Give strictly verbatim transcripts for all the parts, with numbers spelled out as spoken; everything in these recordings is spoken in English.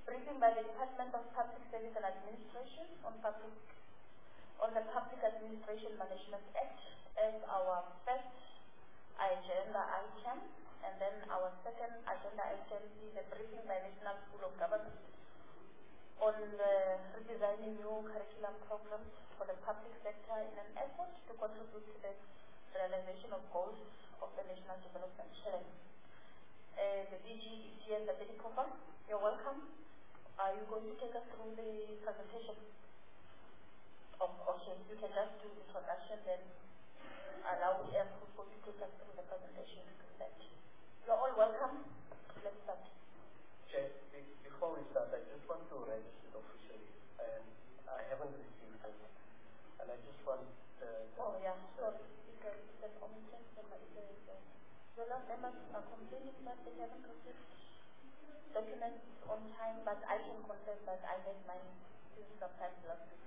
Briefing by the Department of Public Service and Administration on public on the Public Administration Management Act as our first agenda item, and then our second agenda item is a briefing by National School of Government on the redesigning new curriculum programs for the public sector in an effort to contribute to the realization of goals of the National Development Challenge. Uh, the D G is here, the Bedikova. You're welcome. Are you going to take us through the presentation? Oh, okay, you can just do the introduction, then allow the M for you to take us through the presentation. You're all welcome. Let's start. Chair, before we start, I just want to register officially, and I haven't received it, and I just want uh, oh yeah, sorry, because the commission, the lot members are complaining that they haven't received documents on time, but I can confirm that I had mine since sometime last week.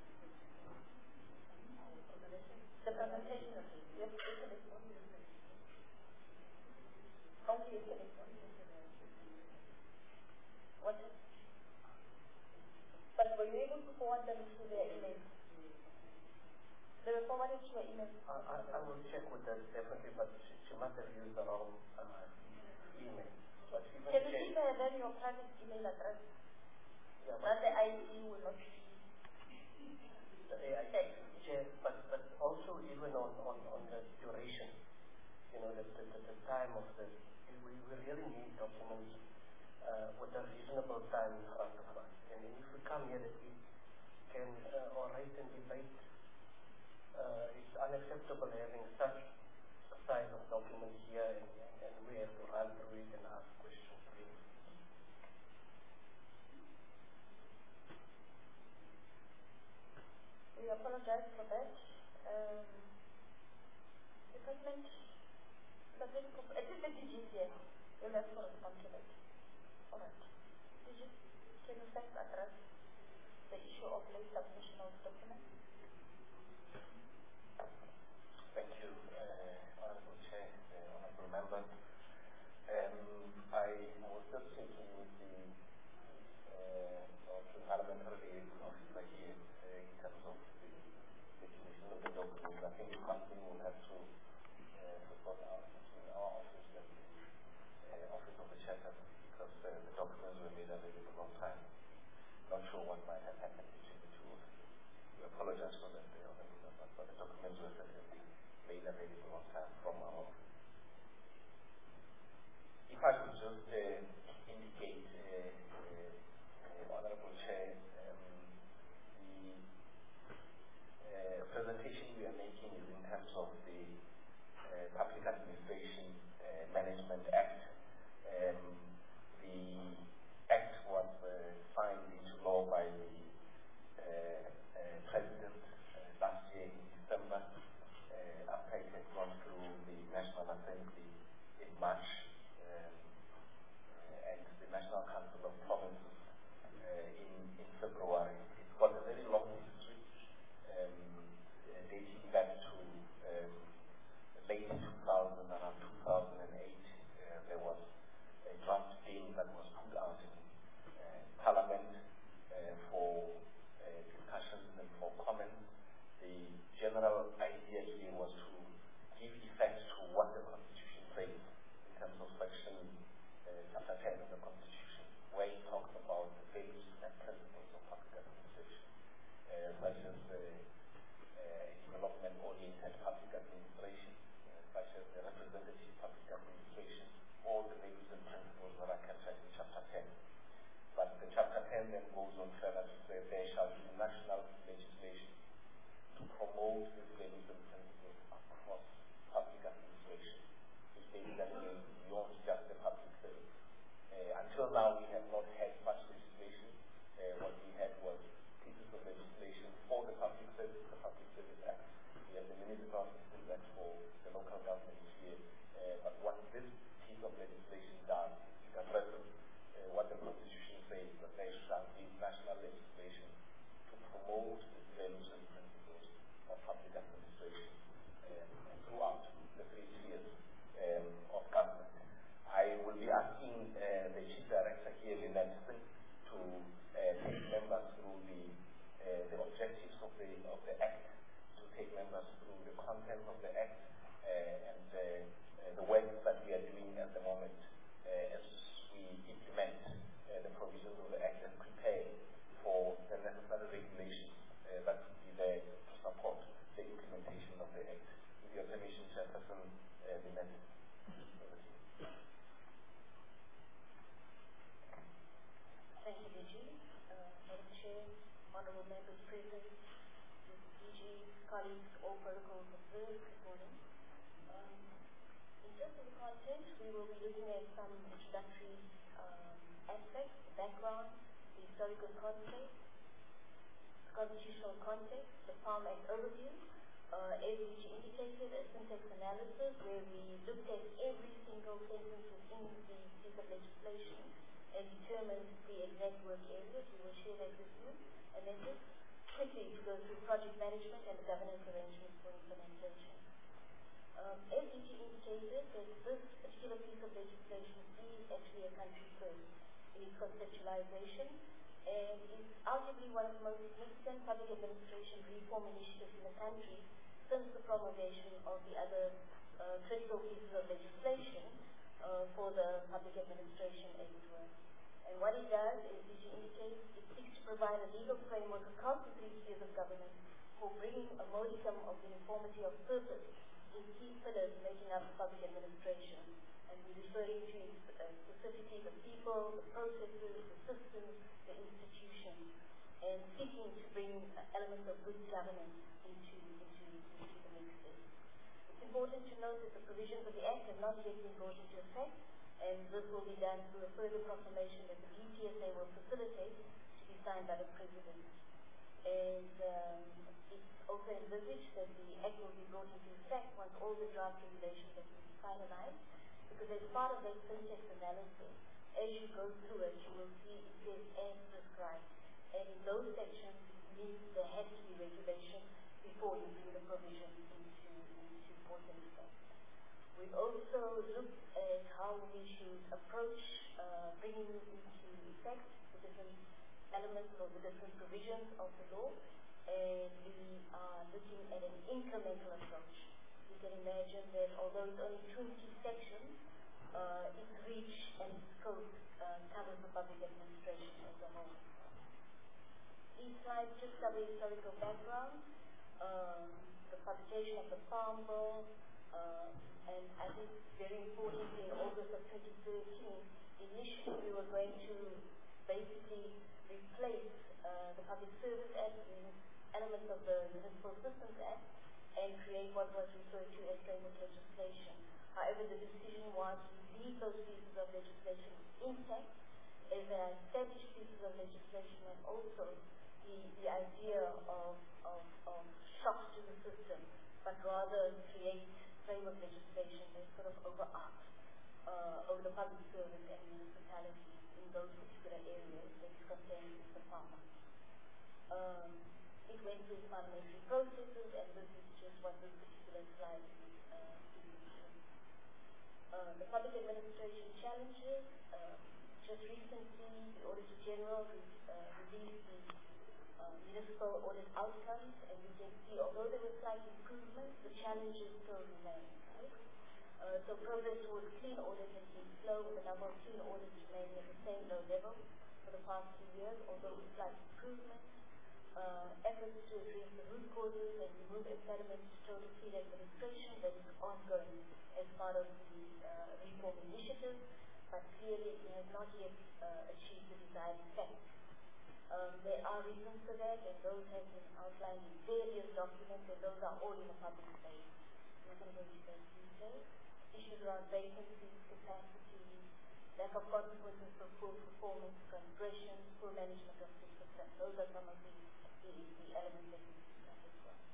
The presentation, yes, yesterday. Only yesterday. What? But were you able to forward them to their email? They were forwarded to your email? I, I, I will check with them definitely, but she, she must have used the wrong uh, email. But even Can you give her then your private email address? Yeah, that the I D will not be the A I C, Chair, but, but also even on, on, on the duration, you know, the, the, the, the time of the, we, we really need documents uh, with a reasonable time in front of us. And if we come here that we can uh, orate and debate, uh, it's unacceptable having such a size of documents here and, and we have to run through it and ask questions. Please. We apologize for that. Um, department, it is the D G here. You'll have to respond to that. All right. D G, can you first address the issue of late submission of documents? Thank you, uh, Honorable Chair, uh, Honorable Members. Um, I was just thinking with the uh, of the parliamentary officer here uh, in terms of the definition of the documents. I think it's something we'll have to uh, sort out between our office and the uh, office of the Chairman, because uh, the documents were made available a long time. Not sure what might have happened between the two of you. We apologize constitutional context, the Farm Act overview, uh, as Luigi indicated, a syntax analysis where we looked at every single sentence within the piece of legislation and determined the exact work areas. We will share that with you. And then just quickly to go through project management and the governance arrangements for implementation. Um, as Luigi indicated, that this particular piece of legislation is actually a country first in its conceptualization, and is arguably one of the most significant public administration reform initiatives in the country since the promulgation of the other uh, critical pieces of legislation uh, for the public administration, as it were. And what it does is, as you indicate, it seeks to provide a legal framework across the three tiers of government for bringing a modicum of uniformity of purpose in key pillars making up public administration. And we're referring to uh, specifically the people, the processes, the systems, the institutions, and seeking to bring uh, elements of good governance into, into, into the mix there. It's important to note that the provisions of the Act have not yet been brought into effect, and this will be done through a further proclamation that the B P S A will facilitate to be signed by the President. And um, it's also envisaged that the Act will be brought into effect once all the draft regulations have been finalized, because as part of that syntax analysis, as you go through it, you will see it says as prescribed. And in those sections, it means there has to be regulation before you bring the provisions into, into force and effect. We've also looked at how we should approach uh, bringing into effect the different elements or the different provisions of the law, and we are looking at an incremental approach. You can imagine that although it's only twenty sections, uh, its reach and its scope uh, covers the public administration as a whole. These slides just cover historical background, um, the publication of the Farm Bill, uh, and I think very importantly in August of twenty thirteen, initially we were going to basically replace uh, the Public Service Act in elements of the Municipal Systems Act and create what was referred to as framework legislation. However, the decision was to leave those pieces of legislation intact as they are established pieces of legislation, and also the, the idea of, of, of shocks to the system, but rather create framework legislation that sort of overarch uh, over the public service and municipalities in those particular areas that is contained in the farmer. Um, it went through parliamentary processes, and this is just what this particular slide is uh, showing. Uh, the public administration challenges. Uh, just recently, the Auditor General uh, released the uh, municipal audit outcomes, and we can see, although there were slight improvements, the challenges still remain. Right? Uh, so progress towards clean audit has been slow, with the number of clean audits remaining at the same low level for the past two years, although with slight improvements. Uh, efforts to address the root causes and remove impediments to total clean administration that is ongoing as part of the uh, reform initiative, but clearly it has not yet uh, achieved the desired effect. Um, there are reasons for that, and those have been outlined in various documents, and those are all in the public space. I'm not going to go into those details. Issues around vacancies, capacity, lack of consequences for poor performance, transgression, poor management of systems. Those are some of the The, the elements that we discussed as well.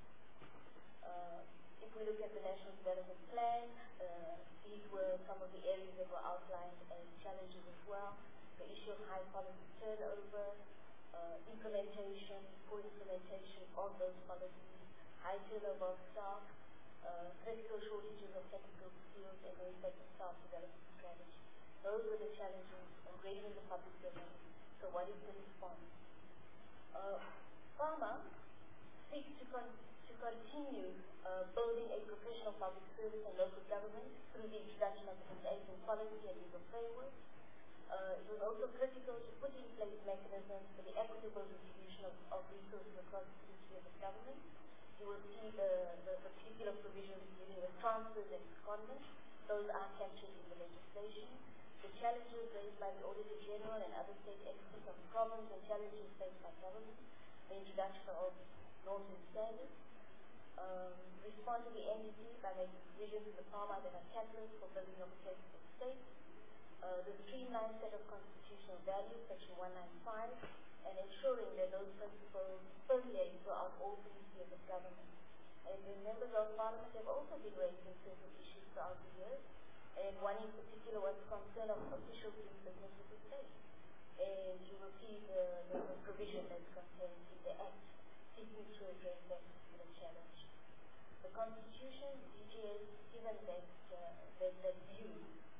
Uh, if we look at the National Development Plan, uh, these were some of the areas that were outlined as challenges as well. The issue of high policy turnover, uh, implementation, poor implementation of those policies, high turnover of staff, uh, critical shortages of technical skills, and no effective staff development strategy. Those were the challenges already in the public domain. So what is the response? Uh, Pharma seeks to, con to continue uh, building a professional public service and local government through the introduction of an enabling policy and legal framework. Uh, it was also critical to put in place mechanisms for the equitable distribution of, of resources across the three tiers of government. You will see the, the, the particular provisions dealing with transfers and secondments. Those are captured in the legislation. The challenges raised by the Auditor General and other state entities on problems and challenges faced by government. The introduction of norms and standards, um, respond to the N D P by making provisions in the Pharma that are catalysts for building of a capable state, uh, the streamlined set of constitutional values, section one ninety-five, and ensuring that those principles permeate throughout all three spheres of government. And the members of Parliament have also been raising certain issues throughout the years, and one in particular was concern of officials doing business with the state. And you will see the, the, the provision that's contained in the Act seeking to address that particular challenge. The Constitution, the D G has given that, uh, that, that view,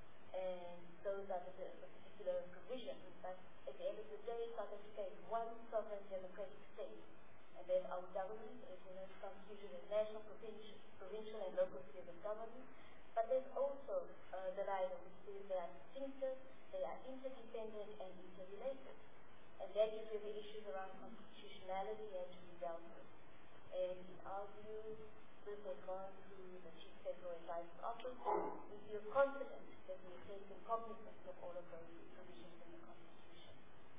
and those are the, the particular provisions. But at the end of the day, South Africa is one sovereign democratic state, and then our government, as you know, the Constitution is national, provincial, provincial and local spheres of government. But there's also uh, the rider, which says they are distinctive, they are interdependent and interrelated. And that is where the issues around constitutionality have to be dealt with. And in our view, this has gone through the Chief Federal Advisor's Office. We feel confident that we are taking cognizance of all of those provisions in the Constitution.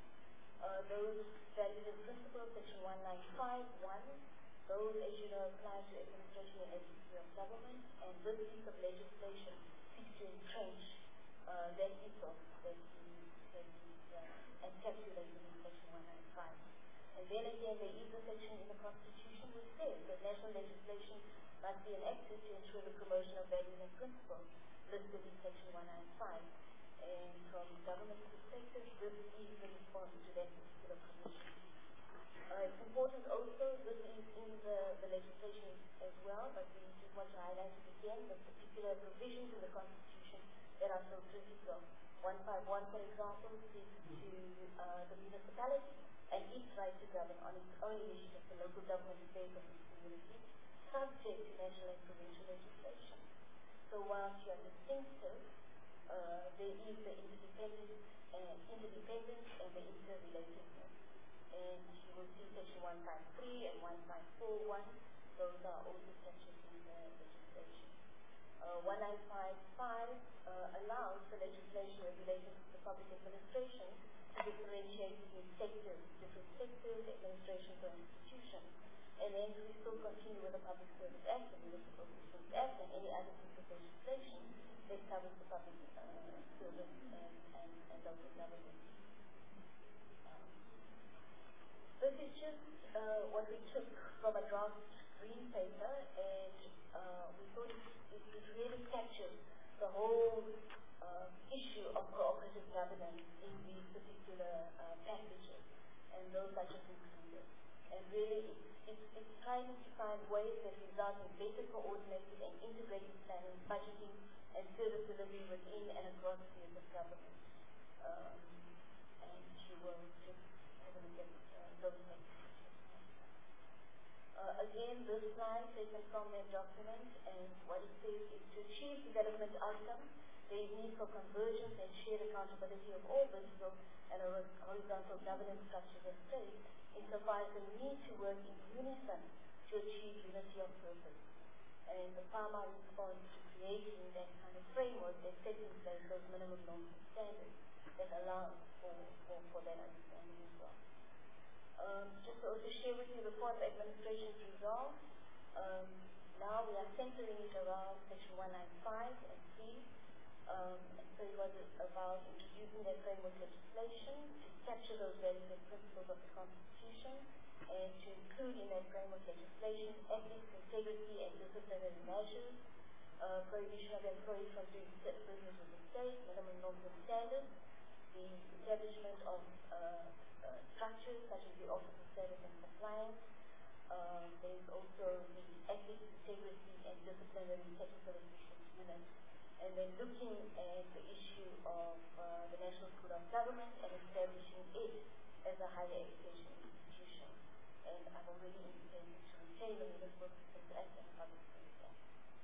Uh, those values and principles, Section one ninety-five one, those, as you know, apply to administration and agency of government, and this piece of legislation seeks to entrench uh, that ethos that is, that is uh, encapsulated in Section one ninety-five. And then again, there is a section in the Constitution which says that national legislation must be enacted to ensure the promotion of values and principles listed in Section one ninety-five. And from government perspective, this is the response to that particular provision. Uh, it's important also, this is in the, the legislation as well, but we just want to highlight it again, the particular provisions in the Constitution that are so critical. one fifty-one, for example, speaks to uh, the municipality and its right to govern on its own initiative, the local government affairs of its community, subject to national and provincial legislation. So whilst you are distinctive, uh, there is the interdependence, uh, interdependence and the interrelatedness. And you will see Section one fifty-three and one fifty-four one, those are also sections in the legislation. Uh, one nine five five uh, allows the legislation regulating the public administration to differentiate between sectors, different sectors, administrations or institutions. And then we still continue with the Public Service Act, the Municipal Systems Act, and any other piece of legislation that covers the public uh, service and, and, and local government. This is just uh, what we took from a draft green paper, and uh, we thought it, it, it really captures the whole uh, issue of cooperative governance in these particular uh, passages, and those are just included. And really, it's, it's, it's trying to find ways that result in better coordinated and integrated planning, budgeting, and service delivery within and across spheres of government. Um, and you will just have a look at those things. Uh, again, this plan taken from that document, and what it says is to achieve development outcomes, there is need for convergence and shared accountability of all vertical and horizontal governance structures of state, insofar as the need to work in unison to achieve unity of purpose. And the PAMA responds to creating that kind of framework that sets in place those minimum norms and standards that allow for, for, for that understanding as well. Um, just to also share with you the fourth administration's resolve. Um, now we are centering it around Section one ninety-five and C. Um, and so it was about introducing that framework legislation to capture those values and principles of the Constitution, and to include in that framework legislation ethics, integrity, and disciplinary measures, uh, prohibition of employees from doing business with the state, minimum norms and standards, the establishment of uh, Uh, structures such as the Office of Service and Compliance. Um, there is also the Ethics, Integrity, and Disciplinary Technical Assistance Unit. And then looking at the issue of uh, the National School of Government and establishing it as a higher education institution. And I've already indicated to retain the Municipal Systems Act and the Public Service Act.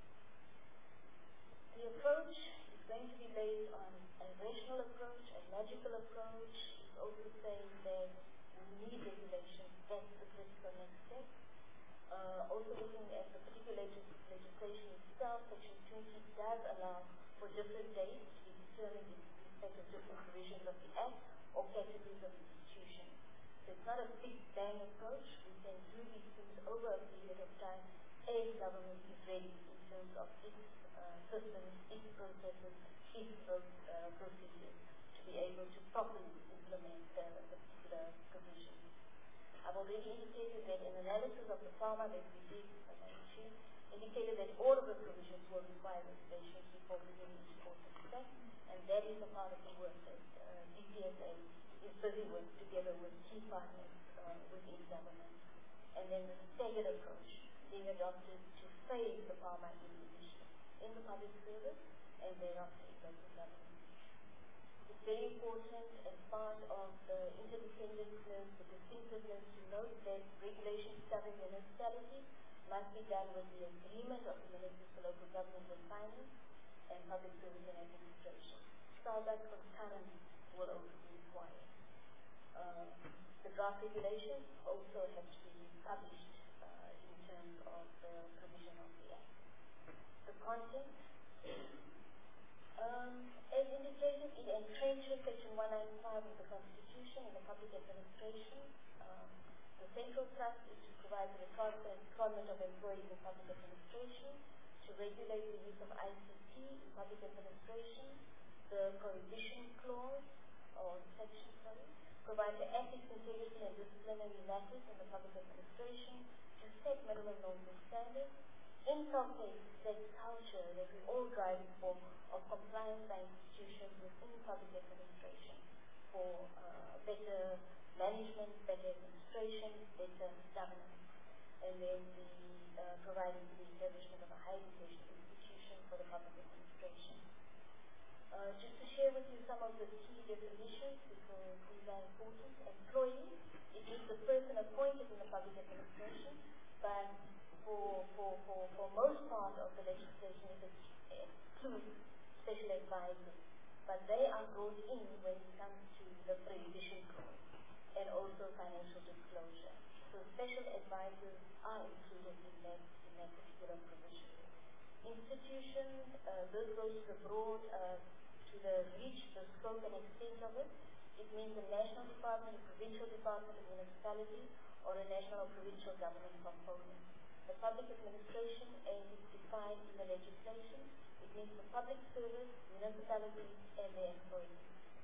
The approach is going to be based on a rational approach, a logical approach. Also saying that we need regulation, that's the critical next step. Uh, also looking at the particular legis legislation itself, Section twenty does allow for different dates to be determined in respect of different provisions of the Act or categories of institutions. So it's not a big bang approach. We can do these things over a period of time as government is ready in terms of its uh, systems, its processes, its uh, procedures to be able to properly implement the, the particular provisions. I've already indicated that an analysis of the pharma that we did indicated that all of the provisions will require regulations before beginning to support the step, and that is a part of the work that uh, D P S A is busy with together with key partners uh, within government. And then the staggered approach being adopted to phase the pharma in in the public service and thereafter in local government. It's very important as part of the interdependentness, the distinctiveness to note that regulations governing municipalities must be done with the agreement of the Ministers for Local Government and Finance and Public Service and Administration. SALBA concurrence will also be required. Uh, the draft regulations also have to be published uh, in terms of the provision of the Act. The content, um, as indicated, it entrenches Section one ninety-five of the Constitution in the public administration. Um, the central thrust is to provide for the transfer and employment of employees in public administration, to regulate the use of I C T in public administration, the prohibition clause, or section, sorry, provide for ethics, integrity, and disciplinary matters in the public administration, to set minimum norms and standards, inculcate that culture that we all drive for of compliance by institutions within public administration for uh, better management, better administration, better governance, and then the uh, providing for the establishment of a higher education institution for the public administration. Uh, just to share with you some of the key definitions because these are important. Employee, it is the person appointed in the public administration, but for for for, for most part of the legislation it excludes special advisors, but they are brought in when it comes to the prohibition clause and also financial disclosure. So special advisors are included in that in that particular provision. Institutions, uh, this goes to the broad, uh, to the reach, the scope and extent of it. It means a national department, a provincial department, a municipality, or a national or provincial government component. The public administration, as it's defined in the legislation, it means the public service, municipalities, and their employees.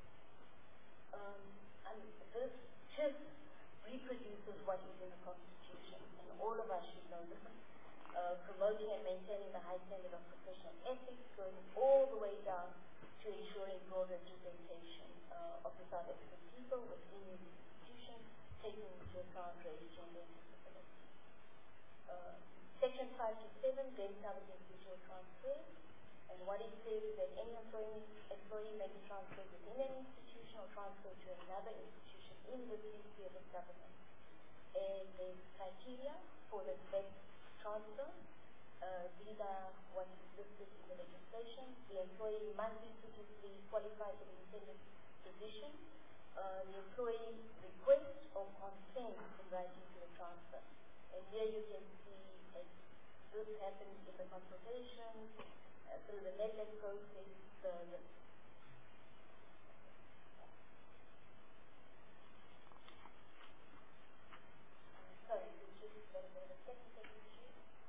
Um, and this just reproduces what is in the Constitution, and all of us should know this. Uh, promoting and maintaining the high standard of professional ethics, going all the way down to ensuring broad representation uh, of the South African people within these institutions, taking into account race, gender, and disability. Uh, Section five to seven then covers individual transfers, and what it says is that any employee, employee may be transferred within an institution or transferred to another institution in the sphere of government. And there's criteria for the best transfer. Uh, these are what is listed in the legislation. The employee must be suitably qualified for the intended position. Uh, the employee requests or consents in writing to the transfer. And here you can see as this happens in the consultation, uh, through the NEDLAC process, the, the sorry, it's just a little bit of a technical issue.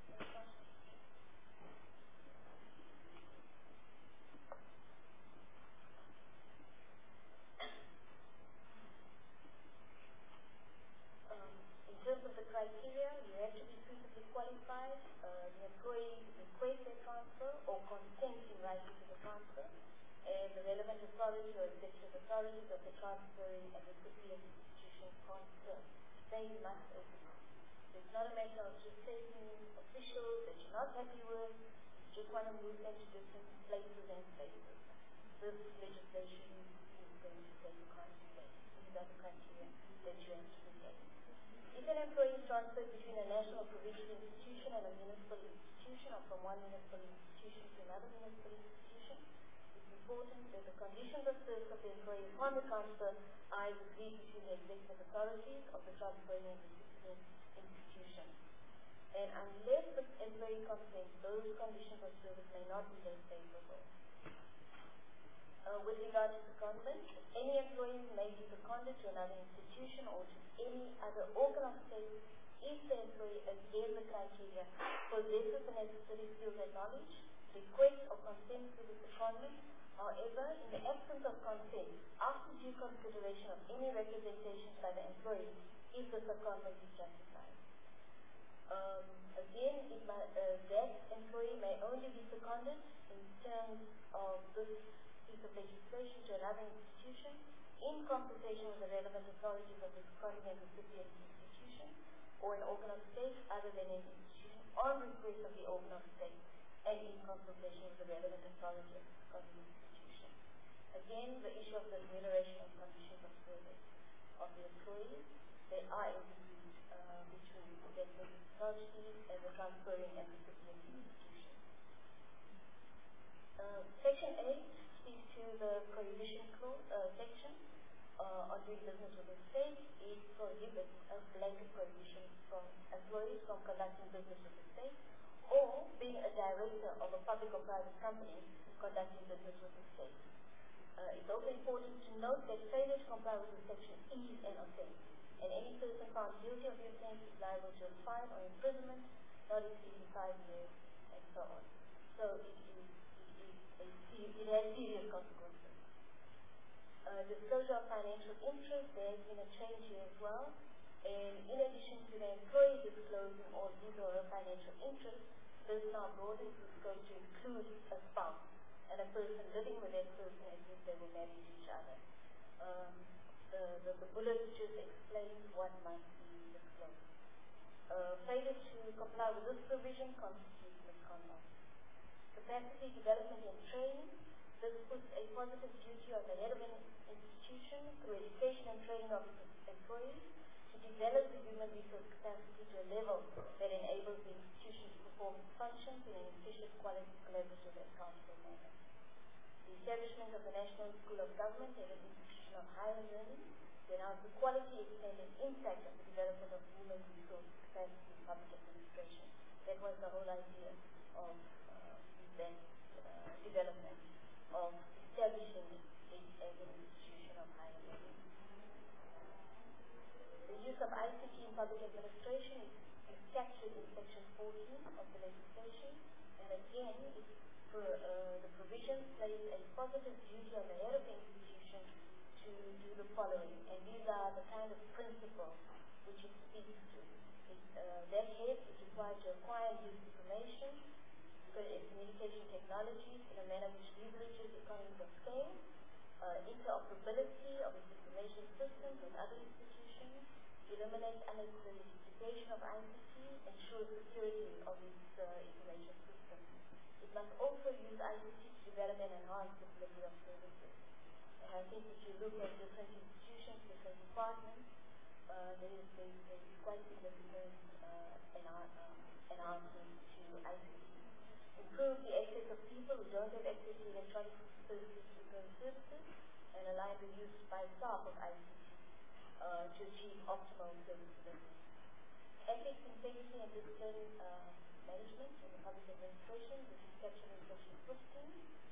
Um, in terms of the criteria, you have to be suitably qualified. Uh, the employee requests a transfer or consents in writing to the transfer, and the relevant authority or executive authorities of the transferring and recipient institution concerned. They must agree. It's not a matter of just taking officials that you're not happy with, you just want to move them to different places and spaces. This legislation is going to take account of that. These are the criteria that you have to meet. If an employee is transferred between a national or provincial institution and a municipal institution, or from one municipal institution to another municipal institution, it's important that the conditions of service of the employee upon the transfer are agreed between the executive authorities of the transferring and recipient institution. And unless the employee consents, those conditions of service may not be less favorable. Uh, with regard to secondment, any employee may be seconded to another institution or to any other organ of state if the employee, again the criteria, possesses the necessary skills and knowledge to request or consent to the secondment. However, in the absence of consent, after due consideration of any representations by the employee, if the secondment is justified. Um, again, it might, uh, that employee may only be seconded in terms of this piece of legislation to another institution in consultation with the relevant authorities of the seconding and recipient institution or an organ of state other than an institution on request of the organ of state and in consultation with the relevant authority of the seconding institution. Again, the issue of the remuneration and conditions of service of the employees, they are agreed uh, between the executive authorities and the transferring and recipient institution. Uh, section eight speaks to the prohibition clause, uh, section uh, on doing business with the state. It prohibits a blanket prohibition from employees from conducting business with the state or being a director of a public or private company conducting business with the state. Uh, it's also important to note that failure to comply with this section is an offence, and any person found guilty of the offence is liable to a fine or imprisonment not exceeding five years, and so on. So it is, it is a ser- it has serious consequences. Uh, disclosure of financial interest, there has been a change here as well. And in addition to the employee disclosing all his or her financial interest, this now broadens the scope to include a spouse and a person living with that person as if they were married to each other. Um, the, the, the bullet just explains what must be disclosed. Uh, failure to comply with this provision constitutes misconduct. Capacity development and training. This puts a positive duty on the head of an institution through education and training of its employees to develop the human resource capacity to a level that enables the institution to perform its functions in an efficient, quality, collaborative, and accountable manner. The establishment of the National School of Government as an institution of higher learning to enhance the quality, extent, and impact of the development of human resource capacity in public administration. That was the whole idea of uh, that uh, development, of establishing it as an institution of higher learning. The use of I C T in public administration is, is captured in section fourteen of the legislation, and again, it, for, uh, the provision places a positive duty on the head of the institution to do the following, and these are the kind of principles which it speaks to. It, uh, that head is required to acquire and use information, communication technologies in a manner which leverages economies of scale, uh, interoperability of its information systems with other institutions, eliminate unnecessary duplication of I C T, ensure security of its uh, information systems. It must also use I C T to develop and enhance the delivery of services. And I think if you look at different institutions, different departments, uh, there, is, there, is, there is quite significant uh, enha- um, enhancements to I C T. Improve the access of people who don't have access to electronic services services and align the use by staff of I C T uh, to achieve optimal service delivery. Ethics, integrity, and discipline uh, management in the public administration, which is captured in section fifteen.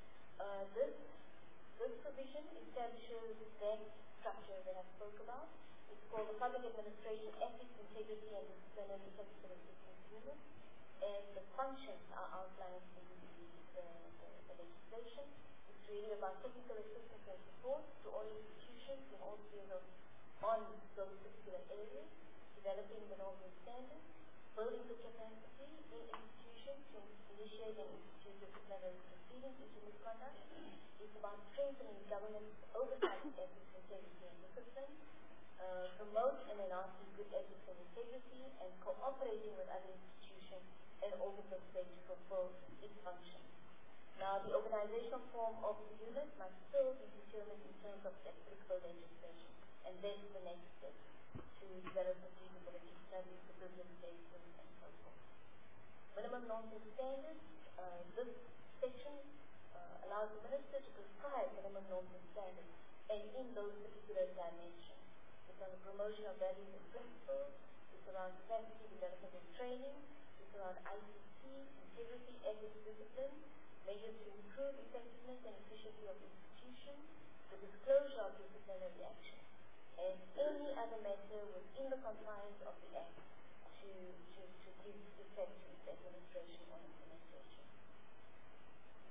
Uh, this, this provision establishes that structure that I spoke about. It's called the Public Administration Ethics, Integrity, and Disciplinary Effectiveness Unit. And the functions are outlined in the, the, the, the legislation. It's really about technical assistance and support to all institutions in all spheres of on those particular areas, developing the norms and standards, building the capacity in institutions to initiate and institute disciplinary proceedings into misconduct. It's about strengthening government oversight of ethics, integrity, and discipline, uh, promote and enhancing good ethics and integrity, and cooperating with other institutions and organs of state to fulfill its functions. Now, the organizational form of the unit must still be determined in terms of applicable legislation, and that's the next step to develop the feasibility studies, the business cases, and so forth. Minimum norms and standards. Uh, this section uh, allows the minister to prescribe minimum norms and standards, and in those particular dimensions. It's on the promotion of values and principles. It's around capacity development and training. It's around I C T, integrity, ethics, discipline, measures to improve effectiveness and efficiency of institutions, the disclosure of disciplinary action, and any other matter within the confines of the Act to, to, to give effect to its administration or implementation.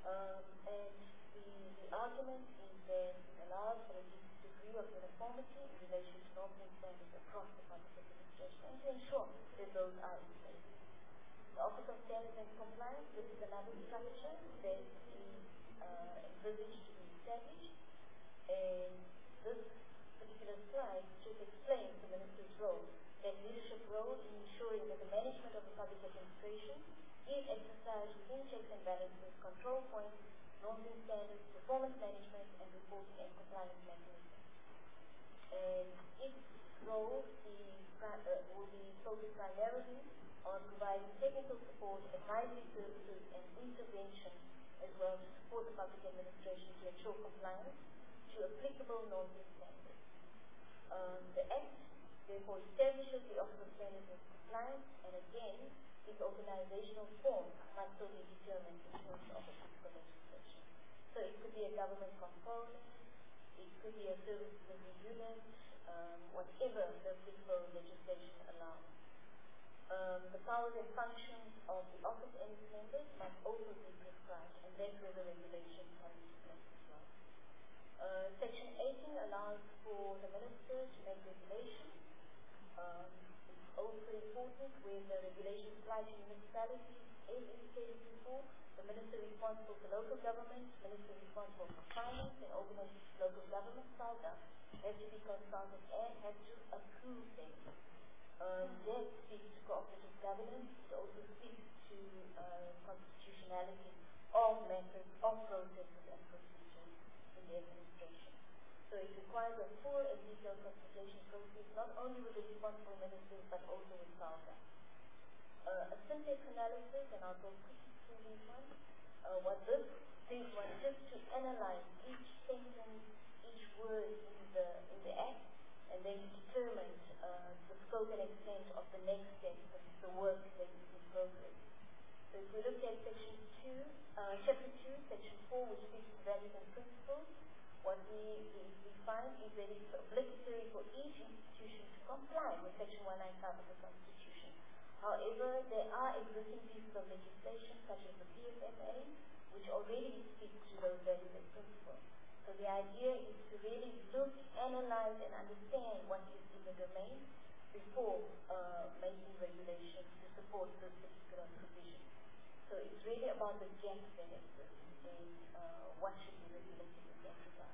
Um, and the, the argument is that it allows for a degree of uniformity in relation to norms and standards across the public administration and to ensure that those are in place. The Office of Standards and Compliance, this is another structure that is uh, envisaged to be established, and this particular slide just explains the Minister's role, that leadership role in ensuring that the management of the public administration is exercised within checks and balances, control points, norms and standards, performance management, and reporting and compliance mechanisms. And its role is, uh, will be focused primarily on providing technical support, advisory services, and intervention as well to support the public administration to ensure compliance to applicable norms and standards. Um, the Act therefore establishes the Office of Standards and Compliance, and again, its organizational form must still be determined in terms of the fiscal legislation. So it could be a government component, it could be a service delivery unit, um, whatever the fiscal legislation allows. Um, the powers and functions of the office and its members must also be prescribed, and that's where the regulation comes into place as well. Uh, Section eighteen allows for the minister to make regulations. Um, it's also important where the regulations apply to municipalities, as indicated before, the minister responsible for local government, minister responsible for finance, and organized local government, SALGA, have to be consulted and have to approve them. Um, that speaks to cooperative governance. It also speaks to uh, constitutionality of methods, of processes and procedures in the administration. So it requires a full and detailed consultation process, not only with the responsible ministers, but also with SALGA. Uh, a syntax analysis, and I'll go quickly through these ones. Uh, what this did was just to analyze each sentence, each word in the, in the Act, and then determine uh, the scope and extent of the next step, the work that is in progress. So if we look at section two, uh, chapter two, section four, which speaks to values and principles, what we, we, we find is that it's obligatory for each institution to comply with section one ninety-five of the Constitution. However, there are existing pieces of legislation, such as the P S M A, which already speaks to those values and principles. So the idea is to really look, analyze, and understand what is in the domain before uh, making regulations to support this particular provision. So it's really about the gap that exists and uh, what should be regulated in that regard.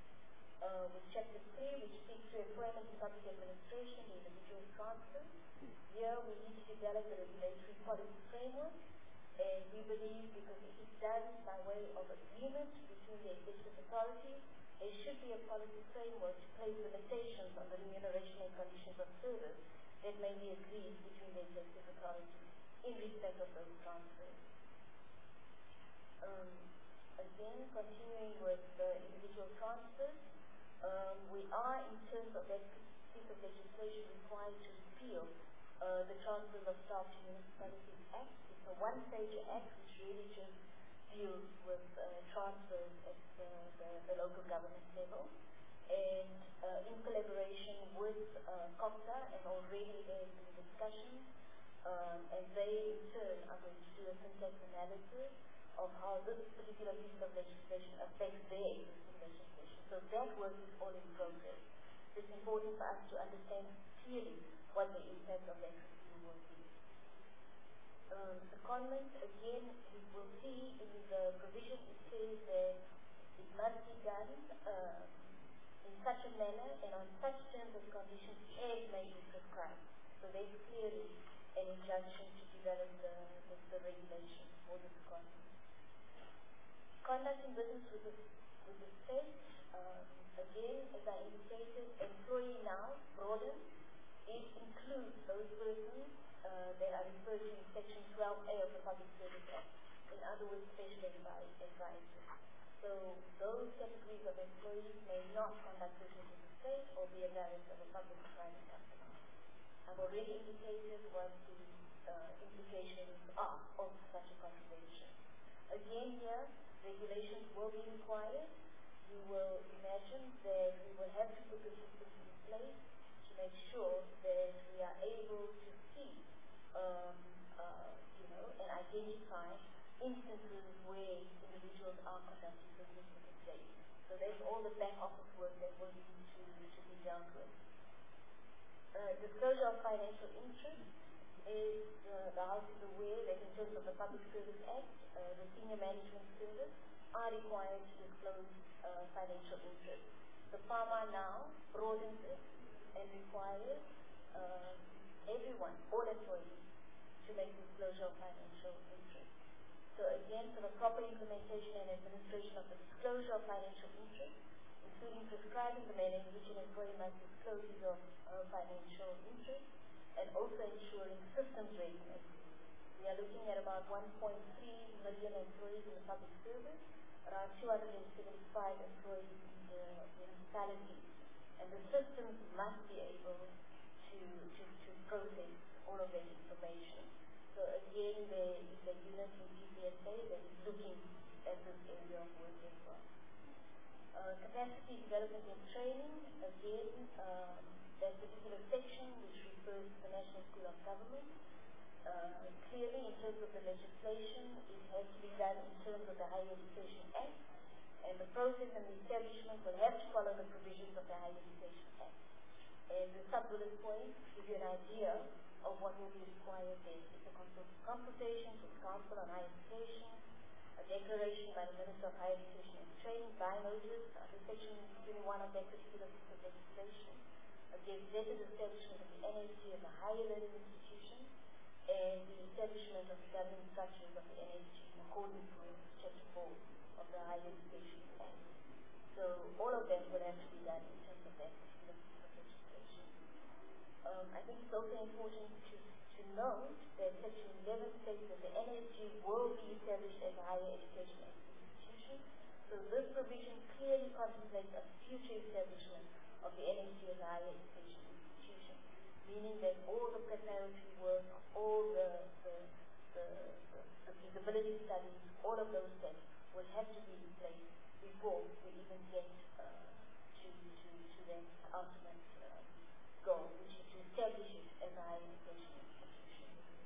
Uh, with chapter three, which speaks to employment in public administration, the individual transfer, here we need to develop a regulatory policy framework, and we believe because it is done by way of agreement between the executive authority, there should be a policy framework to place limitations on the remuneration and conditions of service that may be agreed between the executive authority in respect of those transfers. Um, again, continuing with the individual transfers, um, we are, in terms of that piece of legislation, required to repeal uh, the Transfers of Staff to Municipalities Act. It's a one-page act which really just deals with uh, transfers at the, the, the local government level. And uh, in collaboration with uh, COPTA, and already there's been discussions, um, and they in turn are going to do a syntax analysis of how this particular piece of legislation affects their existing legislation. So that work is all in progress. It's important for us to understand clearly what the impact of that review will be. Um, secondment, again, we will see in the provision it says that it must be done uh, in such a manner and on such terms and conditions as may be prescribed. So there's clearly an injunction to develop the, the, the regulations for the secondment. Conducting business with the, with the state, um, again, as I indicated, employee now, broaden, it includes those persons uh, that are referred to in section twelve A of the Public Service Act, in other words, special advisors. So those categories of employees may not conduct business in the state or be a director of a public or private company. I've already indicated what the uh, implications are of such a contribution. Again here, regulations will be required. You will imagine that we will have to put the systems in place to make sure that we are able to see, um, uh, you know, and identify instances where individuals So there's all the back office work that will need to, to be dealt with. Uh, disclosure of financial interest is, uh, the House is aware that in terms of the Public Service Act, uh, the Senior Management Service are required to disclose uh, financial interest. The P A M A now broadens it and requires uh, everyone, all employees, to make disclosure of financial interest. So again, for the proper implementation and administration of the disclosure of financial interest, including prescribing the manner in which an employee must disclose his of uh, financial interest, and also ensuring systems readiness. We are looking at about one point three million employees in the public service, around two hundred seventy-five employees in the municipalities, and the systems must be able to, to, to process all of that information. So again, there is a unit in G P S A that is looking at this area of work as well. Uh, capacity development and training, again, um, that particular section which refers to the National School of Government. Uh, clearly, in terms of the legislation, it has to be done in terms of the Higher Education Act, and the process and the establishment will have to follow the provisions of the Higher Education Act. And the sub-bullet points give you an idea of what will be required there. It's a consult consultation with Council on Higher Education, a declaration by the Minister of Higher Education and Training by notice under Section twenty-one of that particular piece of legislation, a gazetted establishment of the N A T as a higher learning institution, and the establishment of the governing structures of the N A T in accordance with Chapter four of the Higher Education Act. So all of that will have to be done in terms of that particular piece of legislation. Um, I think it's also important to, to note that Section eleven states that the N A G will be established as a higher education institution. So this provision clearly contemplates a future establishment of the N A G as a higher education institution, meaning that all the preparatory work, all the, the, the, the, the feasibility studies, all of those steps will have to be in place before we even get uh, to, to, to that ultimate uh, goal, which is to establish it as a higher education institution.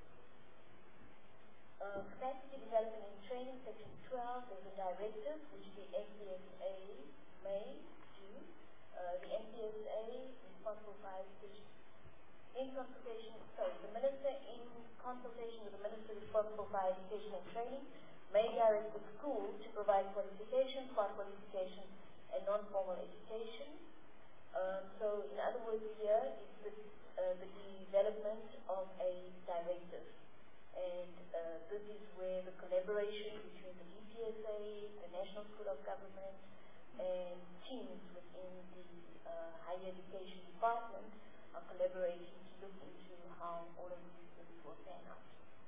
Uh, capacity development and training, Section twelve, there's a directive which the N C S A may do. Uh, the N C S A is responsible for higher education. In consultation, sorry, the Minister in consultation with the Minister responsible for higher education and training may direct the school to provide qualifications, part qualifications, and non-formal education. Um, so, in other words, here is the, uh, the development of a directive. And uh, this is where the collaboration between the D P S A, the National School of Government, and teams within the uh, Higher Education Department are collaborating to look into how all of these things will pan out.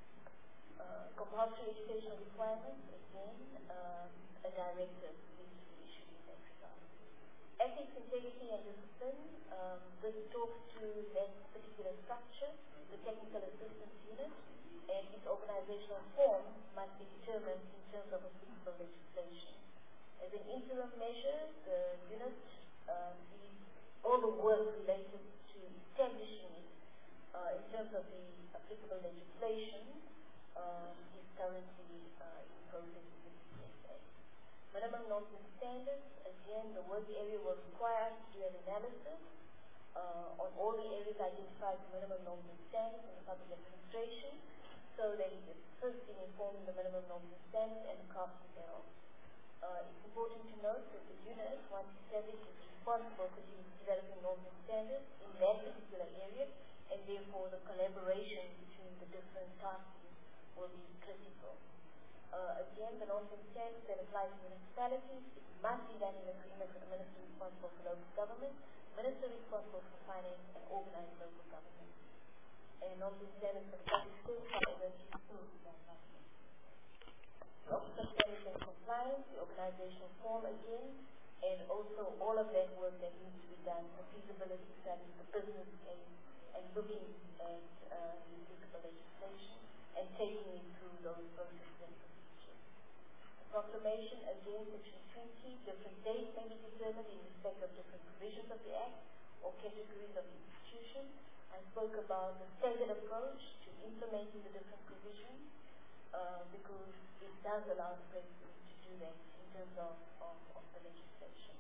Uh, compulsory educational requirements, again, um, a directive needs to be issued in that regard. Ethics, integrity, and discipline, um, this talks to that particular structure, the technical assistance unit, and its organizational form must be determined in terms of applicable legislation. As an interim measure, the unit uh, sees all the work related to establishing it uh, in terms of the applicable legislation uh, is currently uh, in process with the D P S A. Minimum norms and standards, again, the work area will require us to do an analysis uh, on all the areas identified for minimum norms and standards in the public administration, so that it assists in informing the minimum norms and standards and the crafting thereof. Uh, it's important to note that the unit, once established, is responsible for developing norms and standards in that particular area, and therefore the collaboration between the different task teams will be critical. Uh, again, the norms and standards that apply to municipalities, it must be done in agreement with the Minister responsible for local government, Minister responsible for finance, and organized local government. And norms and standards for the public schools, however, should still be done by the Minister. Officer standards and compliance, the organizational form again, and also all of that work that needs to be done, the feasibility studies, the business case, and looking at uh, the applicable legislation and taking it through those processes and procedures. The proclamation, again, Section twenty, different dates may be determined in respect of different provisions of the Act or categories of institutions. I spoke about the staggered approach to implementing the different provisions uh, because it does allow the President to do that in terms of, of, of the legislation.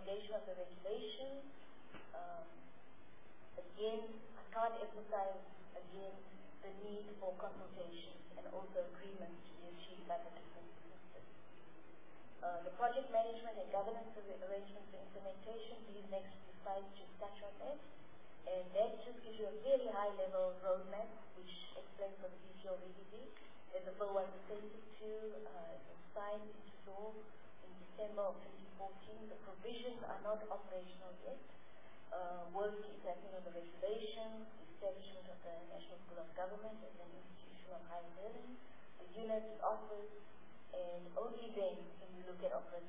promulgation of the regulation. Um, again, I can't emphasize again the need for consultations and also agreements to be achieved by the different systems. Uh, the project management and governance arrangements for implementation, these next few slides just touch on that. And that just gives you a very high level roadmap which explains what the B T O really did. As the bill was assented to, uh, it was signed into law in December of twenty fourteen. The provisions are not operational yet. Uh, work is happening on the regulations, establishment of the National School of Government as an institution of higher learning, the unit, the office, and only then can we look at oper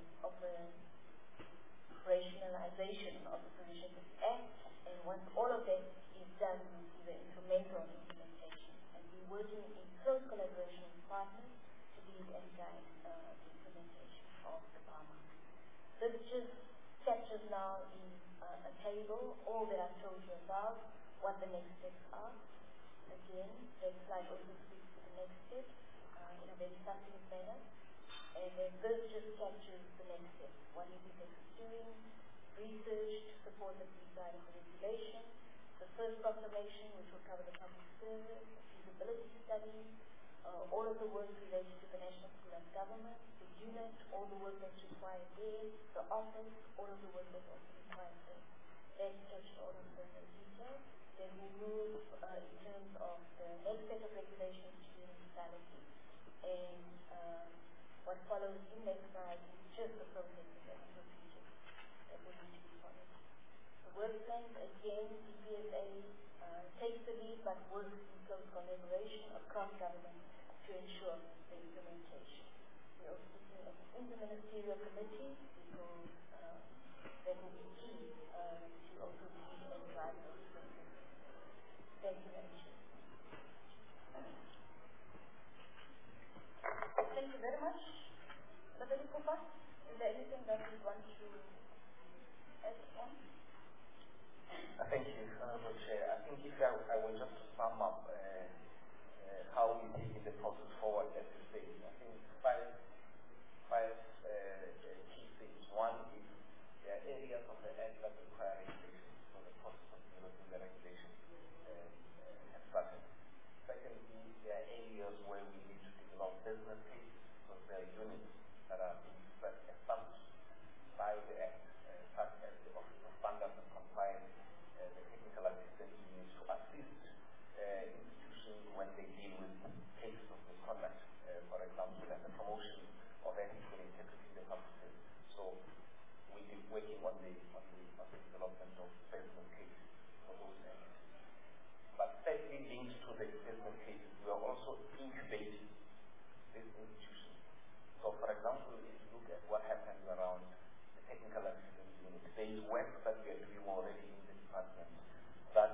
operationalization of the Provisions Act. And once all of that is done, we see the incremental implementation. And we're working in close collaboration with partners to lead and guide uh, the implementation of the P A M A. This just captures now in uh, a table all that I've told you about, what the next steps are. Again, that slide also speaks to the next step uh, in a very succinct manner. And then this just captures the next step. What is it that we're doing? Research to support the design of the regulation, the first proclamation which will cover the public service, feasibility studies, uh, all of the work related to the National School of Government, the unit, all the work that's required there, the office, all of the work that's also required there. Let's touch all of the details. Then we move uh, in terms of the next set of regulations to municipality. And uh, what follows in next slide is just the processes and the procedures that will need to be followed. The work plans, again, D P S A uh, takes the lead but works in close collaboration across government to ensure the implementation. We are also looking at the interministerial committee because uh, that will be key uh, to also lead and drive those processes. Thank you, Madam Chair. Thank you very much. Mister Kupa, is there anything that you want to add on? Uh, thank you, Honorable Chair. I think if I, I were just to sum up uh, uh, how we take the process forward at this stage, I think five, five uh, uh, key things. One is there are areas of the Act that require regulation, so the process of developing the regulation uh, uh, has started. Secondly, there are areas where we need to develop business cases, so there are units that are being established by the Act, uh, such as the Office of Standards and Compliance, uh, the technical assistance units to assist uh, institutions when they deal with cases of misconduct, uh, for example, and the promotion of ethical integrity in the public service. So we've been working on the, on the, on the development of business cases for those entities. But thirdly, linked to the business cases, we are also incubating these institutions. So, for example, if you look at what happens around the technical assistance unit, there is work that we are doing already in the department that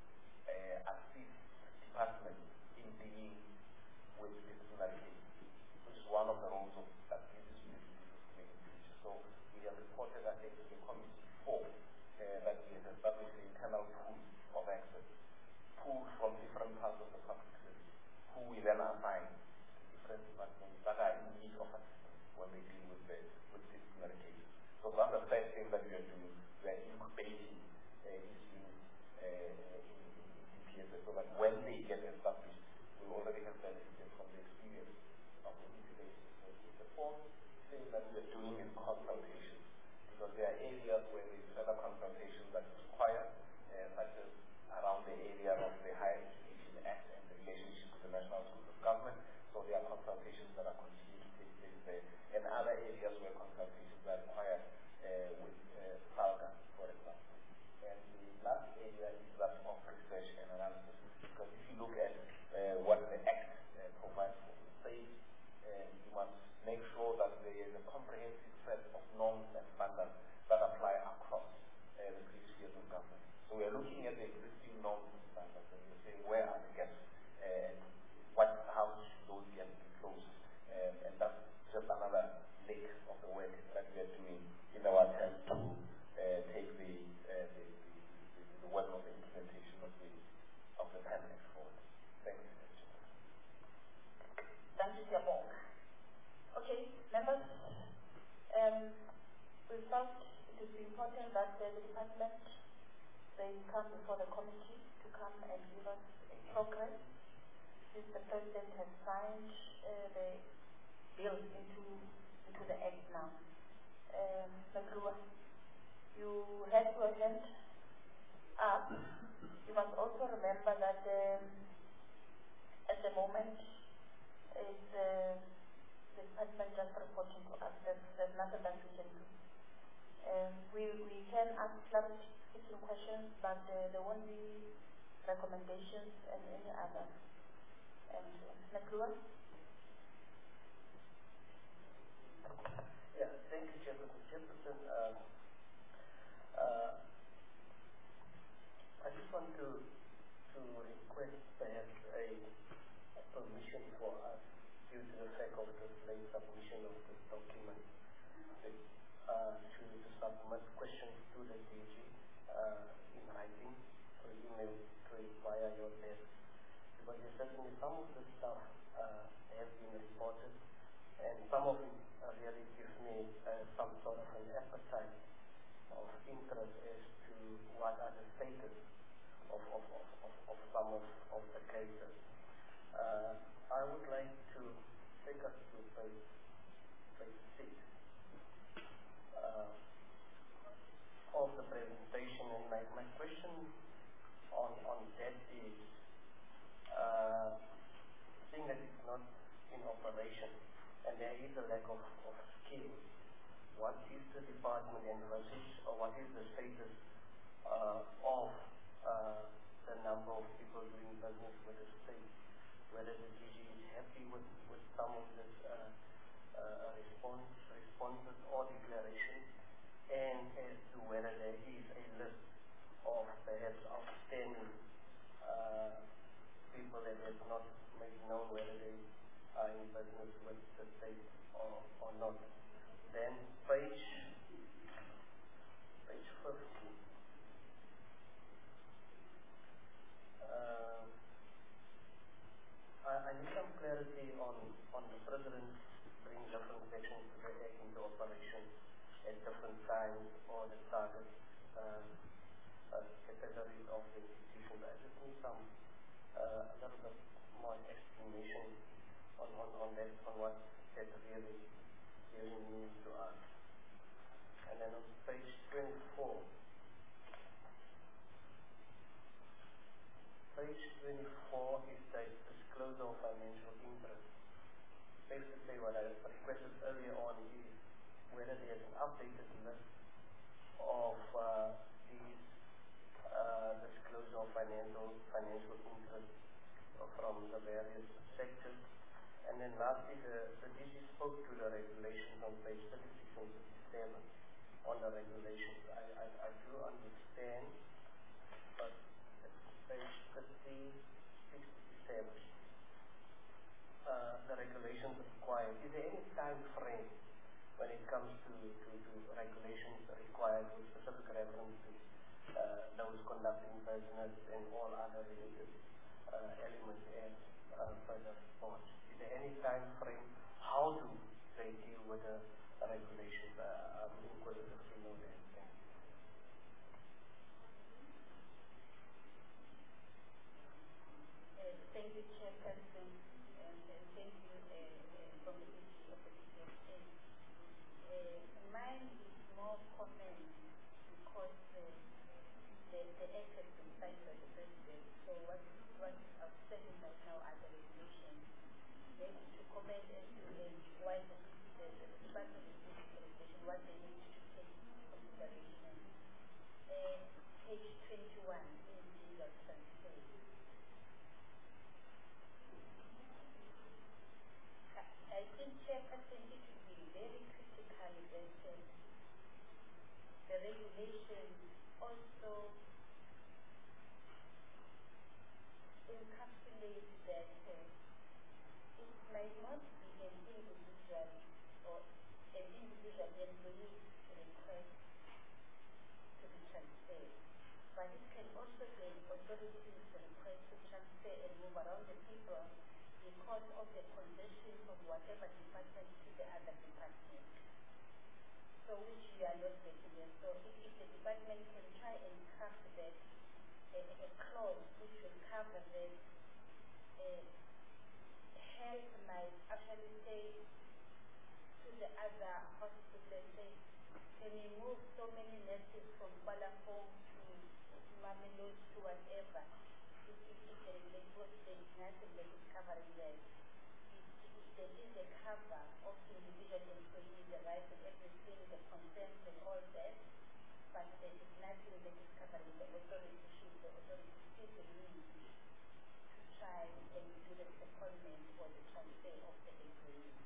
uh, assists departments in dealing with disciplinary cases, which is one of the roles of that business unit in the future. So, we have reported, I think, to the committee before uh, that we have established an internal pool of experts, pool from different parts of the public service, who we then assign to different departments that are in need of assistance when they deal with the with disciplinary cases. So that's the first thing that we are doing. We are incubating uh, these units uh, in, in, in D P S A so that when they get established, we already have benefited from the experience of the incubation. So the fourth thing that we are doing is consultation, because there are areas where there is further consultation that is required, uh, such as around the area of the Higher Education Act and the relationship with the National School of Government. So there are consultations that are continuing to take place there, and other areas where consultations are required uh, with uh, SALGA, for example. And the last area is that of research and analysis, because if you look at uh, what the Act uh, provides for, it says uh, you must make sure that there is a comprehensive set of norms and standards that apply across uh, the three spheres of government. So we are looking at the existing norms and standards, and we're saying where are the gaps, and what, how should those gaps be closed, um, and that's just another leg of the work that we are doing in our attempt to uh, take the, uh, the, the, the work of the implementation of the of the P A M Act forward. Thank you. Thank you, Siabong. Okay, members, um, we felt that uh, the department, they come before the committee to come and give us a progress. Since the President has signed uh, the bill into, into the Act now. Um, Makrua, you had your hand up. You must also remember that um, at the moment, it's uh, the department just reporting to us. There's, there's nothing that we can do. Um, we, we can ask clarification questions, but uh, there won't be recommendations and any other. And Makrua? Yeah, thank you, Chairperson. Chairperson, um, uh, I just want to to request perhaps a, a permission for us due to the fact of the late submission of the document uh, to, to submit questions to the D G uh, in writing, through email, through via your desk. Because there's certainly some of the stuff uh, have been reported, and some of it uh, really gives me uh, some sort of an appetite of interest as to what are the status of, of, of, of, of some of, of the cases. Uh, I would like to take us to page, page six uh, of the presentation, and my, my question on, on that is, uh, seeing that it's not in operation and there is a lack of, of skills, what is the department emphasis, or what is the status uh, of uh, the number of people doing business with the state? Whether the D G is happy with, with some of this uh, uh, response, responses or declarations, and as to whether there is a list of perhaps outstanding uh, people that have not made known whether they are in business with the state or, or not. Then page, page fifteen. Uh, I, I need some clarity on, on the President bringing different sections to the Act into operation at different times, or the target uh, uh, categories of the institutions. I just need some uh, a little bit more explanation on, on, on that, on what that really, really means to us. And then on page twenty-four, page twenty-four is the disclosure of financial interest. Basically, what I requested earlier on is whether there's an updated list of uh, these uh, disclosure of financial financial interest from the various sectors. And then lastly, the, the D G spoke to the regulations on page thirty-six and thirty-seven on the regulations. I, I, I do understand, but it's page thirty-six, thirty-seven. Uh, the regulations required. Is there any time frame when it comes to, to, to regulations required with specific reference to uh, those conducting business and all other related uh, elements as uh, per the report? Is there any time frame? How do they deal with the regulations? Uh, I'm inquisitive to know that. Thank you. Uh, thank you, Chairperson, and, and thank you uh, uh, from the D G of the D G S A. Uh, mine is more comment because uh, the, the Act has been signed by the President, so what, what is outstanding right now are the regulations. Maybe to comment as to uh, why the, the, the department is using the regulation, what they need to take into consideration. Uh, page twenty-one is legal transfer. I think, Chairperson, it would be very critical that uh, the regulation also encapsulates that uh, it might not be an individual or an individual employee's request to be transferred, but it can also be an authority's request to transfer and move around the people because of the condition of whatever department to the other department. So which we are not getting there. So if, if the department pilot might actually say to the other hospital, say, can you move so many nurses from Kuala Lumpur to Mamelodi to whatever? If, if, if there is a there is nothing that is covering that. If, if there is a cover of individual employees, the rights and everything, the consent and all that, but there is nothing that is covering the authority. Should the authority still need to try and do the secondment or the transfer of the employee?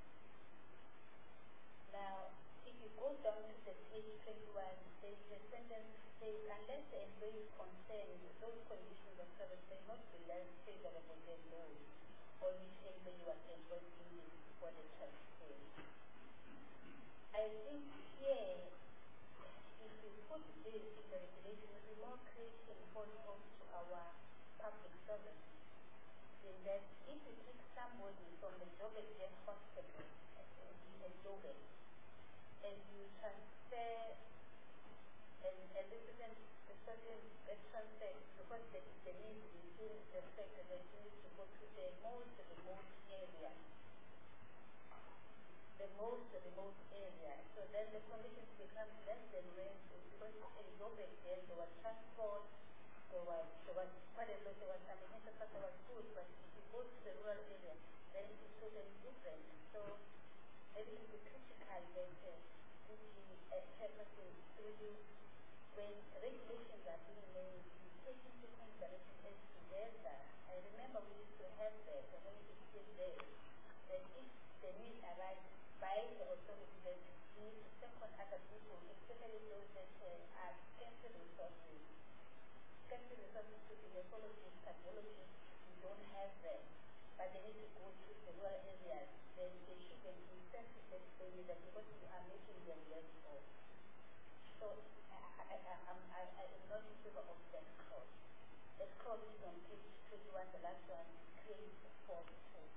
Now, if you go down to the page twenty-one, there is a sentence says, unless the employee is concerned, those conditions of service may not be less favorable than those on which employee was employed previously before the transfer. I think here, if we put this in the regulation, it will be more clear and hold on to our public service. In that, if you take somebody from the Joburg General Hospital in Joburg, and you transfer, and, and this isn't a certain a transfer because there is the need within the sector that you need to go to the most remote area. The most remote area. So then the conditions become less than rent because in Joburg there, there was transport, there was, there was quite a lot, there was some infrastructure was good, but if you go to the rural area, then it is totally different. So maybe it is critical that uh, this uh, happens through you when regulations are being made, you take into consideration as together. I remember we used to have that, and when it is still there, that if the need arises by the authority that you need to second other people, especially those that uh, are scarce resources. Scarce resources to be nephrologists, cardiologists, you don't have them, but they need to go to the rural areas, then they shouldn't be sensitive to that because you are making them less off. So I, I, I, I'm, I, I am not in favor of that clause. That clause is on page twenty-one, the last one, creates a false hope.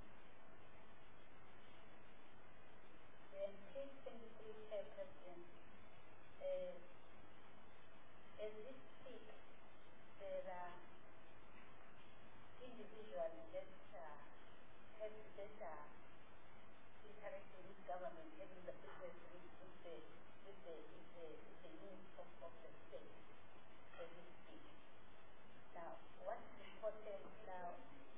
Then page twenty-three, Chairperson, uh, as we speak, there are individuals that uh, have that are interacting with government, having the business with, with the with the with the with the needs of, of the state as we speak. Now, what's important now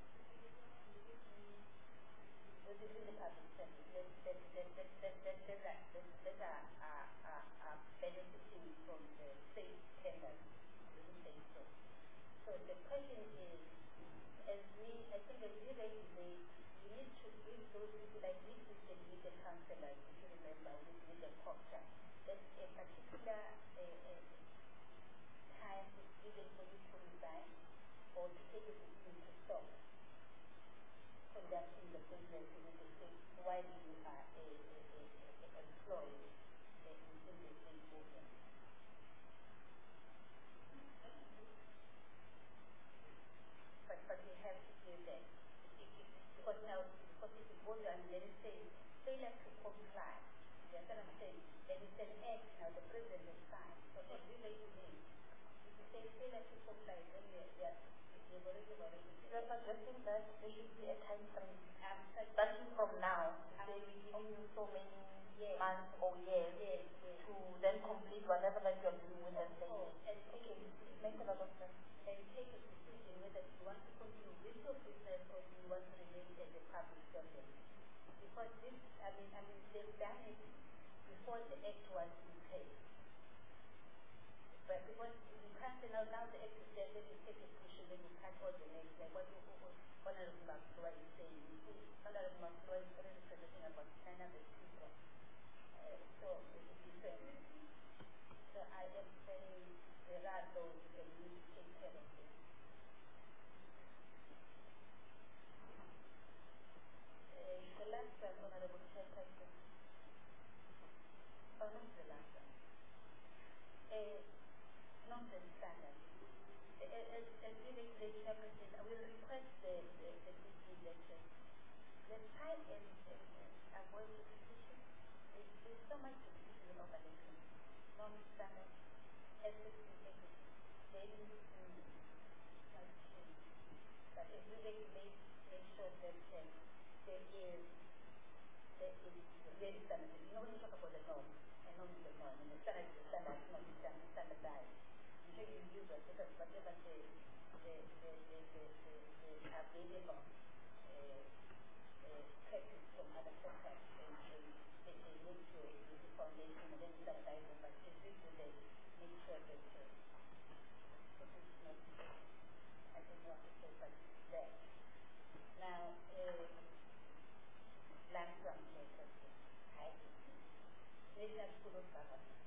within the public service, that that that that that that that that that that are are are are benefiting from the state tenders, wouldn't say so. So the question is, as we I think as we regulate, we need to give those people like we did the legal counselors, if you remember, with with the COPTA, that a particular uh, uh, time is given for you to resign or to take a decision to stop conducting the business with the state while you are a, a, a, a employed uh, within the state movement. But, but we have to do that. If, if, because now, because if you go down, let it say, failure to comply. You understand what I'm saying? Then it's an act now, the president is signed. So every regulation, if you say failure to comply, then you're, you're, you're already already. You're suggesting that there should be a time frame. Um, Starting from now, they will give you so many yes. months or years Yes, yes. to then complete whatever that you're doing with them. Oh, and Okay, it makes a lot of sense. and take a decision whether you want to continue with your business or you want to remain as a public servant. Because this, I mean, I mean, they've done it before the act was in place. But because you can't say now, now the act is there, then you take a decision, then you can't hold the next. Like what you, Honorable Maxwell is saying, you see, Honorable Maxwell is already presenting about nine hundred people. Uh, so it's different. So I am saying there are those that need to take care of it. Uh, the last one, Honorable Chairperson. Oh, not the last one. Uh, nonsense standard. Uh, as, as we regulate Chairperson, I will request the, the, the D P that uh, let's try and, and, and avoid repetition. There's, there's so much repetition in overlapping. Non-standard, ethics integrity, daily meaning, not change. But if we regulate, make sure that uh, there is, there is really standard. You know, when you talk about the norm, a norm is a norm, and the standard is a standard, not standard, standardized. You say you use it because whatever the, the, the, the, the, the, the available uh, uh, practice from other sectors, and, and they, they need to use the foundation and then standardize them, but this is the nature that uh, this is not, I don't know what to say, but it's there. Now, uh, last one, I National School of Government.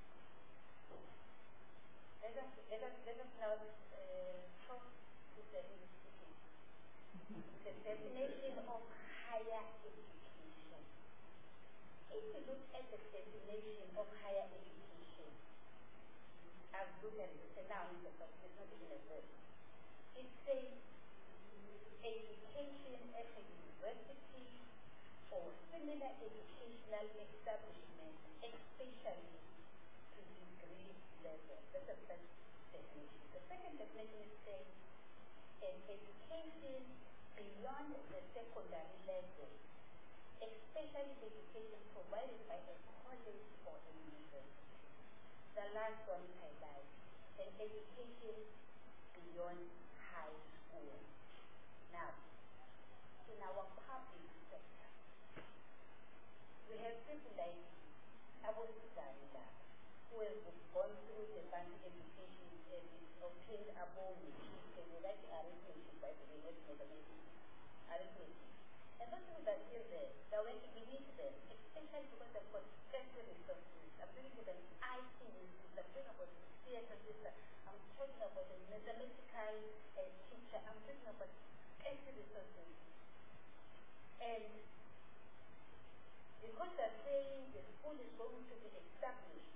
Let us, let us, let us now uh, talk to the institution. The definition of higher education. If you look at the definition of higher education, I've looked at it, it's a noun, but it's not even a verb. It says education at a university or similar educational establishment, especially to degree level. That's the first definition. The second definition is saying an education beyond the secondary level, especially education provided by a college or a university. The last one is highlighted, an education beyond high school. Now, in our public sector, we have people like Abu Zaila, who have gone through the basic education and obtained a bomb machine, and they like arithmetic, by the way, not mathematics, arithmetic. And those people that are there, they are working beneath them, especially because they've got special resources. I'm talking about I T resources, I'm talking about the theater system, I'm talking about the mathematical uh, teacher, I'm talking about special resources. And because they're saying the school is going to be established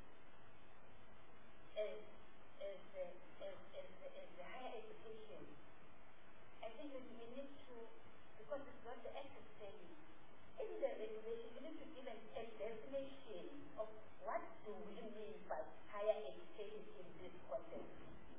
as, as, uh, as, as, as the higher education, I think that we need to, because it's what the act is saying, in the regulation, we need to give an, a definition of what do we mean by higher education in this context.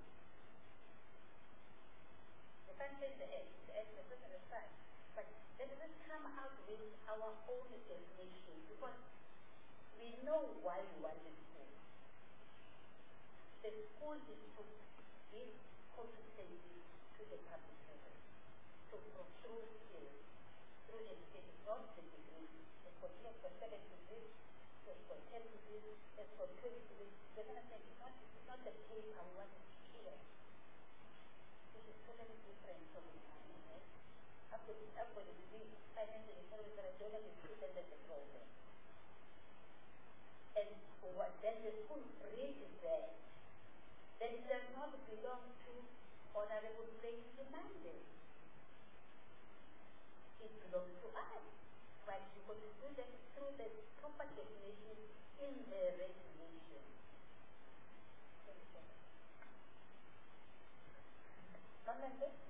You can't say the act, the act is not the fact, but let us come out with our own definition, because we know why we want the school. The school is to give competency to the public service, to through skills, through education, not the degree. It's for seven degrees, it's for ten degrees, it's for twenty degrees. The other thing is not, it's not the paper we want to hear. This is totally different from the time, right? After the after the degree, financial economics that are doing the student that's the problem. And what then the school reads there, then it does not belong to Honorable Places Monday. It belongs to us. But you could do that through the proper definition in the regulation. Not like this?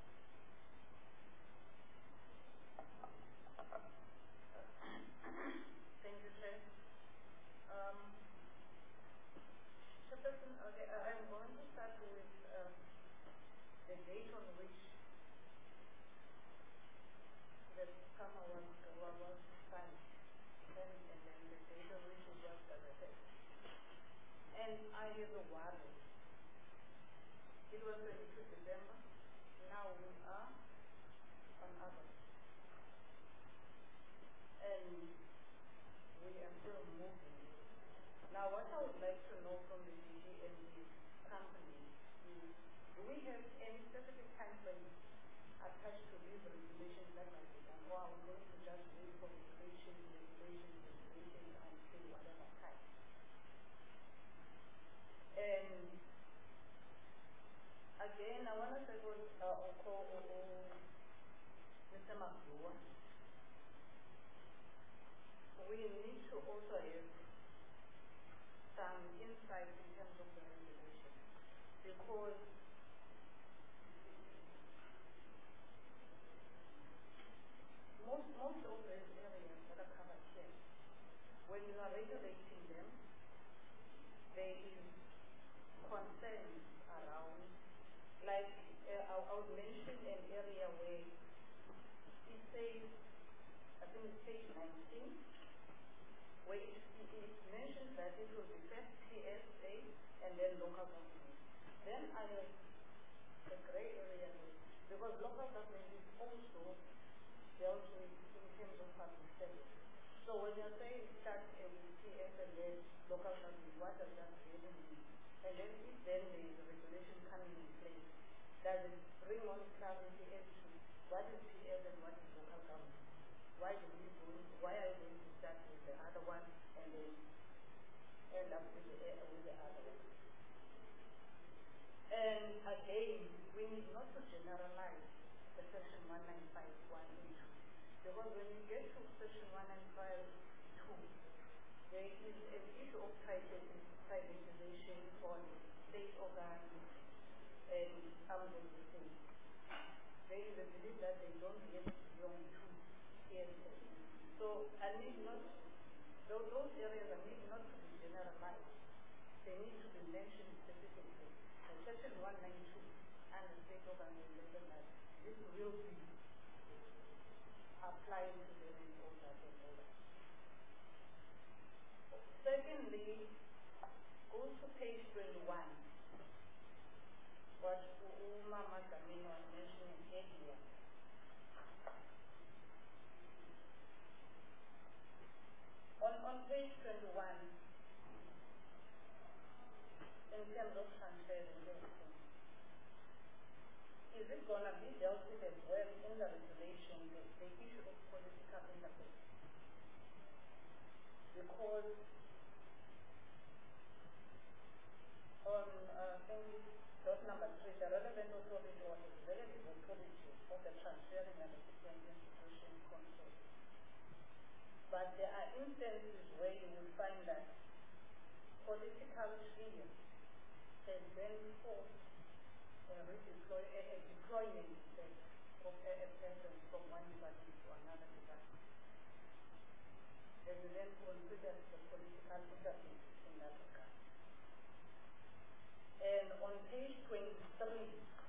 Thank you, Chair. Um, Chairperson, okay, uh, I'm going to start with uh, the date on which the summer was, was signed, and, and then the date on which it was gazetted. And I have a worry. It was twenty-two December. Now we are on August. And we are still moving. Now what I would like to know from the D G and the company is, do we have any specific time frame attached to these regulations that might be done, or are we going to just wait for regulations, regulations, regulations until whatever time? And again, I want to say what uh, Oko, Mister Mabua, we need to also have some insight in terms of the regulation, because most most of the areas that are covered here, when you are regulating them, there is concerns around, like uh, I, I would mention an area where it's says, I think it's page nineteen, where it, it mentions that it will be first P S A and then local government. Then I have a gray area there, because local government is also dealt with in terms of public service. So when you're saying start uh, with P S and then local government, what does that really mean? And then if then there is a regulation coming in place, does it bring on clarity as to what is P S and what is local government? Why do we go, why are we going to start with the other one and then end up with the, uh, with the other one? And again, we need not to generalize the section one ninety-five one and two, because when you get to section one ninety-five two, there is an issue of privatization on state organs and arms of the state. There is a belief that they don't get beyond two years. So I need not, those, those areas are need not to be generalized. They need to be mentioned specifically. And section one ninety-two and the state organization that this will be applied to them and all that and all that. Secondly, go to page twenty-one, what Uma Magamino was mentioning earlier. On, on page twenty-one, in terms of transfer and everything, is it going to be dealt with as well in the regulation, the, the issue of political interface? Because on uh, dot number three, the relevant authority or the relative authority of the transferring and recipient institution control. But there are instances where you will find that political sphere has then forced a redeploy, a, a deployment of a, a person from one department to another department. And then consider the political interface in that regard. And on page twenty-three,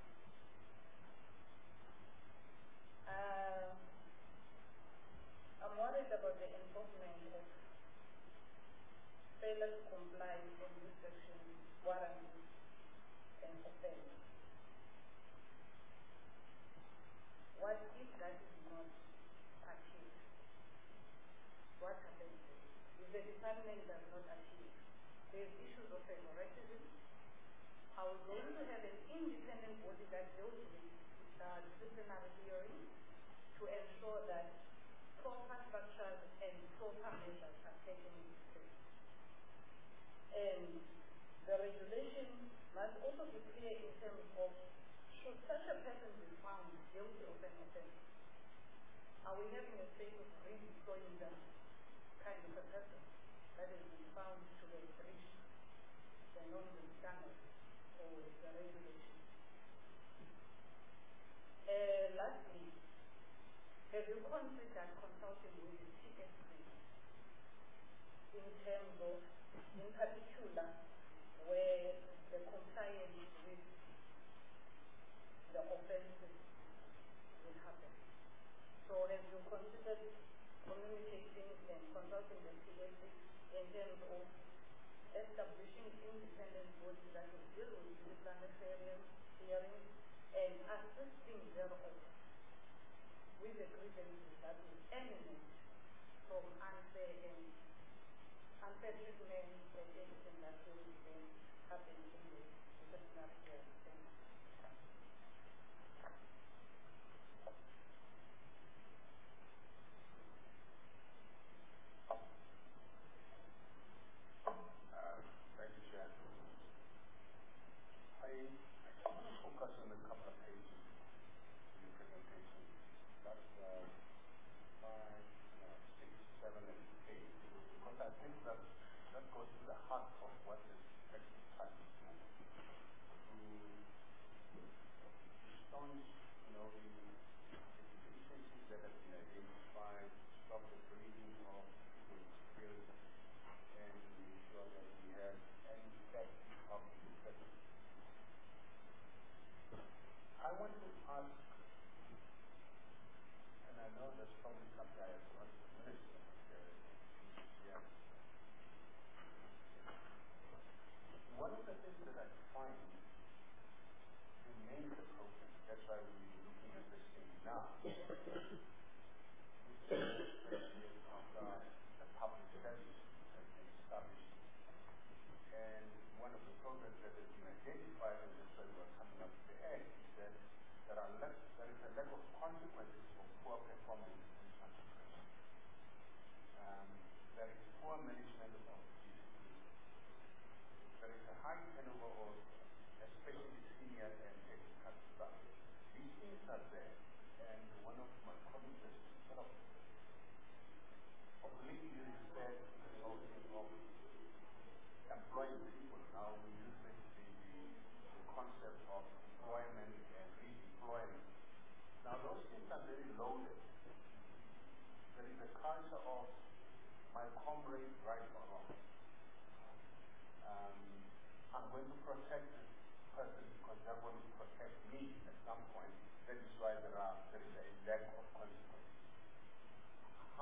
uh, I'm worried about the enforcement of failure to comply with this section warranties and offense. What if that is not achieved? What happens if the department does not achieve? There are issues of favoritism. Are we going to have an independent body that deals with uh, disciplinary hearings to ensure that proper structures and proper measures are taken into place? And the regulation must also be clear in terms of, should such a person be found guilty of an offense, are we having a state of redeploying that kind of a person that has been found to have breached the norms and standards or the regulation? Uh, lastly, have you considered consulting with the T S C in terms of, in particular, where the compliance with the offenses will happen? So have you considered communicating and consulting the T S C in terms of establishing independent bodies that will deal with disciplinary hearings and assisting thereof with the grievances that will emanate from unfair and unfair treatment and everything that will then happen in the disciplinary hearing? That's uh, five, uh, six, seven, and eight.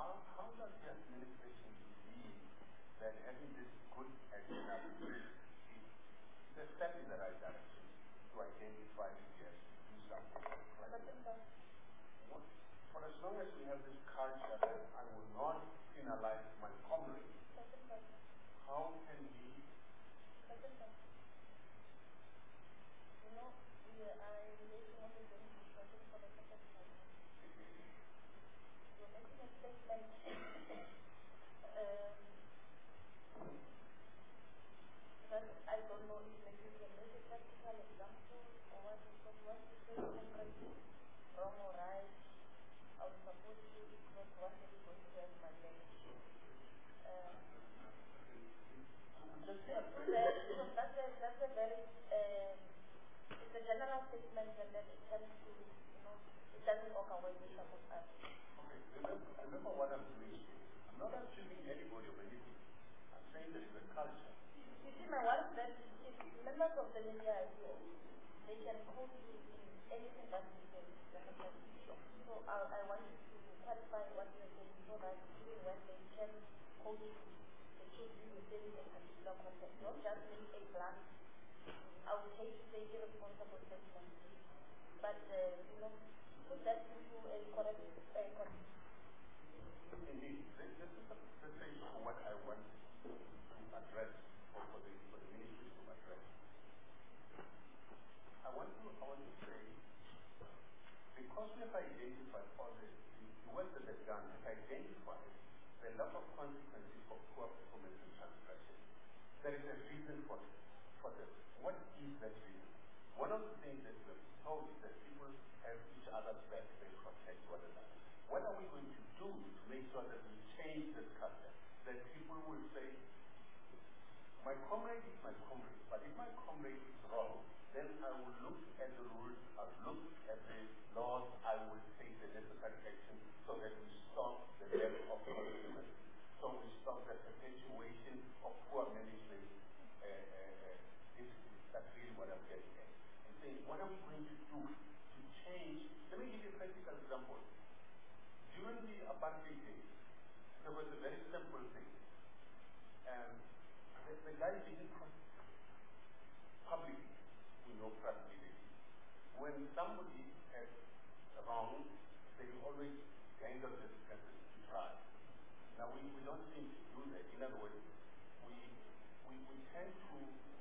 how, how does the administration believe that having this good agenda is a step in the right direction to identify the gaps, do something like that? What, for as long as we have this culture that I will not penalize my comrade, how can we? You know, we are making all the things for the second time. We're making a statement. um, that I don't know if maybe you can make a practical example or what, because once you say something wrong or right, I was supposed to not want everybody to have my language. Um, Just yeah, so that's a, that's a very, um, it's a general statement and then it tends to, you know, it doesn't work away with some of us. Okay, remember, remember what I'm doing here. I'm not accusing anybody of anything. I'm saying there is a culture. You see, my wife said, if members of the media are here, they can quote you in anything that you say. So I, I want you to clarify what you're saying so that even when they can quote you, they should be within a particular context. Not just make a blank, I would hate to say irresponsible statement, but uh, you know, put that into a correct uh, context. Indeed, this, this is the, the thing what I want to address, or for the, for the ministry to address. I want to, I want to say, because we have identified all the, the, the work that they've done, has identified the lot of consequences for poor performance and transgression. There is a reason for, for this. What is that reason? One of the things that we're told is that people have each other's back, they protect one another. What are we going to do to make sure that we change this culture? That people will say, my comrade is my comrade, but if my comrade is wrong, then I will look at the rules, I will look at the laws, I will take the necessary action so that we stop the level of punishment, so we stop the perpetuation of poor management. Uh, uh, uh, this, that's really what I'm getting at. I'm saying, what are we going to do to change? Let me give you a practical example. During the apartheid days, there was a very simple thing. Um, the, the guy didn't publicly, we know privately. When somebody had wrong, they always dangle this person to try. Now we, we don't seem to do that. In other words, we, we, we tend to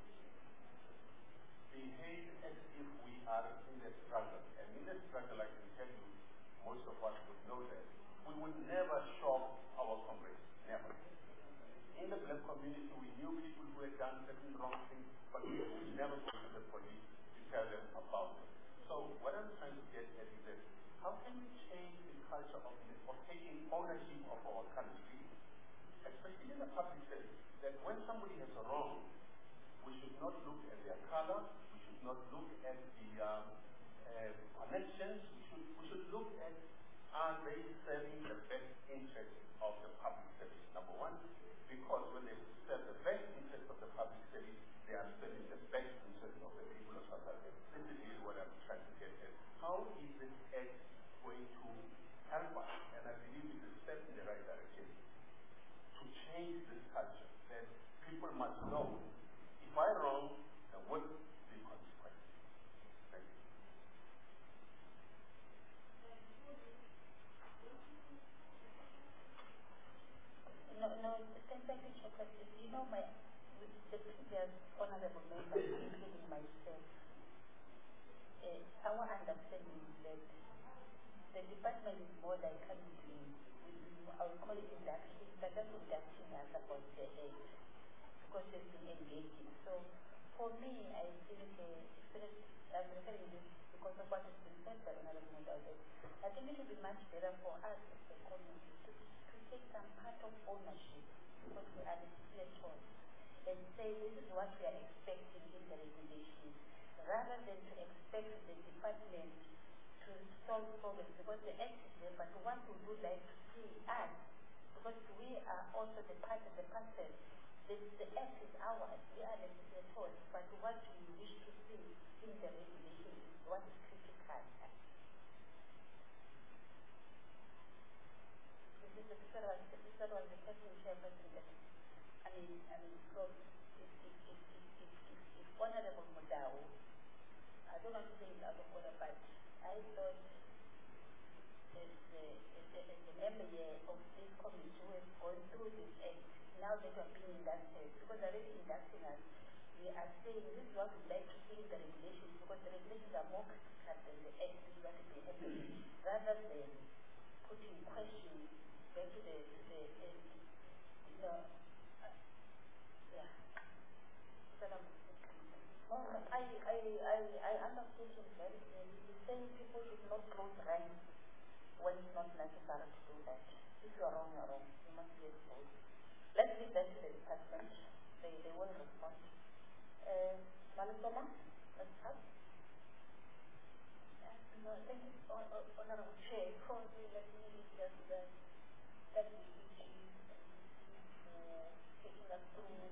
behave as if we are in the struggle. And in the struggle, I can tell you, most of us would know that, we would never shock our comrades. Never. In the black community, we knew people who had done certain wrong things, but we would never go to the police to tell them about it. So what I'm trying to get at is that how can we change the culture of, of taking ownership of our country, especially in the public service, that when somebody has a wrong, we should not look at their color, we should not look at the um, uh, connections, we should, we should look at are they serving the best interest of the public service, number one, because when they serve the best interest of the public service, they are serving the best interest of the people of South Africa. This is really what I'm trying to get at. How is this act going to help us? And I believe it's a step in the right direction to change this culture, that people must know, if I wrong, there will be consequences. Thank you. No, no, thank thank you, Chair. You know, my, with the previous honorable members, including myself, uh, our understanding is that the department is more like currently, I would call it induction, but that's induction us about the aid, because they've been engaging. So, for me, I think, uh, I'm referring this because of what has been said by honorable members. I think it would be much better for us as a community to take some part of ownership, because we are the legislators, and say this is what we are expecting in the regulations, rather than to expect the department to solve problems, because the act is there, but what we would like to see us, because we are also the part of the person, the, the act is ours, we are legislators, but what we wish to see in the regulation is what is critical. this is federal, this is federal, the person chairperson. I mean, I mean, so if, if, if, if, if, if, if Honorable Mudau, I don't want to say it out of order, but I thought as a, as a, as a member here of this committee who has gone through this act, now that we're being inducted, because already inducting us, we are saying this is what we like to see in the regulations, because the regulations are more critical than the act is what is happening, rather than putting questions back to the, to the, uh, you know, uh, yeah. Well, I, I, I, I understand him very clearly. He's saying people should not close ranks when it's not necessary to do that. If you are wrong, you are wrong. You must be exposed. Let's leave that to the department. They, they will respond. Uh, Malisoma, let's start. Uh, no, thank you, Honorable Chair. Probably let me just uh, thank the D G for taking us through,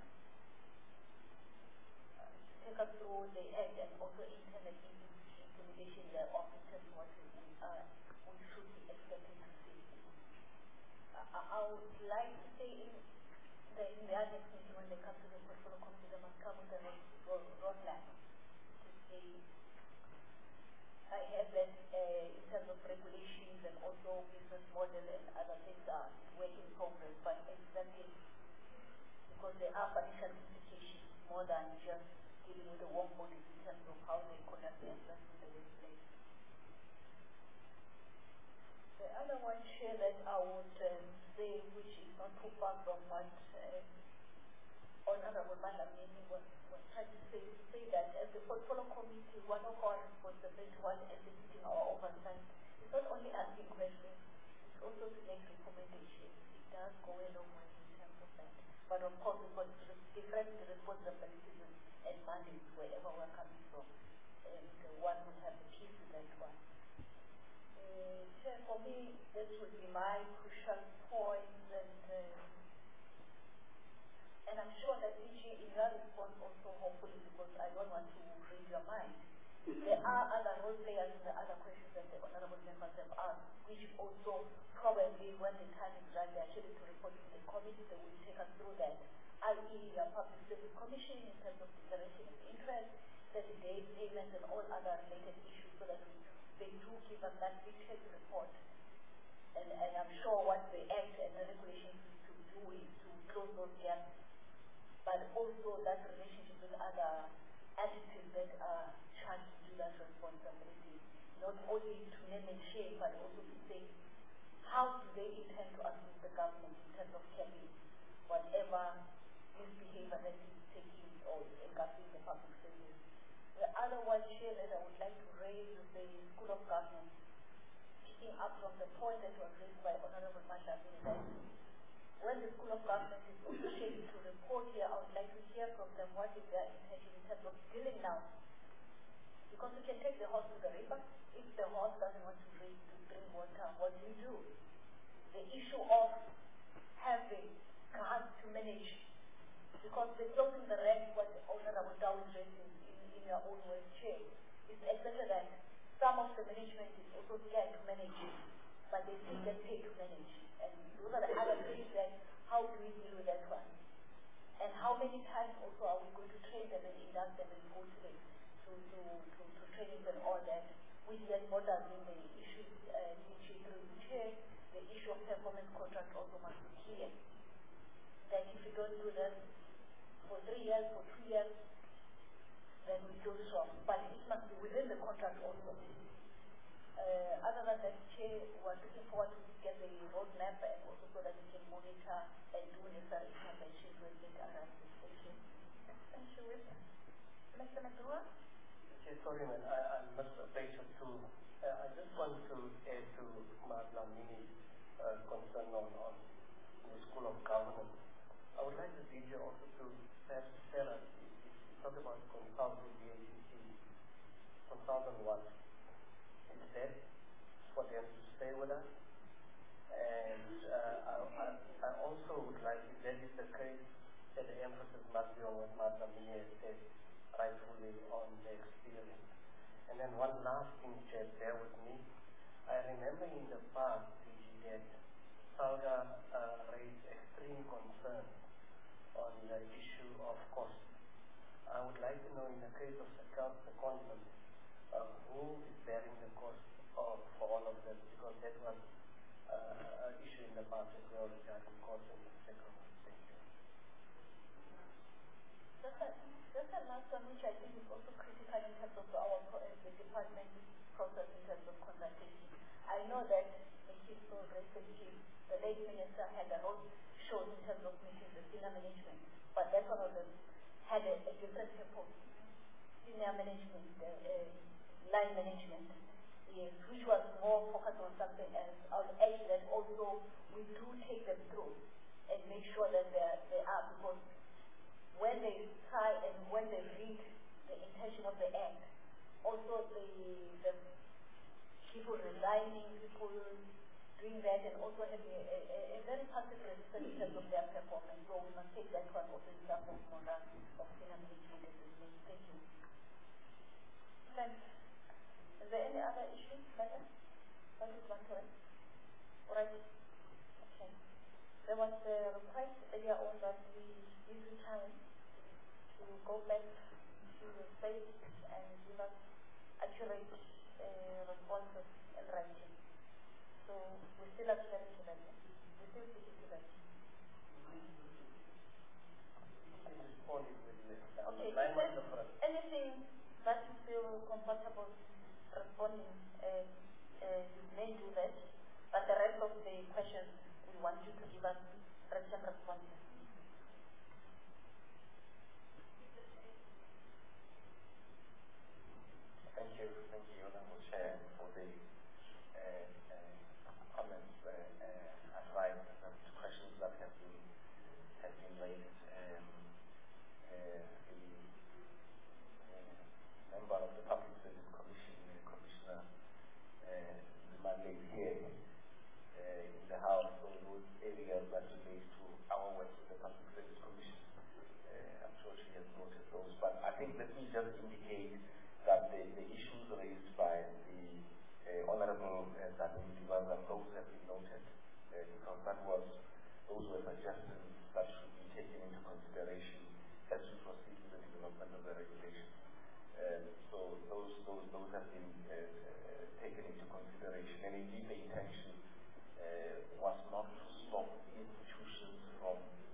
uh, take us through the act and also internet implementation of in terms of what we, uh, we should be expecting to see. Uh, I would like to say in the, in the next meeting when they come to the portfolio committee, they must come with a road, roadmap to see. I have that uh, in terms of regulations and also business model and other things are work in progress, but exactly because there are financial implications more than just dealing with the work bodies in terms of how they conduct themselves in the workplace. The other one share that I would um, say, which is not too far from what uh, Honorable Malamini was, was trying to say, to say that as the portfolio committee, one of our responsibilities was executing our oversight. It's not only asking questions, it's also to make recommendations. It does go a long way in terms of that. But of course, we've got different responsibilities and mandates wherever we're coming from. And uh, one will have a piece in that one. Uh, Chair, for me, this would be my crucial points, and uh, and I'm sure that D G in your response also, hopefully, because I don't want to read your mind, there are other role players in the other questions that the honorable members have asked, which also probably when the time is right, they actually to report to the committee, they will take us through that, that is the Public Service Commission in terms of declaration of interest, thirty days payments and all other related issues, so that we, they do give us that detailed report. And, and I'm sure what the Act and the regulations to do is to close those gaps, but also that relationship with other entities that are charged to do that responsibility, not only to name and shame, but also to say how do they intend to assist the government in terms of capping whatever misbehavior that is taking or engulfing the public service. The other one share that I would like to raise is the School of Government, picking up from the point that was raised by Honorable Mashabini, that when the School of Government is also scheduled to report here, I would like to hear from them what is their intention in terms of dealing now. Because we can take the horse to the river. If the horse doesn't want to drink, to drink water, what do you do? The issue of having grants to manage, because the closing the rank, what the Honorable Dow is raising in, in your own words, Chair, is essential that some of the management is also scared to manage, but they still get paid to manage. And those are the other things that, how do we deal with that one? And how many times also are we going to train them and induct them and go to them to, to, to, to training and all that, which then borders in the issues, uh, which is through the chair, the issue of performance contract also must be clear. That if you don't do that for three years, for two years, then we do so. But it must be within the contract also. Uh, other than that, Chair, we're looking forward to get the roadmap and also so that we can monitor and do necessary interventions when it arises. Thank you. Thank you. Mister Madua? Okay, sorry, man. I, I must update you too. Uh, I just want to add to Madlamini's uh, concern on, on the School of Government. I would like the D G also to perhaps tell us, you talk about consulting the agency, consultant what? Is that for them to stay with us? And uh, I, I, I also would like, if that is the case, that the emphasis must be on what Madlamini has said, rightfully on the experience. And then one last thing, Chair, bear with me. I remember in the past, D G, that SALGA uh, raised extreme concern on the issue of cost. I would like to know, in the case of secondment, uh, who is bearing the cost of, for all of this, because that was uh, an issue in the past as well regarding cost and secondment. Thank you. Just a, just a last one, which I think is also critical in terms of our the department's process in terms of consultation. I know that in so recently, the late minister had a whole show in terms of meeting the senior management, but that one of them had a, a different purpose. Senior management, uh, uh, line management, yes, which was more focused on something else. On edge that also we do take them through and make sure that they they are, because when they try and when they read the intention of the act, also the the people resigning, people doing that, and also having a, a, a very passive resistance in terms of their performance. So we must take that one also in terms of moral of senior management as well. Thank you. Thanks. Is there any other issues, madam? That is one correct. All right. Okay. There was a request earlier on that we use the time to go back to the state and give us accurate uh, responses in writing. So we still are adhering to that. We still sticking to that. Okay. Is there anything that you feel comfortable responding, uh, uh, you may do that, but the rest of the questions we want you to give us written responses. Thank you, thank you, Honourable Chair, for the uh, uh, comments, uh, uh, advice, and questions that have been have been raised. Um, uh, the uh, member of the Public Service Commission, uh, Commissioner uh, Mandate here uh, in the House, so those areas that relate to our work with the Public Service Commission, uh, I'm sure she has noted those. But I think let me just indicate that the, the issues raised by the uh, Honourable uh, Zanini Divaza, those have been noted, uh, because that was, those were suggestions that should be taken into consideration as we proceed with the development of the regulations. Uh, so those, those, those have been uh, uh, taken into consideration, and indeed the intention uh, was not to stop the institutions from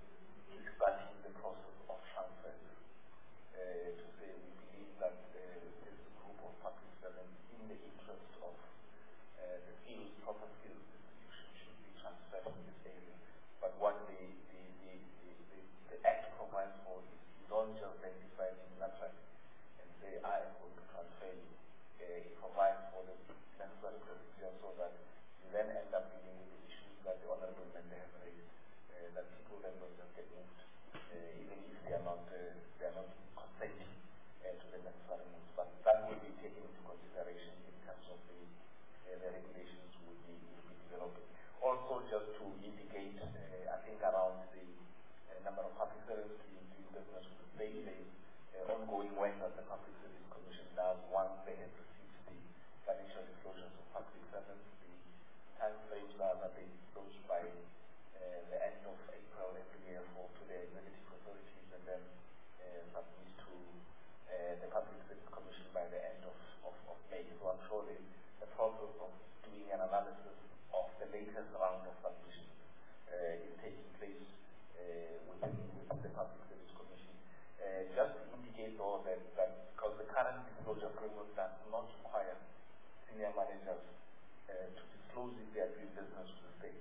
starting the process of transfer. Uh, to say we believe that uh, this group of public servants, in the interest of uh, the skills, proper skills distribution, should be transferred in this area. But what the, the, the, the, the, the Act provides for is you don't just then decide in abstract and say, I am going to transfer you. Uh, it provides for the necessary procedure so that you then end up dealing with the issues that the Honourable Member has raised, uh, that people then don't just get moved, uh, even if they are not, uh, they are not consenting uh, to the necessary moves. But that will be taken into consideration in terms of the, uh, the regulations we will be, will be developing. Also, just to indicate, uh, I think around the uh, number of public servants doing business with the state, there is uh, ongoing work that the Public Service Commission does once they have received the financial disclosures of public servants. The time frames are that they disclose by uh, the end of April every year for to the executive authorities, and then uh, submit to uh, the Public Service Commission by the end of, of, of May. So I'm sure the, the process of doing an analysis of the latest round of submissions uh, is taking place uh, within, within the Public Service Commission. Uh, just to indicate though that, that because the current disclosure framework does not require senior managers uh, to disclose if they are doing business with the state.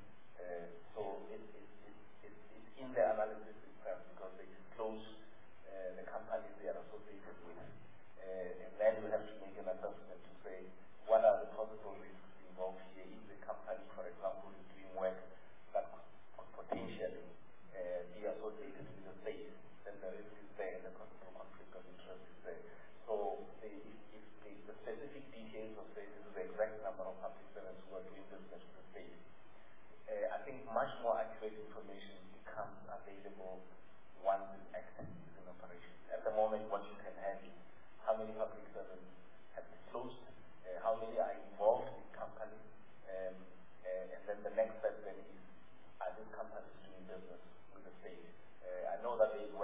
Uh, so it, it, it, it, it's in the analysis itself, because they disclose uh, the companies they are associated with. Uh, and then we have to make an assessment to say what are the possible risks involved here. If the company, for example, is doing work that could, could potentially uh, be associated with the state, then the risk is there and the possible conflict of interest is there. So the, if, if the, the specific details of say this is the exact number of public servants who are doing business with the state, uh, I think much more accurate information becomes available once this act is in operation. At the moment, what you can have is how many public servants have disclosed, uh, how many are involved in companies, um, uh, and then the next step then is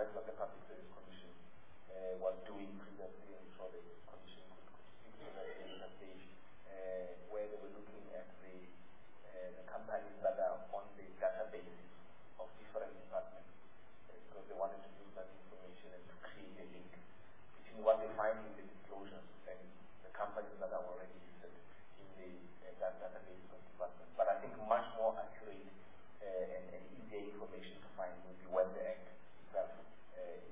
work that the Public Service Commission uh, was doing previously, I'm sure the Commission could, could speak to that at a stage, uh, where they were looking at the, uh, the companies that are on the databases of different departments, uh, because they wanted to use that information and to create a link between what they find in the disclosures and the companies that are already listed in the uh, that database of departments. But I think much more accurate uh, and, and easier information to find will be when the Act itself uh, is,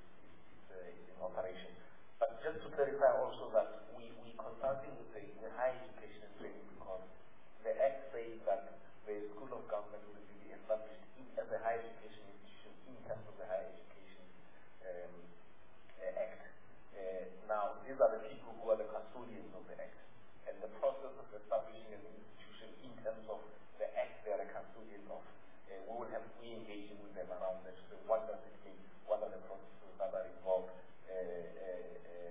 is, is, uh, is in operation. But just to clarify also that we, we consulting with the, the higher education and training, because the Act says that the School of Government will be established in, as a higher education institution in terms of the higher education um, uh, Act. Uh, now, these are the people who are the custodians of the Act. And the process of establishing an institution in terms of the Act they are a custodian of, uh, we will have to be engaging with them around that. So what does it mean? What are the processes that are involved? Uh, uh, uh,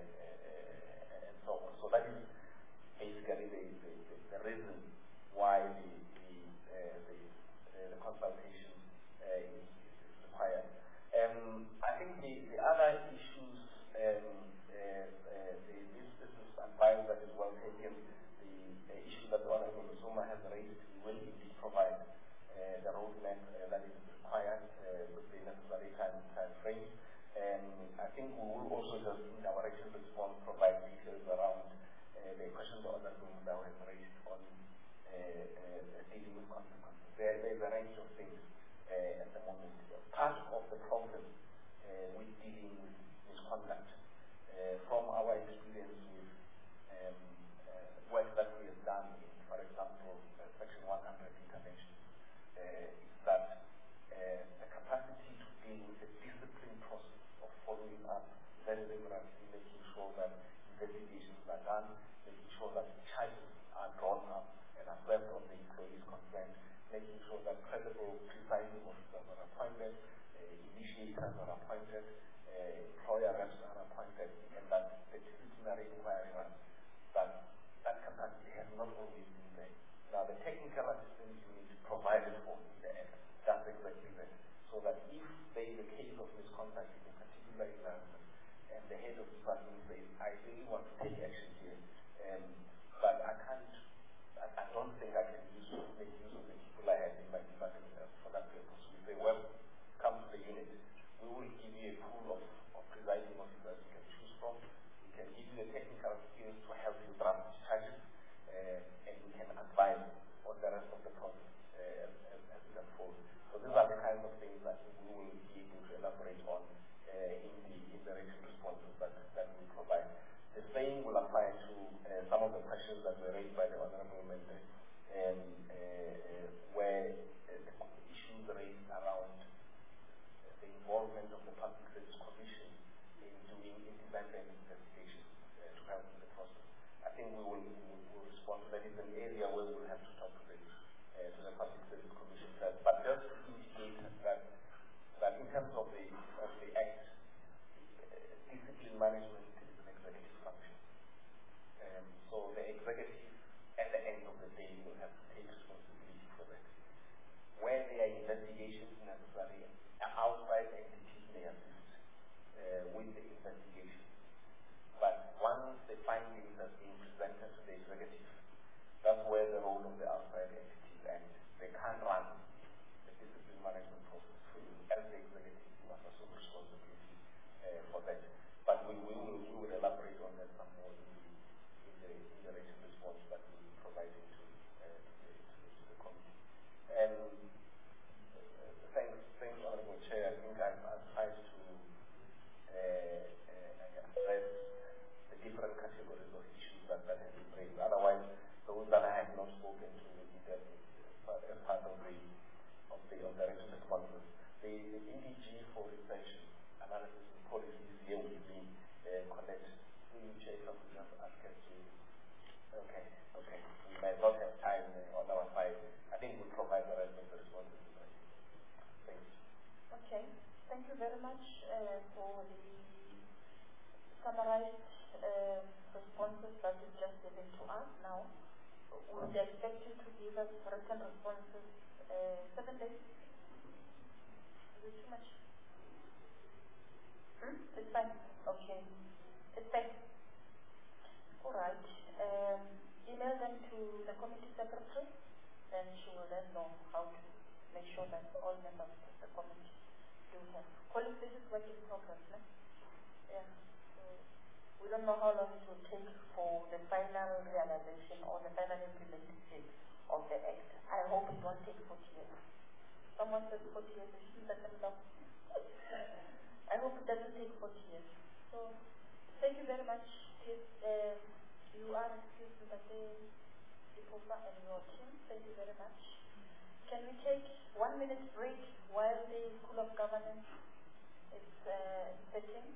uh, and so on. So that is basically the, the, the, the reason why the, the, uh, the, uh, the consultation uh, is, is required. Um, I think the, the other issues, um, uh, uh, the, this, this is advice that is well taken. The uh, issue that the Honorable Zuma has raised, we will indeed provide uh, the roadmap uh, that is required uh, with the necessary time, time frames. And I think we will also just, in our action response, provide details around uh, the questions the Honorable Mundau has raised on uh, uh, dealing with consequences. There, there is a range of things uh, at the moment. Part of the problem uh, with dealing with misconduct, uh, from our experience with um, uh, work that we have done in, for example, uh, Section one hundred intervention, uh, is that uh, the capacity to deal with the discipline process of following up very rigorously, making sure that investigations are done, making sure that charges are drawn up and are served on the employees concerned, making sure that credible presiding officers are appointed, uh, initiators are appointed, uh, employer reps are appointed, and that the disciplinary inquiry runs. But that capacity has not always been there. Now, the technical assistance unit provided for in the Act does exactly that. So that if there is a case of misconduct in a particular environment, and the head of department says, I really want to take action here, um, but I can't, I, I don't think I can use make use of the people I have in my department for that purpose. We say, well, come to the unit. We will give you a pool of, of presiding officers you can choose from. We can give you the technical skills to help you draft charges, uh, and we can advise on the rest of the process uh, as, as, as it unfolds. So these are the kinds of things that we will be able to elaborate on uh, in the in the written responses that, that we provide. The same will apply to uh, some of the questions that were raised by the Honorable Member, um, uh, uh, where uh, the issues raised around the involvement of the Public Service Commission in doing independent investigations uh, to help with the process. I think we will, we will, will respond to that. It's an area where we will have to talk to the, uh, to the Public Service Commission first. But just to indicate that, that in terms of the, of the Act, uh, discipline management is an executive function. Um, so the executive, at the end of the day, will have to take responsibility for that. Where there are investigations necessary, outside entities may assist uh, with the investigation. But once the findings have been presented to the executive, that's where the role of the outside entities ends. They can't run the discipline management process for you as the executive. You must assume responsibility uh, for that. But we, we, will, we will elaborate on that some more in the, in the, in the written response that we will provide to, uh, to, the, to, the, to the committee. And Thanks, thanks, Honorable Chair. I think I've, I've tried to uh, uh, address the different categories of issues that, that have been raised. Otherwise, those that I have not spoken to will be dealt with as part of the of the of the written responses. The, the E D G for research, analysis, and policies here with me, uh, Colette. Will you, Chair, if I could just ask her to? Okay, okay. We might not have time uh, on our side. I think we'll provide the rest of the responses. Okay, thank you very much uh, for the summarized uh, responses that you've just given to us now. We would expect you to give us written responses, uh, seven days. Is it too much? progress. No? Yeah. So we don't know how long it will take for the final realization or the final implementation of the act. I hope it won't take forty years. Someone said forty years, I shouldn't let them know. I hope it doesn't take forty years. So thank you very much. Yes, uh, you are excused, Mtate Ipofa and your team. Thank you very much. Can we take one minute break while the School of Governance is uh, sitting?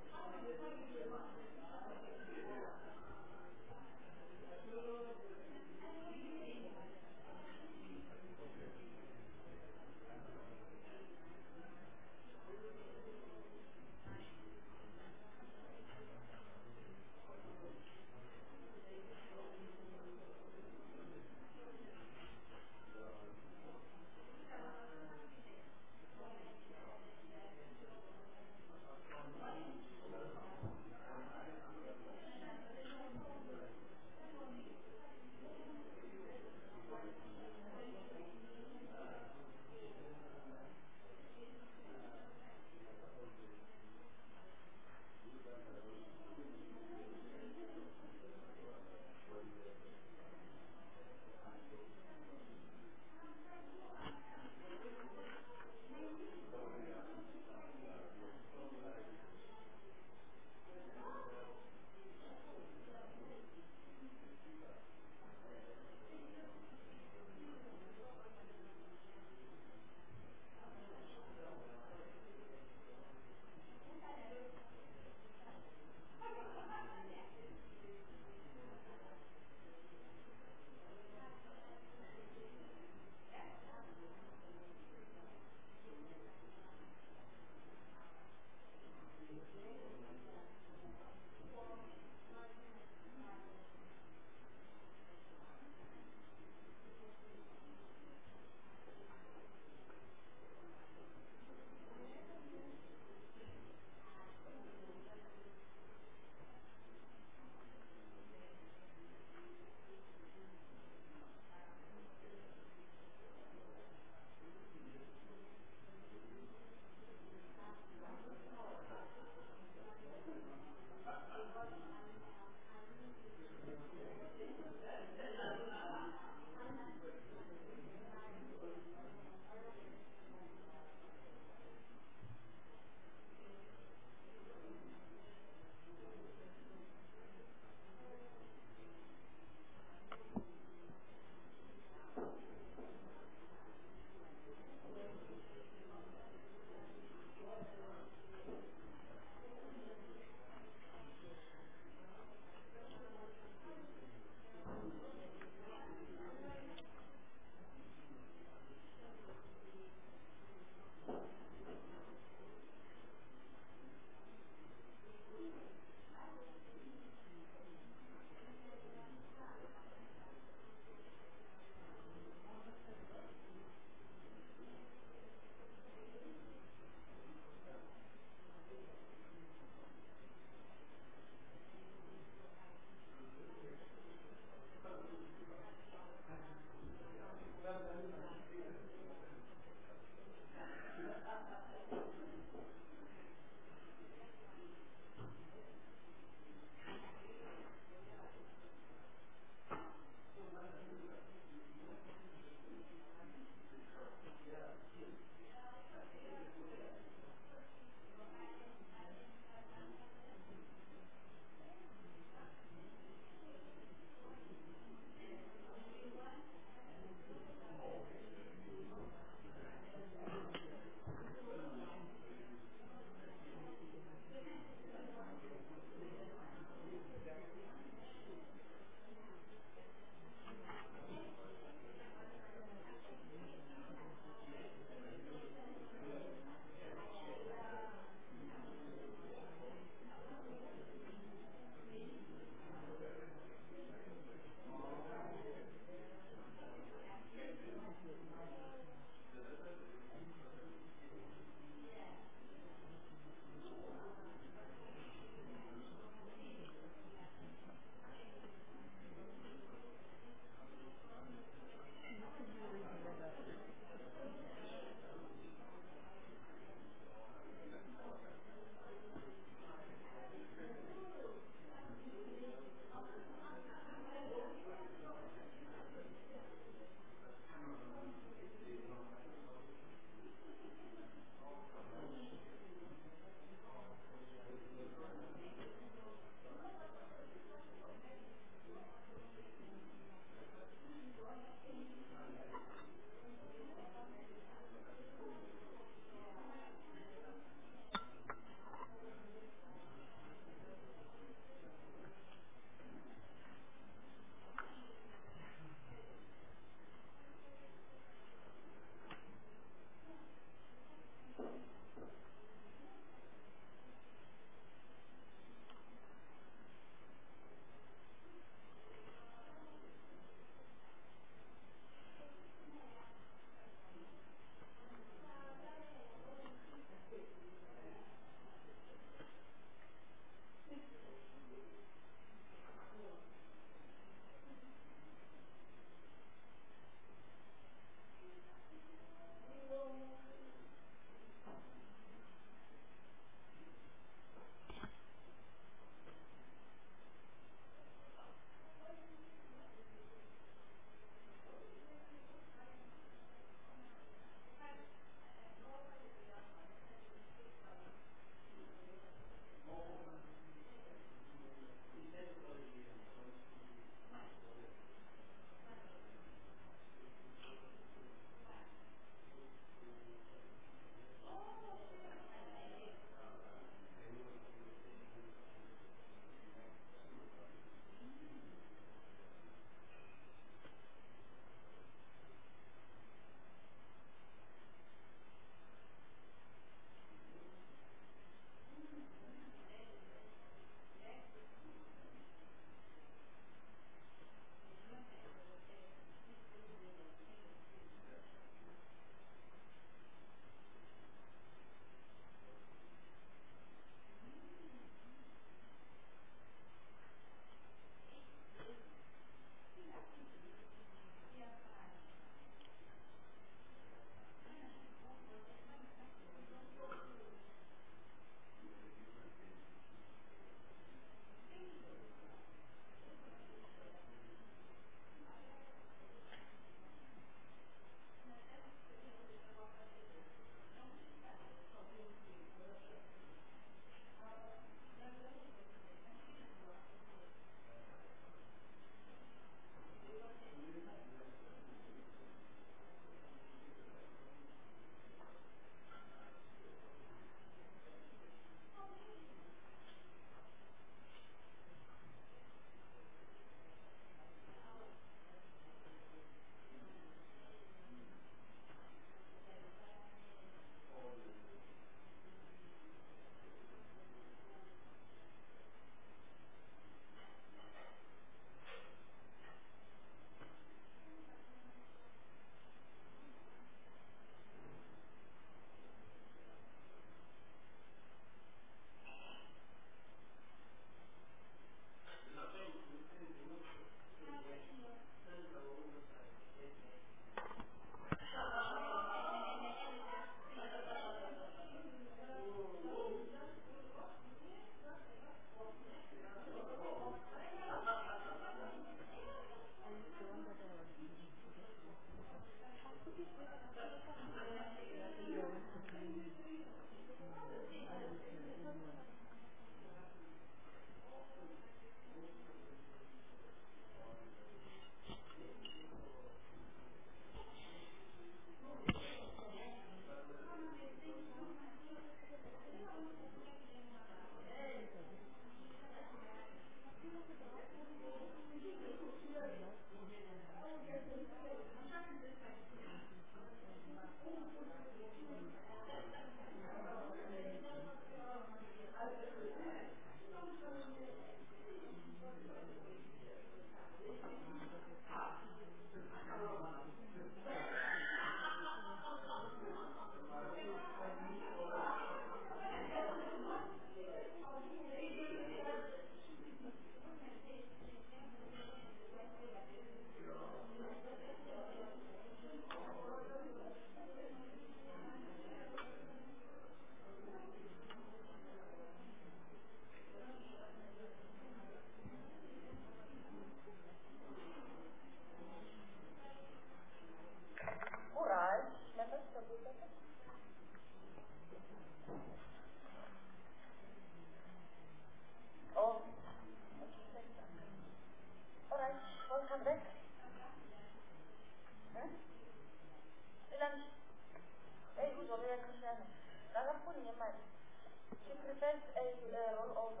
first is uh, rollover.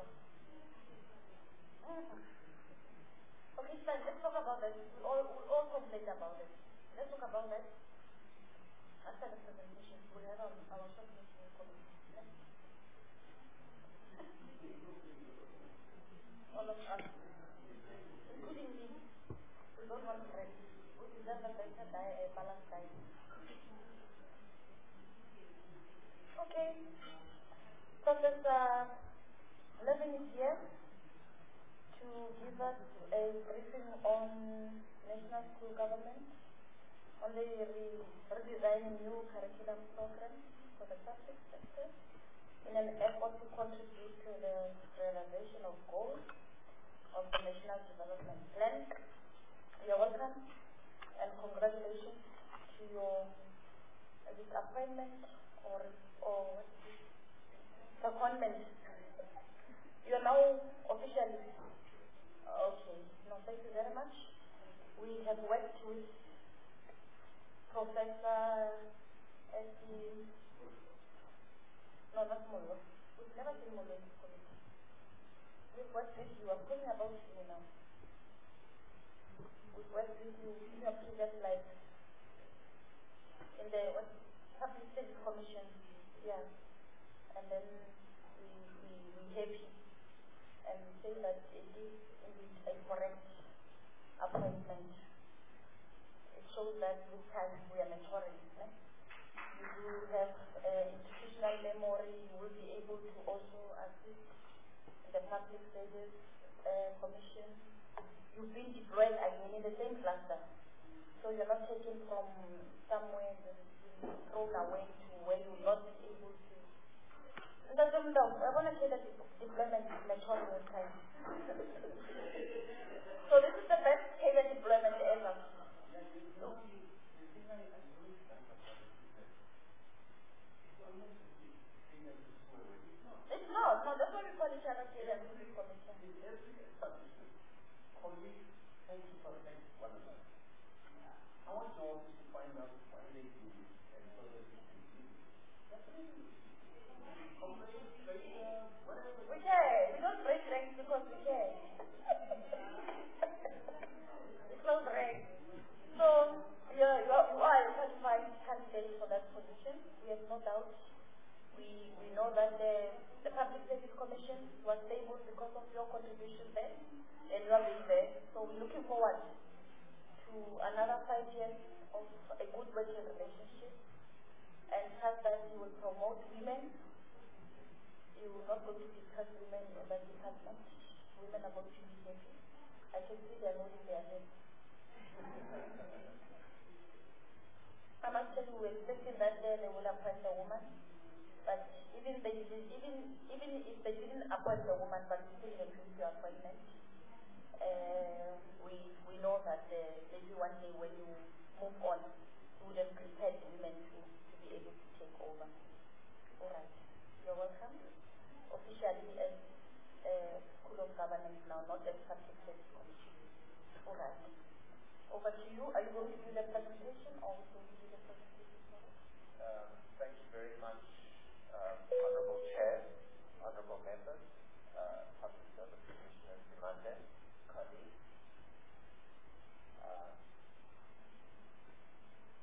Mm. Okay, fine. Let's talk about that. We all we all complain about it. Let's talk about that after the presentation. We have our, our short meeting committee. All of us, including me, we don't want stress. We deserve a better diet, a balanced diet. Okay. Professor Levin is here to give us a briefing on national school government, on the re redesigning new curriculum programs for the public sector in an effort to contribute to the realization of goals of the National Development Plan. You're welcome and congratulations to your uh, this appointment or or secondment. You are now officially okay. No, thank you very much. We have worked with Professor S D. No, not Molo. We've never seen Molo in this committee. We've worked with you. I'm talking about you now. We've worked with you in your previous life in the what, Public Service Commission. Yeah. And then we we we happy and say that it is indeed a correct appointment. It shows that with time we are maturing. Eh? You do have uh, institutional memory. You will be able to also assist in the Public Service uh, Commission. You've been deployed again in the same cluster, so you're not taken from somewhere and thrown away to where you're not able to. That's what I want to say that deployment is maturing with time. So this is the best career deployment ever. So, it's not. No, that's what we call each other career commission. Thank you for that. Wonderful. I want to also find out why they do this and so that we can do this. We care. We don't break ranks because we care. We close ranks. So, you're, you are, you are a qualified candidate for that position. We have no doubt. We, we know that the, the Public Service Commission was stable because of your contribution there, and you are being there. So we're looking forward to another five years of a good working relationship, and trust that you will promote women. You will not going to discuss women in that department. Women are going to be happy. I can see they are nodding their heads. I'm actually we're expecting that day they will appoint a woman, but even they didn't, even even if they didn't appoint a woman, but we still increase your appointment. Uh, we we know that uh, maybe one day when you move on, you would have prepared women to, to be able to take over. All right, you're welcome. Officially as uh, School of Governance now, not as Public Service Commission. All right. Over to you. Are you going to do the presentation or will you do the presentation? Uh, thank you very much, uh, Honorable Chair, Honorable Members, uh, Public Service Commissioners, Demandant, colleagues. Uh,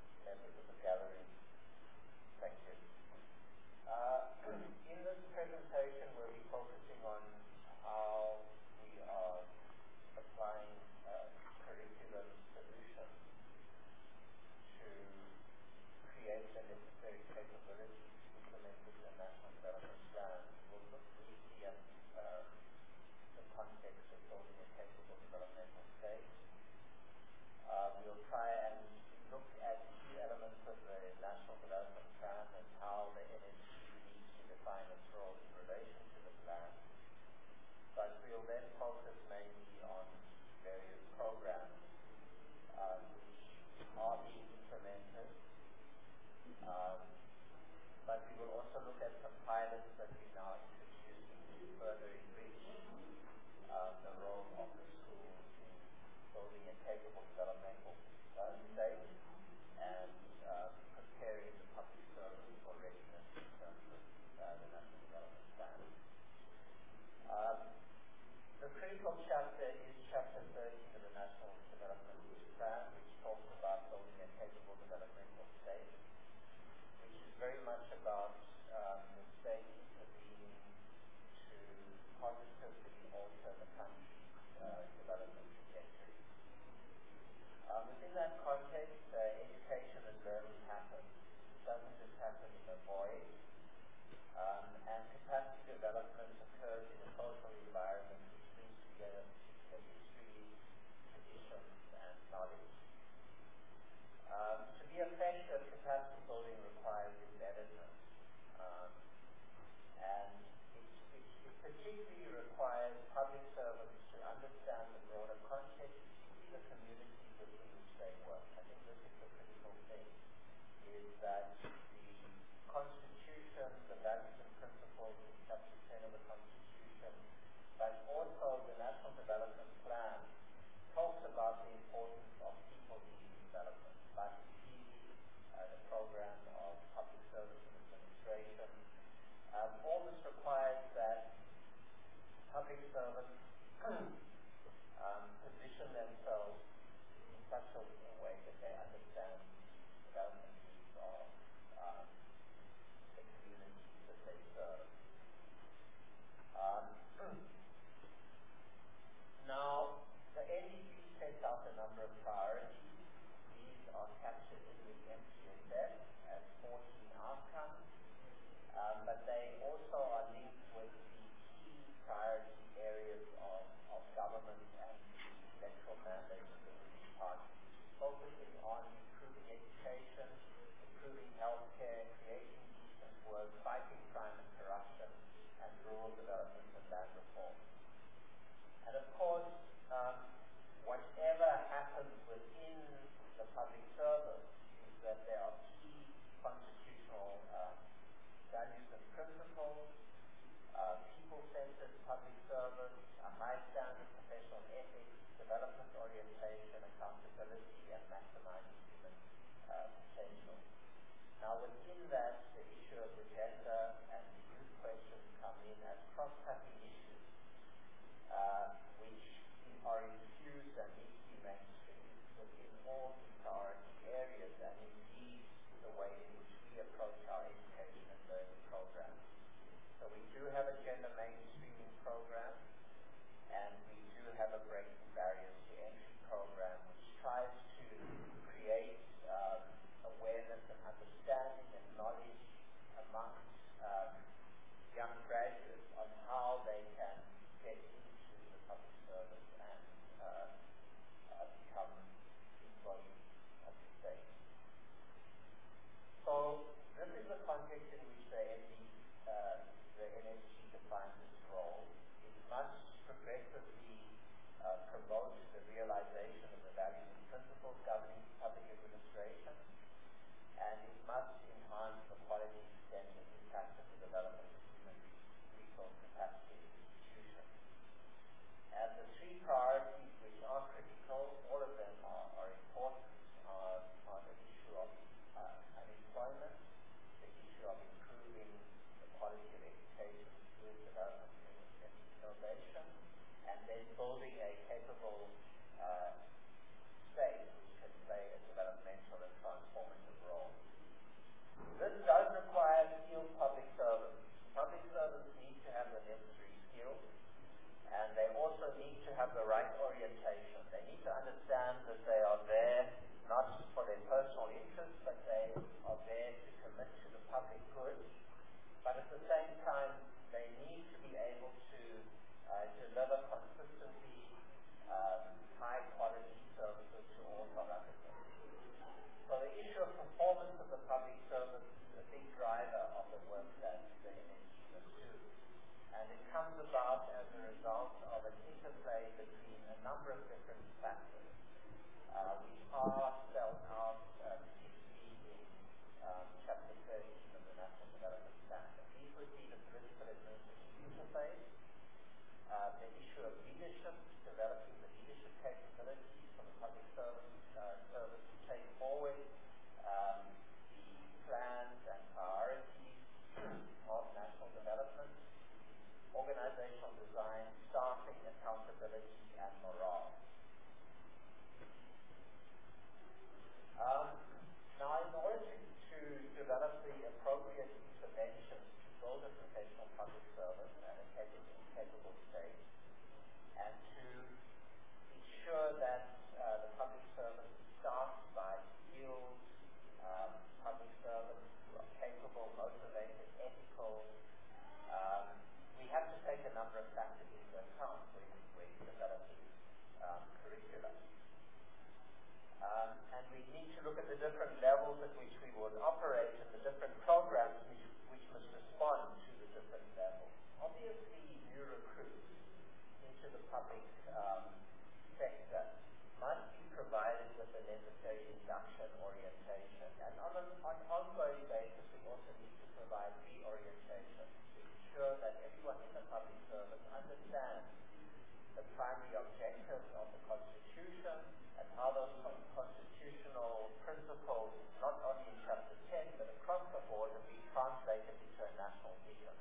operate and the different programs which, which must respond to the different levels. Obviously, new recruits into the public um, sector must be provided with the necessary induction orientation. And on an on ongoing basis, we also need to provide reorientation to ensure that everyone in the public service understands the primary objectives of the Constitution and how those con- constitutional principles, not only in Chapter ten, but across the board, have been translated into a national vision.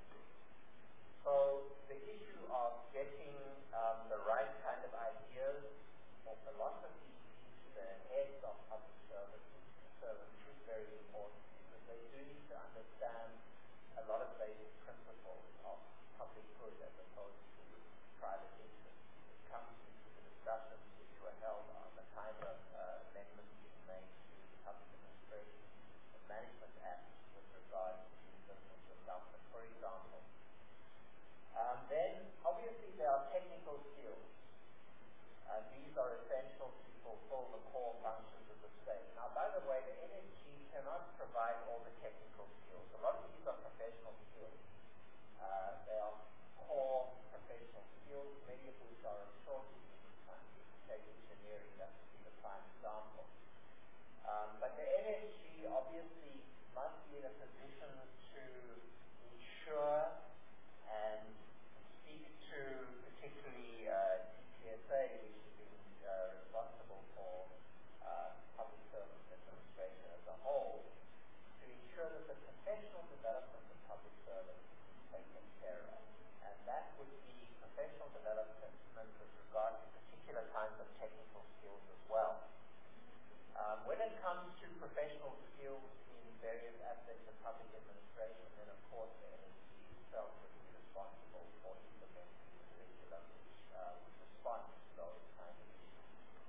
So the issue of getting um, the right kind of ideas or philosophy into the heads of public services, servants is very important because they do need to understand a lot of basic principles of public good as opposed to private interest. It comes into the discussions which were held on the kind of uh, amendments being made to the Public Administration and Management Act with regard to the business of government, for example. Um, then, obviously, there are technical skills. Uh, these are essential to fulfill the core functions of the state. Now, by the way, the N S G cannot provide all the technical skills. A lot of these are professional skills. Uh, they are core professional skills, many of which are of shortage in this country. Take engineering, that would be the prime example. Um, but the N S G obviously must be in a position to ensure and speak to particularly uh, D T S A, which has been uh, responsible for uh, public service administration as a whole, to ensure that the professional development of public service is taken care of. And that would be professional development with regard to particular kinds of technical skills as well. Um, when it comes to professional skills in various aspects of public administration, then of course the N S G itself would be responsible for implementing the curriculum which uh, would respond to those kinds of issues.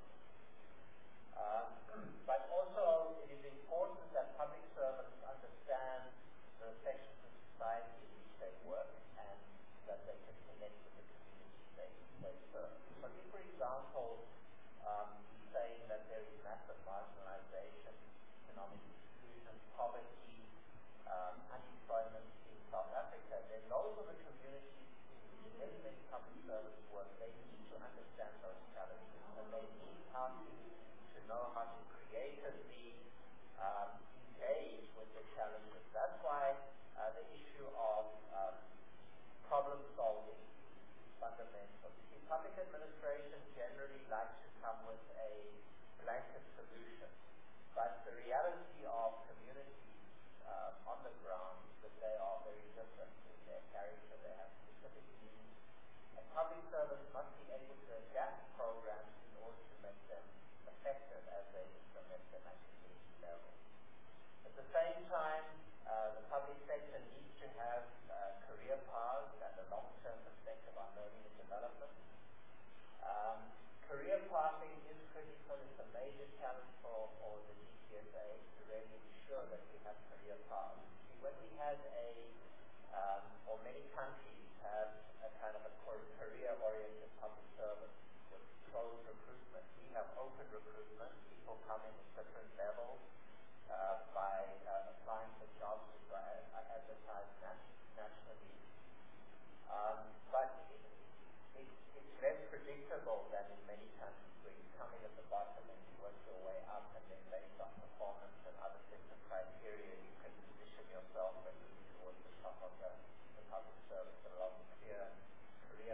Um, but also it is important that public servants understand the sections of society in which they work and that they can connect with the communities they, they serve. So if, for example, um, we're saying that there is massive marginalization, economic exclusion, poverty, um, unemployment in South Africa, then those are the communities in which many, many public servants work. They need to understand those challenges and they need how to, to know how to creatively um, engage with the challenges. That's why uh, the issue of um, problem solving is fundamental. You see, public administration generally likes to come with a blanket solution, but the reality of communities uh, on the ground is that they are very different in their character. They have specific needs, and public service must be able to adapt programs in order to make them effective as they implement them at community level. At the same time, uh, the public sector needs to have uh, career paths and a long-term perspective on learning and development. Um, career pathing is critical. It's a major challenge for, for the D T S A to really ensure that we have career paths. See, when we had a, um, or many countries have a kind of a career-oriented public service with closed recruitment. We have open recruitment. People come in at different levels uh, by uh, applying for jobs which are advertised nationally. Um, but it, it, it's less predictable than in many countries where you come in at the bottom and you work your way up, and then based on performance and other sets of criteria, you can position yourself and move towards the top of the, the public service along clear career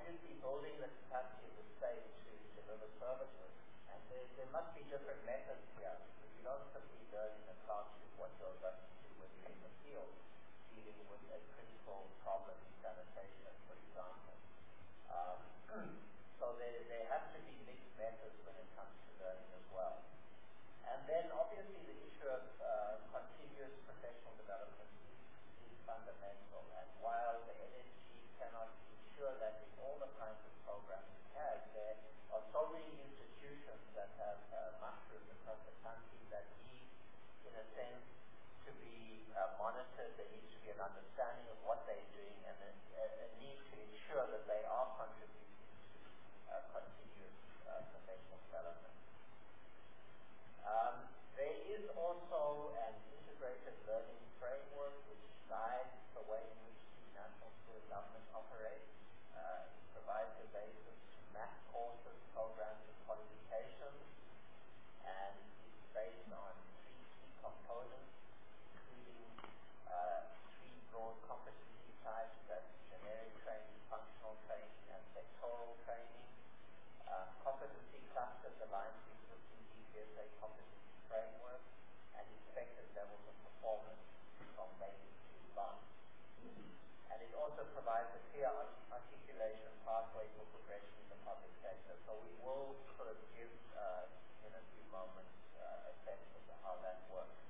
obviously building the capacity of the state to deliver services. And there, there must be different methods here, because you don't simply learn in a classroom what you're going to do when you're in the field, dealing with a critical problem in sanitation, for example. Um, so there, there have to be mixed methods when it comes to learning as well. And then obviously the issue of uh, continuous professional development is, is fundamental. And while the N S G cannot ensure that in all the kinds of programs it has, there are so many institutions that have uh, mushroomed across the country that need, in a sense, to be uh, monitored. There needs to be an understanding of what they're doing, and a, a, a need to ensure that they are contributing to uh, continuous uh, professional development. Um, there is also an integrated learning framework which guides the way in which the National School of Government operates. Uh, it provides a basis to map courses, programs, and qualifications, and it's based on three key components, including uh, three broad competency types: that's generic training, functional training, and sectoral training. Uh, competency clusters align to existing G P S A competency framework and expected levels of performance from basic to advanced. And it also provides a clear articulation pathway for progression in the public sector. So we will sort of give uh, in a few moments uh, a sense of how that works.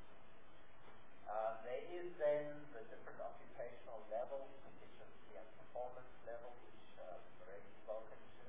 Uh, there is then the different occupational levels, proficiency and performance level, which uh, we've already spoken to,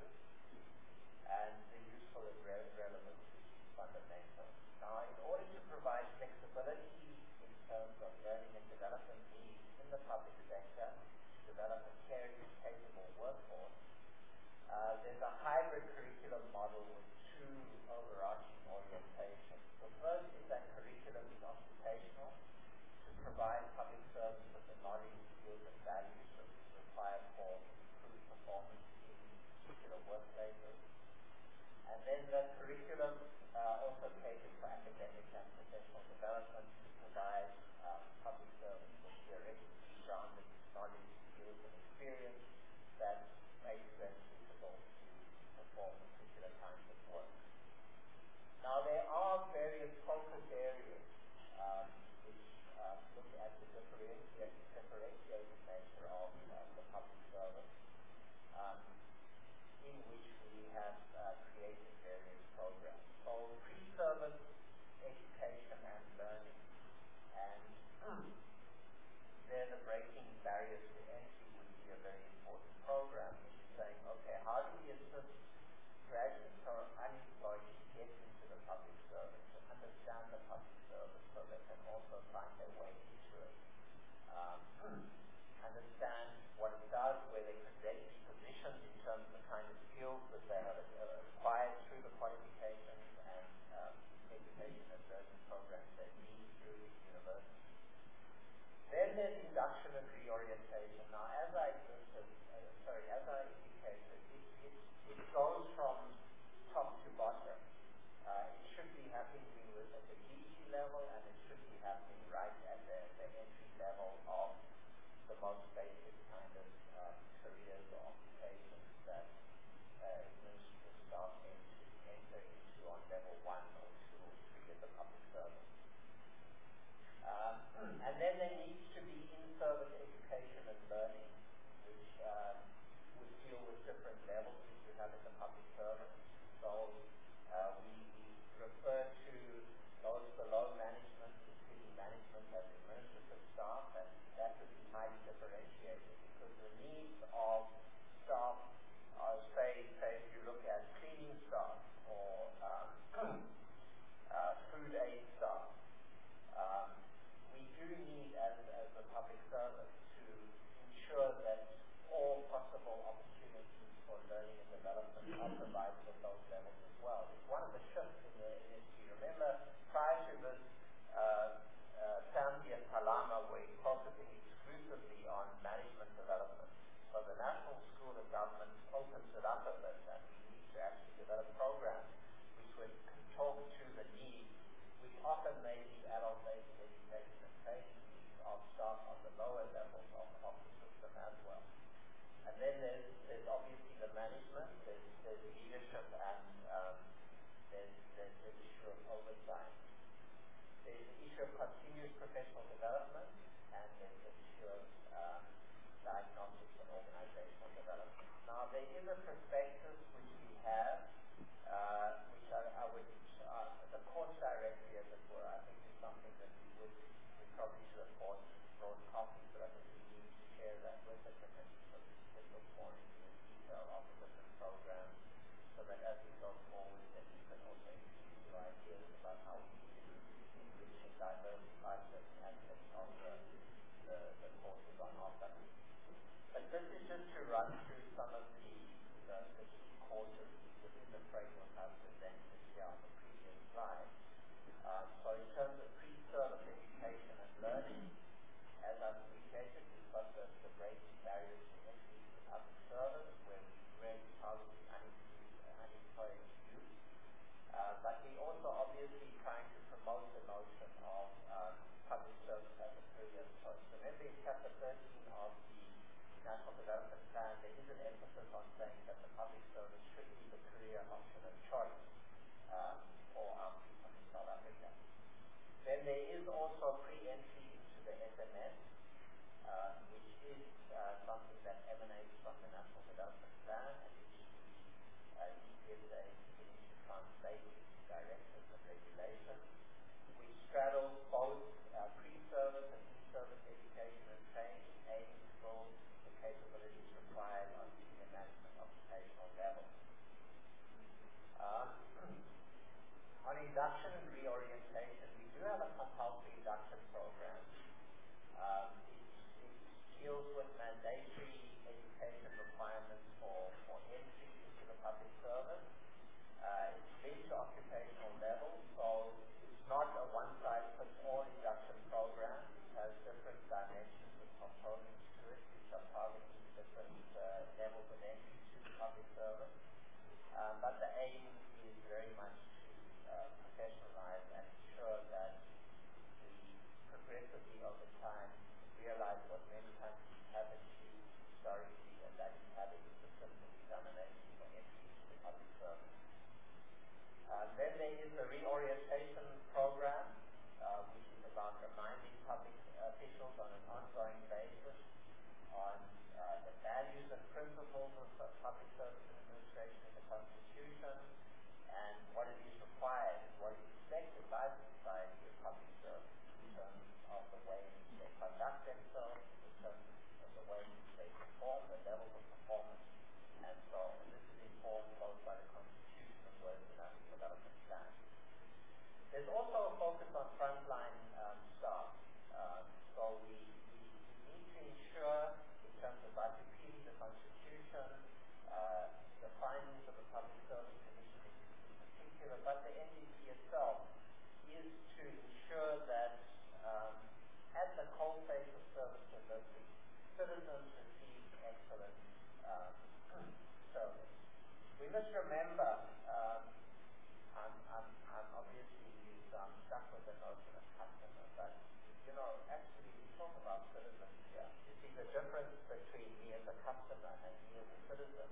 and the useful and re- relevant, which is fundamental. Now, in order to provide flexibility in terms of learning and development needs in the public sector, to develop a caring and capable workforce, uh, there's a hybrid curriculum model with two overarching orientations. The first is that curriculum is occupational, to provide public service with the knowledge, skills, and values required for improved performance in particular workplaces. And then the curriculum uh, also caters for academic and professional development to provide um, public service with theoretically grounded knowledge, skills, and experience that makes them suitable to perform particular kinds of work. Now, there are various focus areas um, which uh, look at the differentiated, differentiated nature of uh, the public service, um, in which we have uh, created various programs. So pre-service education and learning, and there the breaking barriers to entry would be a very important program, which is saying, okay, how do we assist graduates or unemployed to get into the public service, to understand the public service so they can also find their way into it, um, understand what it does, where they could then be positioned in terms of the kind of skills that they have uh, acquired through the qualifications and um, education and learning programs they need through the university. Then there's induction and reorientation. Now, as I listed, uh, sorry, as I indicated, it, it, it goes from top to bottom. Uh, it should be happening with at the G C level, and it should be happening right at the, the entry level of the most basic kind of uh, careers or occupations that uh, administrative staff enter, enter into on level one or two or three of the public service. Um, and then there needs to be in-service education and learning, which um, would deal with different levels that you have in the public service. So uh, we, we refer to those below management, including management and administrative staff, and that would be highly differentiated because the that emanates from the National Development Plan, and which the uh, E P S A is beginning to translate into directives and regulations, which straddles both uh, pre-service and in-service education and training, aiming to build the capabilities required on senior management occupational level. Um, on induction and reorientation, we do have a compulsory induction program. Um, it, it deals with mandatory education requirements for, for entry into the public service. Uh, it's linked to occupational level, so it's not a one-size-fits-all induction program. It has different dimensions and components to it, which are targeting different uh, levels of entry to the public service. Um, but the aim is very much to uh, professionalize and ensure that we progressively over time realize what many countries have achieved historically, and that is having systems of examination for entry into the public service. Uh, then there is the reorientation program, uh, which is about reminding public officials on an ongoing basis on uh, the values and principles of uh, public service and administration in the Constitution, and what it is required, what is expected by the society of public service in terms of the way in which they conduct themselves, in terms of the way in which they perform, the levels of performance, and so on. And this is informed both by the Constitution as well as the National Development Plan. There's also a focus on frontline um, staff. Um, so we, we, we need to ensure, in terms of us repeating the Constitution, uh, the findings of the Public Service Commission in particular, but the N D P itself, is to ensure that um, at the coalface of service delivery, citizens receive excellent um, service. We must remember, um, I'm, I'm, I'm obviously um, stuck with the notion of customer, but you know, actually we talk about citizens here. You see, the difference between me as a customer and me as a citizen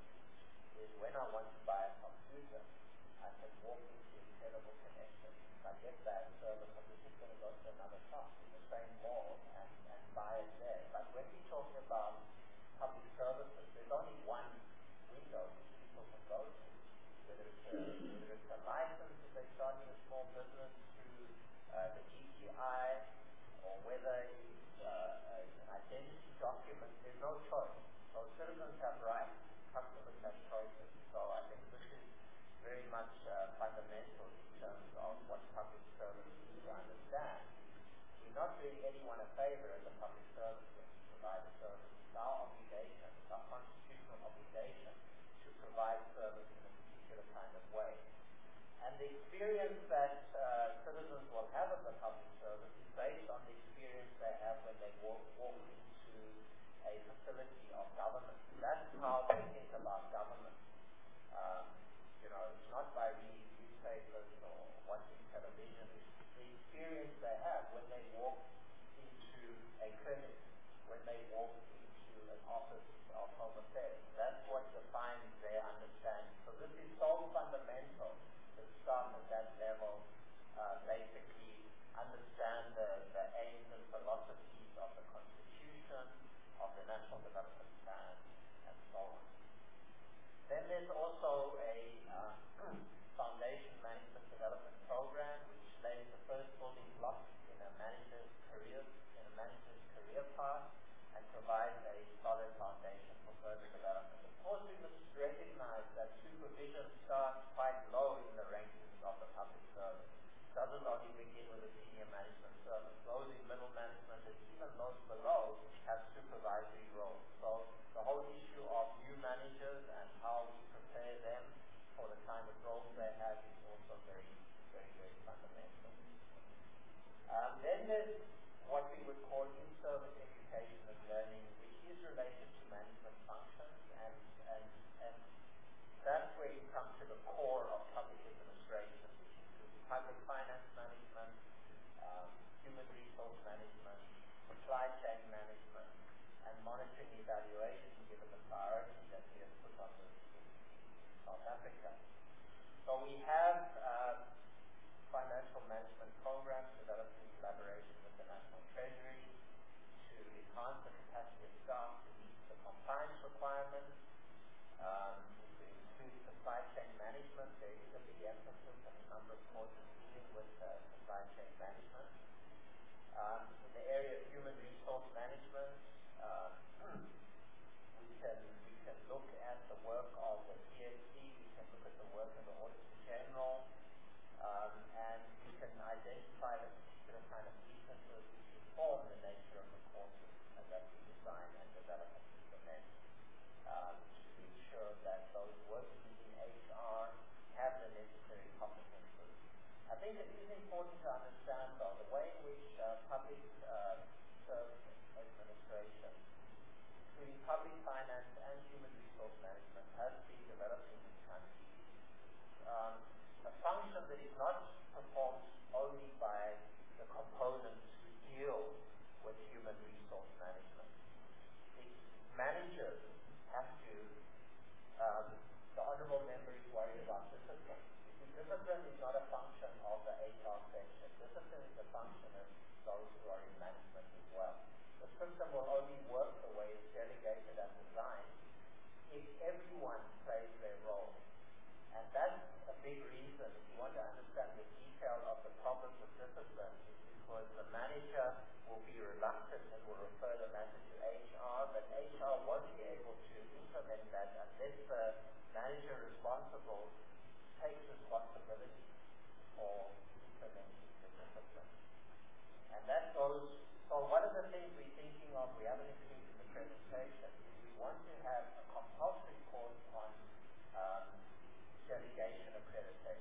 is when I want to buy a computer, I can walk into Incredible Connection. If I get bad service, I'm just going to go to another shop in the same mall and, and buy it there. But when we're talking about public services, there's only one window which people can go to, whether it's a, whether it's a license if they're starting a small business through uh, the G T I, or whether it's uh, an identity document. There's no choice. So citizens have rights, customers have choices. So I think this is very much uh, fundamental in terms of what public service is to understand. We're not doing anyone a favor as a public service when we provide a service. It's our obligation, it's our constitutional obligation to provide service in a particular kind of way. And the experience that uh, citizens will have of the public service is based on the experience they have when they walk, walk into a facility of government. That's how they think about government. Um, you know, it's not by reading newspapers or watching television. It's the experience they have when they walk into a clinic, when they walk into an office of Home Affairs. That's what defines their understanding. So this is so fundamental to staff at that level uh, basically understand the, the aims and philosophies of the Constitution, of the National Development Plan, and so on. Then there's also a uh, foundation management development program which lays the first building blocks in a manager's career, in a manager's career path, and provides a solid foundation for further development. Of course, we must recognize that supervision starts quite low in the rankings of the public service. It doesn't only begin with a senior management service. Those in middle management and even those below have supervisory roles. So the whole issue of new managers and how we prepare them for the kind of roles they have is also very, very, very fundamental. Um, then there's what we would call in-service education and learning, which is related to management functions, and, and, and that's where you come to the core of public administration, which includes public finance management, um, human resource management, supply chain management, and monitoring evaluation, given the priority that we have put on this in, in South Africa. So we have uh, financial management programs developed in collaboration with the National Treasury to enhance the capacity of staff to meet the compliance big reason, if you want to understand the detail of the problems of discipline, is because the manager will be reluctant and will refer the matter to H R, but H R won't be able to implement that unless the manager responsible takes responsibility for implementing the discipline. And that goes, so one of the things we're thinking of, we haven't included in the presentation, is we want to have a compulsory course on um, delegation accreditation.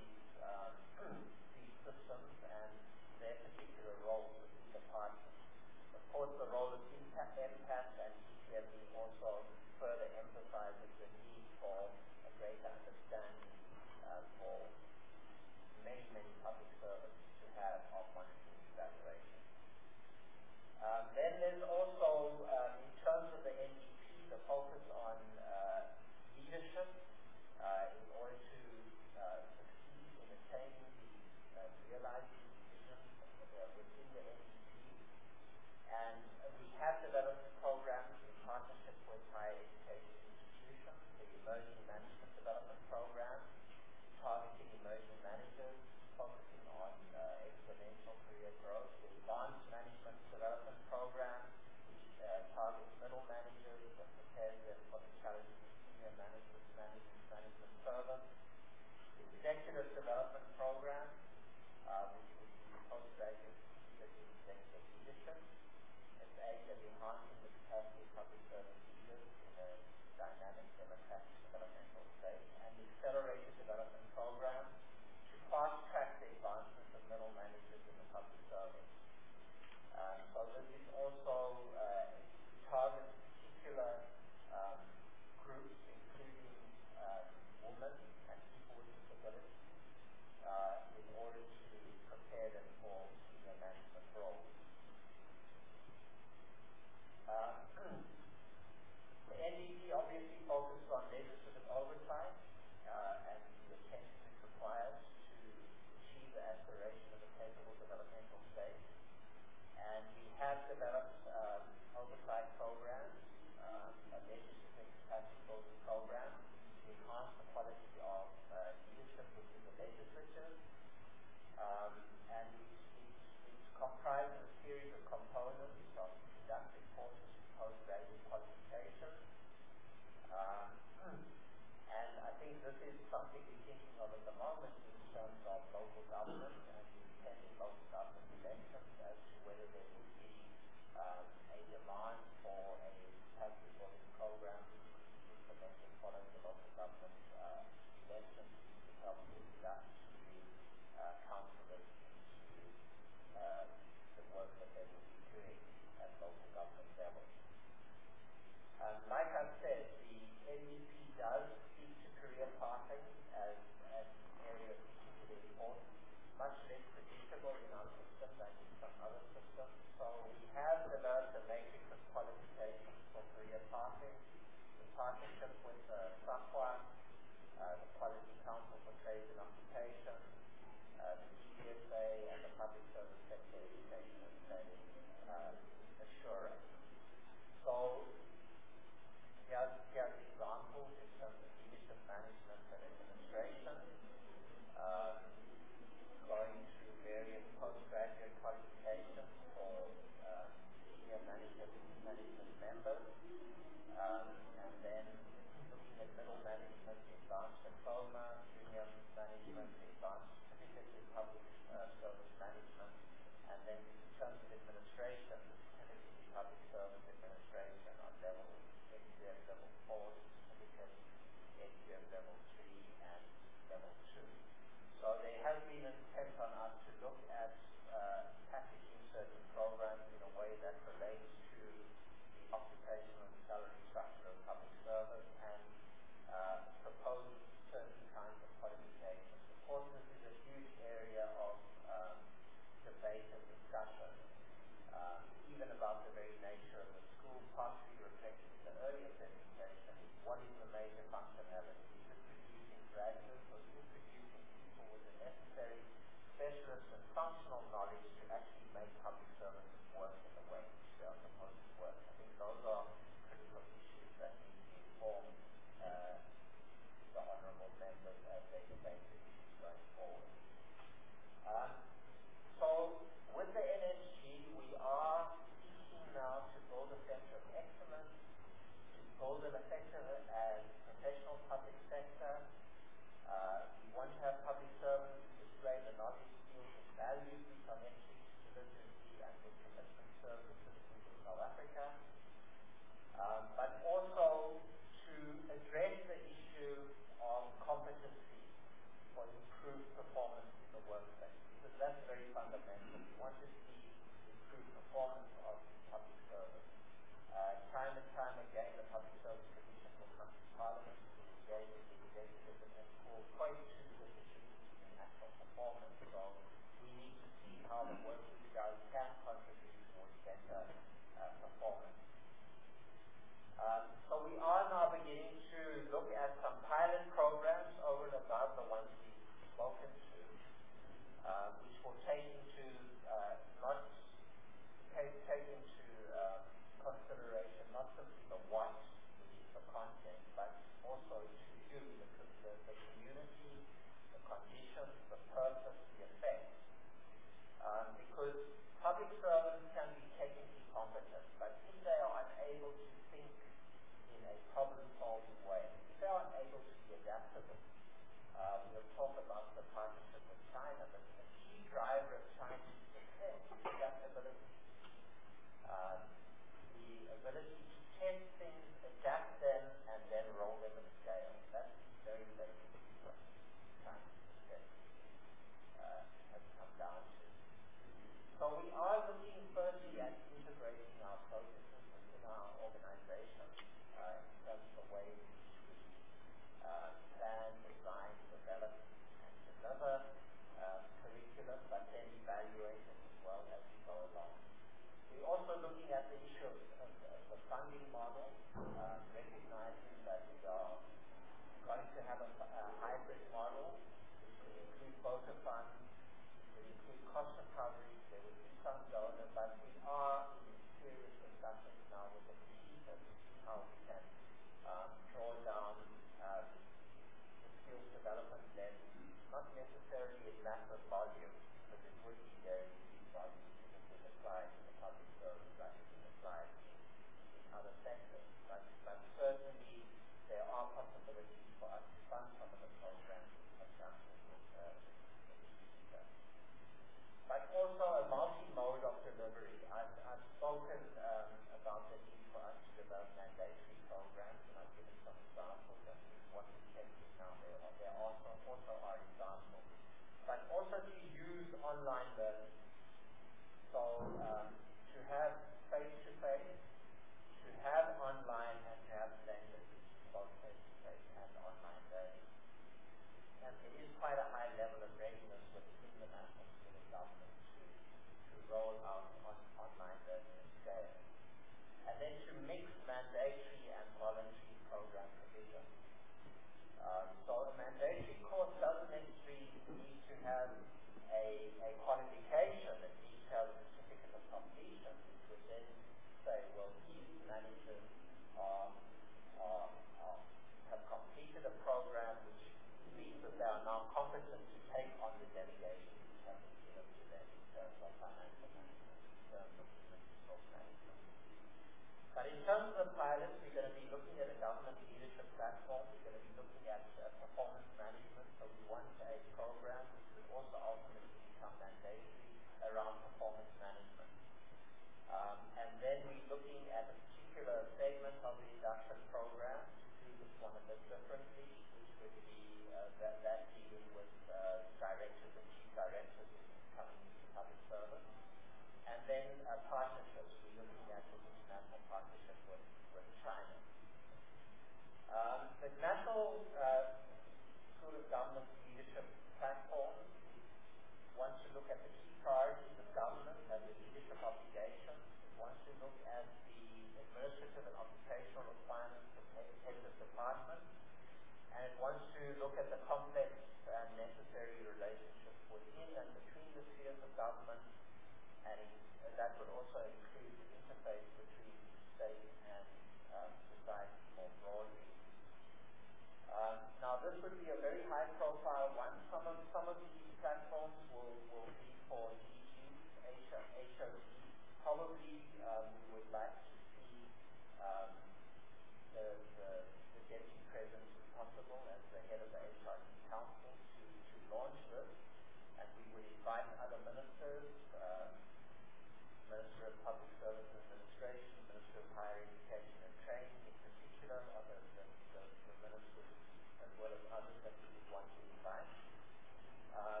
terms of the pilots, we're going to be looking at a government leadership platform. We're going to be looking at uh, performance management. So we want a program which would also ultimately become mandatory around performance management. Um, and then we're looking at a particular segment of the induction program to do this one a bit differently, which would be uh, that, that dealing with uh, directors and chief directors coming into public service. And then uh, partnerships. We're looking at an international partnership with, with China. Um, the national uh, sort of government leadership platform wants to look at the key priorities of government and the leadership obligations. It wants to look at the administrative and occupational requirements of heads of department. And it wants to look at the complex and necessary relationships within and between the spheres of government, and that would also include the interface between state and um, society more broadly. Um, now, this would be a very high-profile one. Some of some of these platforms will, will be for D Gs, H O Ds. Probably um, we would like to see um, the, the, the deputy president, if possible, as the head of the H R D Council to, to launch this. And we would invite other ministers, uh, Minister of Public Service and Administration, Minister of Higher Education and Training in particular, other the, the, the ministers as well as others that we would want to invite. Um,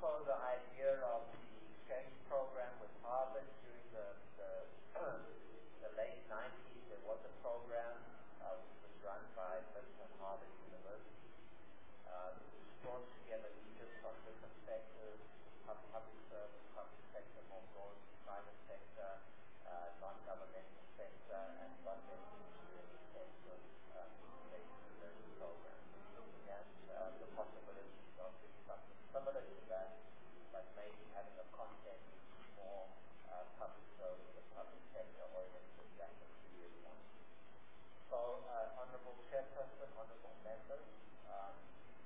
also the idea of the exchange program with Harvard during the, the, the late nineties. There was a program uh, which was run by Princeton Harvard University. Uh, which brought together leaders from different sectors, public, public service, public sector, more broad, private sector, uh, non-governmental sector, and got them into an extensive uh, face-to-face learning program, looking at uh, the possibilities of doing something similar to that, but maybe having a content which is more uh, public service and public sector oriented than the previous one. So, uh, Honorable Chairperson, Honorable Members, um,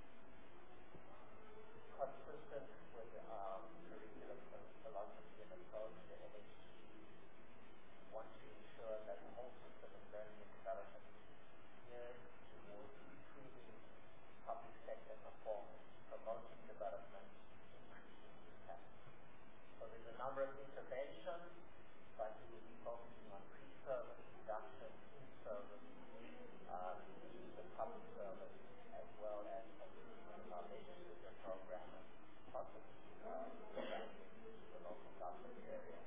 consistent with um, curriculum philosophy and approach, the N H G wants to ensure that the whole system of learning and development is geared towards improving public sector performance, promoting development, increasing impact. So there's a number of interventions, but we will be focusing on pre-service, induction, in-service, um, use of public service, as well as our legislative program and possibly uh, the local government area.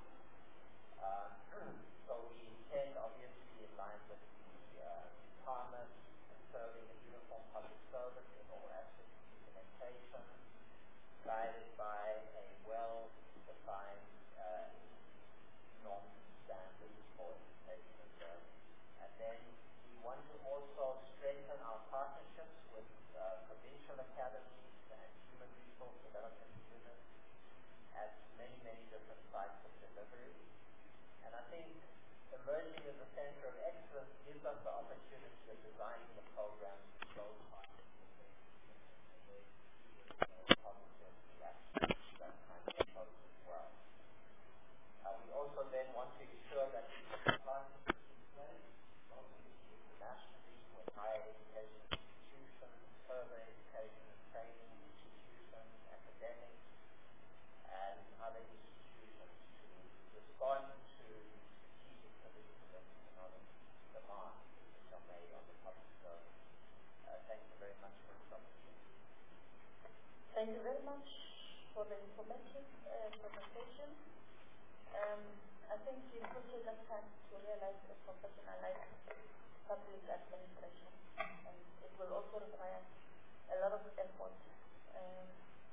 Uh, so we intend, obviously, in line with the uh, promise of serving a uniform public service in all aspects of implementation, guided by a well-defined uh, norms and standards for education and learning. And then we want to also strengthen our partnerships with uh, provincial academies and human resource development units at many, many different sites of delivery. And I think emerging as a center of excellence gives us the opportunity of designing the programs with those partnerships and they see positive reaction to that kind of approach as well. Uh, we also then want to ensure that we keep partnerships in place, locally, internationally, with higher education institutions, further education and training institutions, academics, and other institutions to respond to strategic political and economic demands which are made on the public service. Uh, thank you very much for this opportunity. Thank you very much for the informative uh, presentation. Um, I think it will take us time to realize and professionalize public administration, and it will also require a lot of effort um,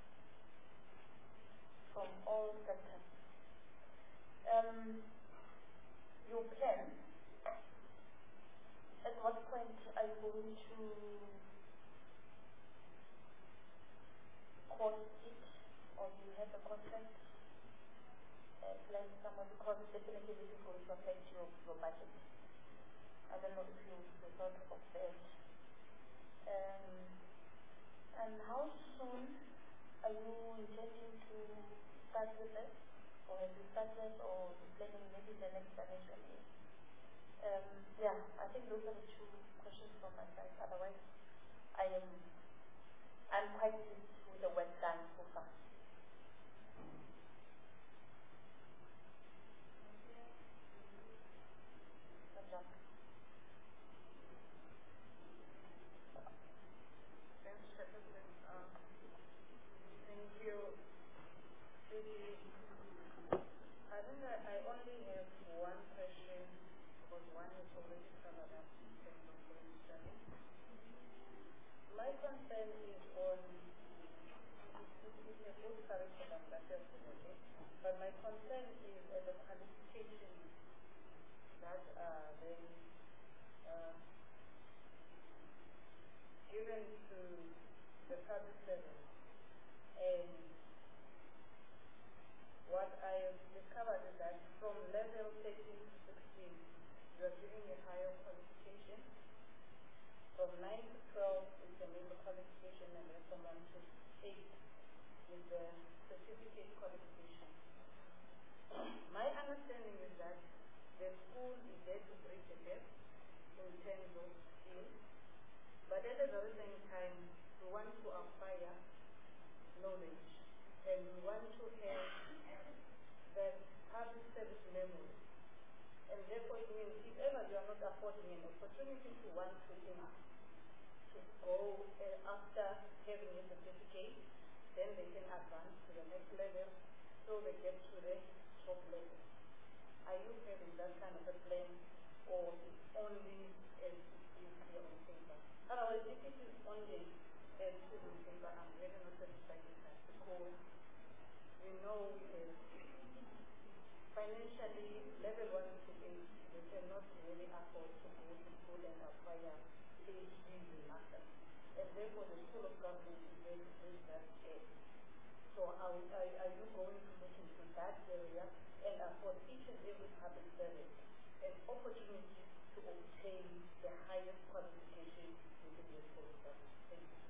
from all sectors. Um, your plan, at what point are you going to cost it, or do you have a contract uh, plan somewhere? Because definitely this is going to affect your, your budget. I don't know if you, you thought of that. Um, and how soon are you intending to start with this? Or have you started, or planning maybe the next financial year? Um, yeah, I think those are the two questions from my side. Otherwise, I am I'm quite pleased with the work done so far. Thanks, Chairperson. Uh, thank you. I think that I only have one question, because one is already covered up in terms of going study. My concern is on, it's a good curriculum, that definitely, but my concern is at the qualifications that are then uh, given to the public service. And what I have discovered is that from level thirteen to sixteen, you are giving a higher qualification. From nine to twelve is the middle qualification, and then from one to eight is the certificate qualification. My understanding is that the school is there to bridge the gap in terms of skills, but at the very same time, we want to acquire knowledge, and we want to have that public service memory. And therefore, it means if ever you are not affording an opportunity to want to think, to go uh, after having a certificate, then they can advance ever get to the top level? Are you having that kind of a plan, or it's only as it is here on paper? Otherwise, if it is only as it is on paper, I'm really not satisfied with that, because we know we have financially, level one to eight, they cannot really afford to go to school and acquire PhDs in masters. And therefore, the School of Government is going to bridge that gap. So are, are, are you going to look into that area and afford each and every public servant an opportunity to obtain the highest qualification within the School of Government? Thank you.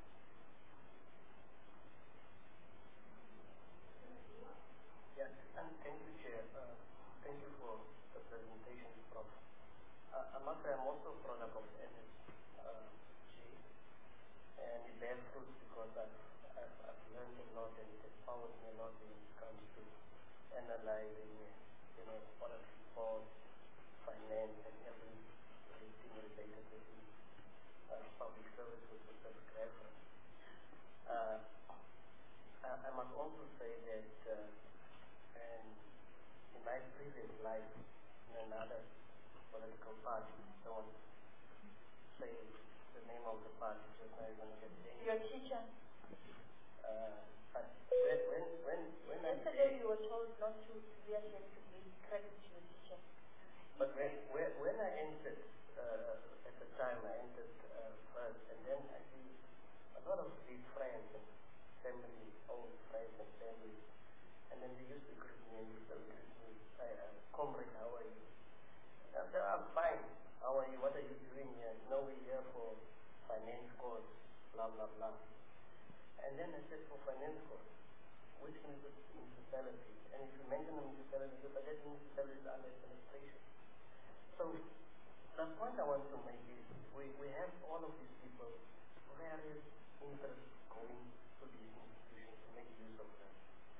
Yes, and thank you, Chair. Uh, thank you for the presentation, Professor Uh, I must say I'm also a product of N S G, and it bears fruit because I've, I've, I've learned a lot and it empowers me a lot when it comes to analyzing, you know, audit reports, finance, and every, everything related to the uh, public services with public reference. Uh, I, I must also say that uh, and in my previous life, in another political party, don't say the name of the party, just now you're going to get dangerous. Your teacher. Uh, but when, when, when, when Yesterday I you were told not to be ashamed to give credit to your teacher. But when, when, when I entered, uh, at the time I entered uh, first, and then I see a lot of these friends and family, old friends and family, and then they used to greet me and used to greet me, uh, comrade, how are you? And I said, I'm fine. How are you? What are you doing here? No, we're here for finance course, blah, blah, blah. And then I said, for finance course, which municipality? And if you mention a municipality, but that municipality is under administration. So the point I want to make is we, we have all of these people, various interests going to these institutions to make use of them.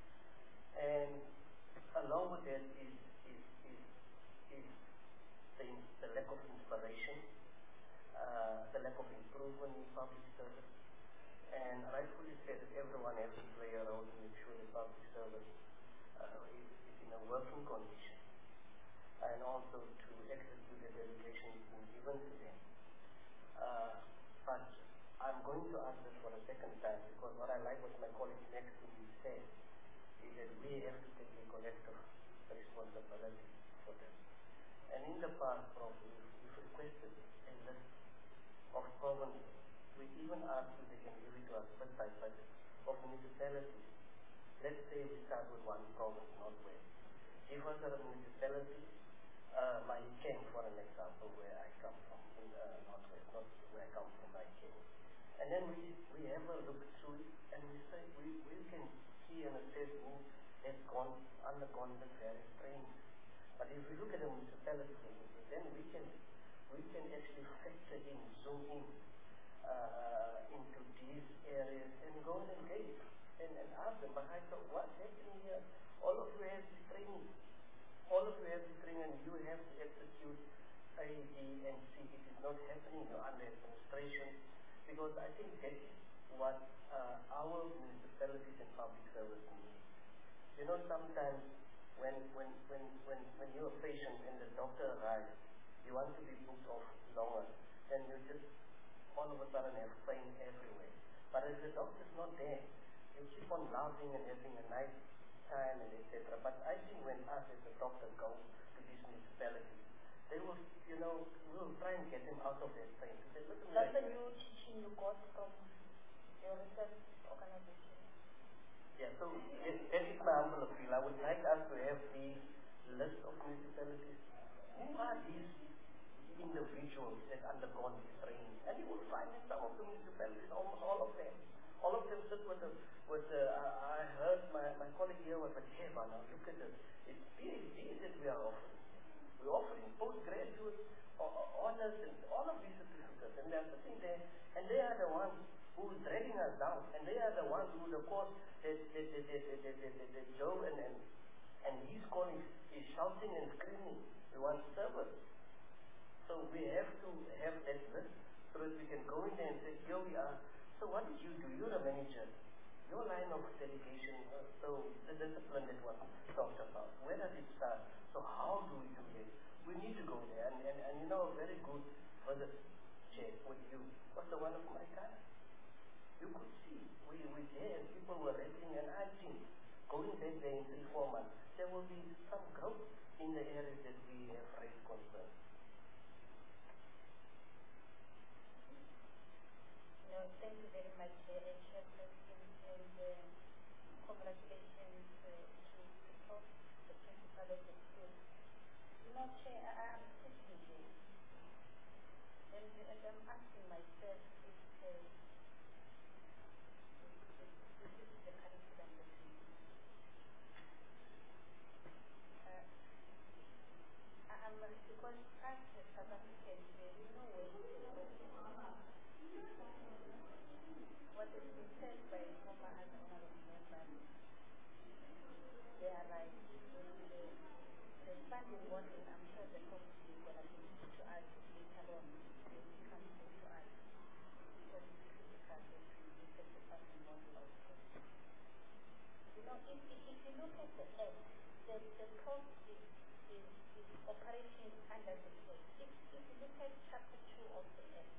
And along with that is, is, is, is the, the lack of inspiration, uh, the lack of improvement in public service. And rightfully said, everyone has to play a role to make sure the public service uh, is, is in a working condition, and also to execute the delegations being given to them. Uh, but I'm going to ask this for a second time, because what I like what my colleague next to me said is that we have to take a collective responsibility for this. And in the past, Prof, we've, we've requested a list of provinces. We even asked if they can give it to us bit by bit of municipalities. Let's say we start with one province, Northwest. Give us a municipality, uh, my King, for an example, where I come from, in uh, Northwest, not where I come from, my King. And then we, we have a look through it, and we say we, we can see and assess who has gone, undergone the various trainings. But if we look at the municipality, then we can, we can actually factor in, zoom in, Uh, into these areas and go and engage and, and ask them, but I thought, what's happening here? All of you have this training. All of you have this training and you have to execute A, B, and C. It is not happening under administration, because I think that is what uh, our municipalities and public service need. You know, sometimes when, when, when, when, when you're a patient and the doctor arrives, you want to be booked off longer, then you just all of a sudden have pain everywhere. But if the doctor's not there, you keep on laughing and having a nice time and et cetera. But I think when us as a doctor go to these municipalities, they will, you know, we will try and get them out of their pain. Say, That's the new teaching you got from your research organization. Yeah, so that, that is my humble appeal. I would like us to have these list of municipalities. Who are these individuals that undergone this training? And you will find in some of the municipalities, almost all of them. All of them sit with the, with the, uh, I heard my, my colleague here was like, hey, man, now look at this. It's PhDs that we are offering. We're offering postgraduate honors and all of these certificates. And they're sitting there, and they are the ones who are dragging us down. And they are the ones who, of course, that, that, that, that, that, that, that, that, that Joe and, and, and his colleagues is shouting and screaming, we want service. So we have to have that list so that we can go in there and say, here we are. So what did you do? You're a manager. your line of delegation, uh, so the discipline that was talked about, where does it start? So how do we do this? We need to go there, and, and, and you know, a very good visit, Chair, with you was the one of Marikana. You could see, we were there, and people were raising, and I think, going back there in three, four months, there will be some growth in the areas that we have raised concerns. No, thank you very much, uh, Chairperson, and uh, congratulations uh, to the top, the principal of the school. You know, Chair, I, I'm sitting here, and, and I'm asking myself if uh, this is the curriculum that we use. Uh, I, I'm, because as a South African, there is no way to know what has been said by former and honorable members. They are right. The, the funding model, I'm sure the committee is going to be to us later on when it comes to us. Because it's critical that we look at the funding model also. You know, if, if, if you look at the Act, the, the cost is, is, is operating under the Act. If, if you look at chapter two of the Act,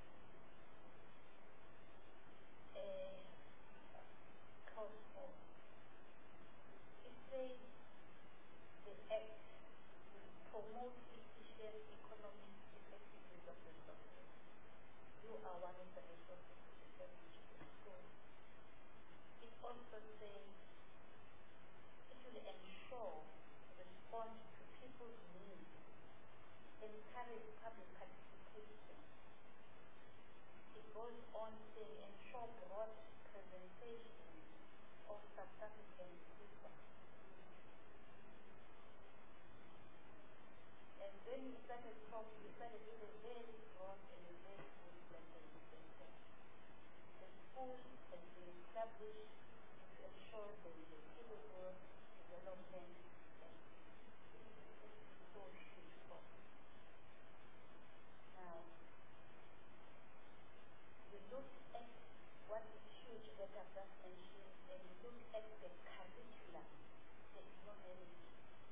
uh, clause four, it says the Act will promote efficient economic effectiveness of resources. You are one of the resources to the school. It also says it will ensure response to people's needs, encourage public participation. It goes on saying ensure broad presentation of South African people. And when we started talking, we started with a very broad and a very good presentation. The school has been established to ensure there is a capable development and so huge for. Now, we look at what is huge that I've just mentioned, and we look at the curriculum. There is no merit.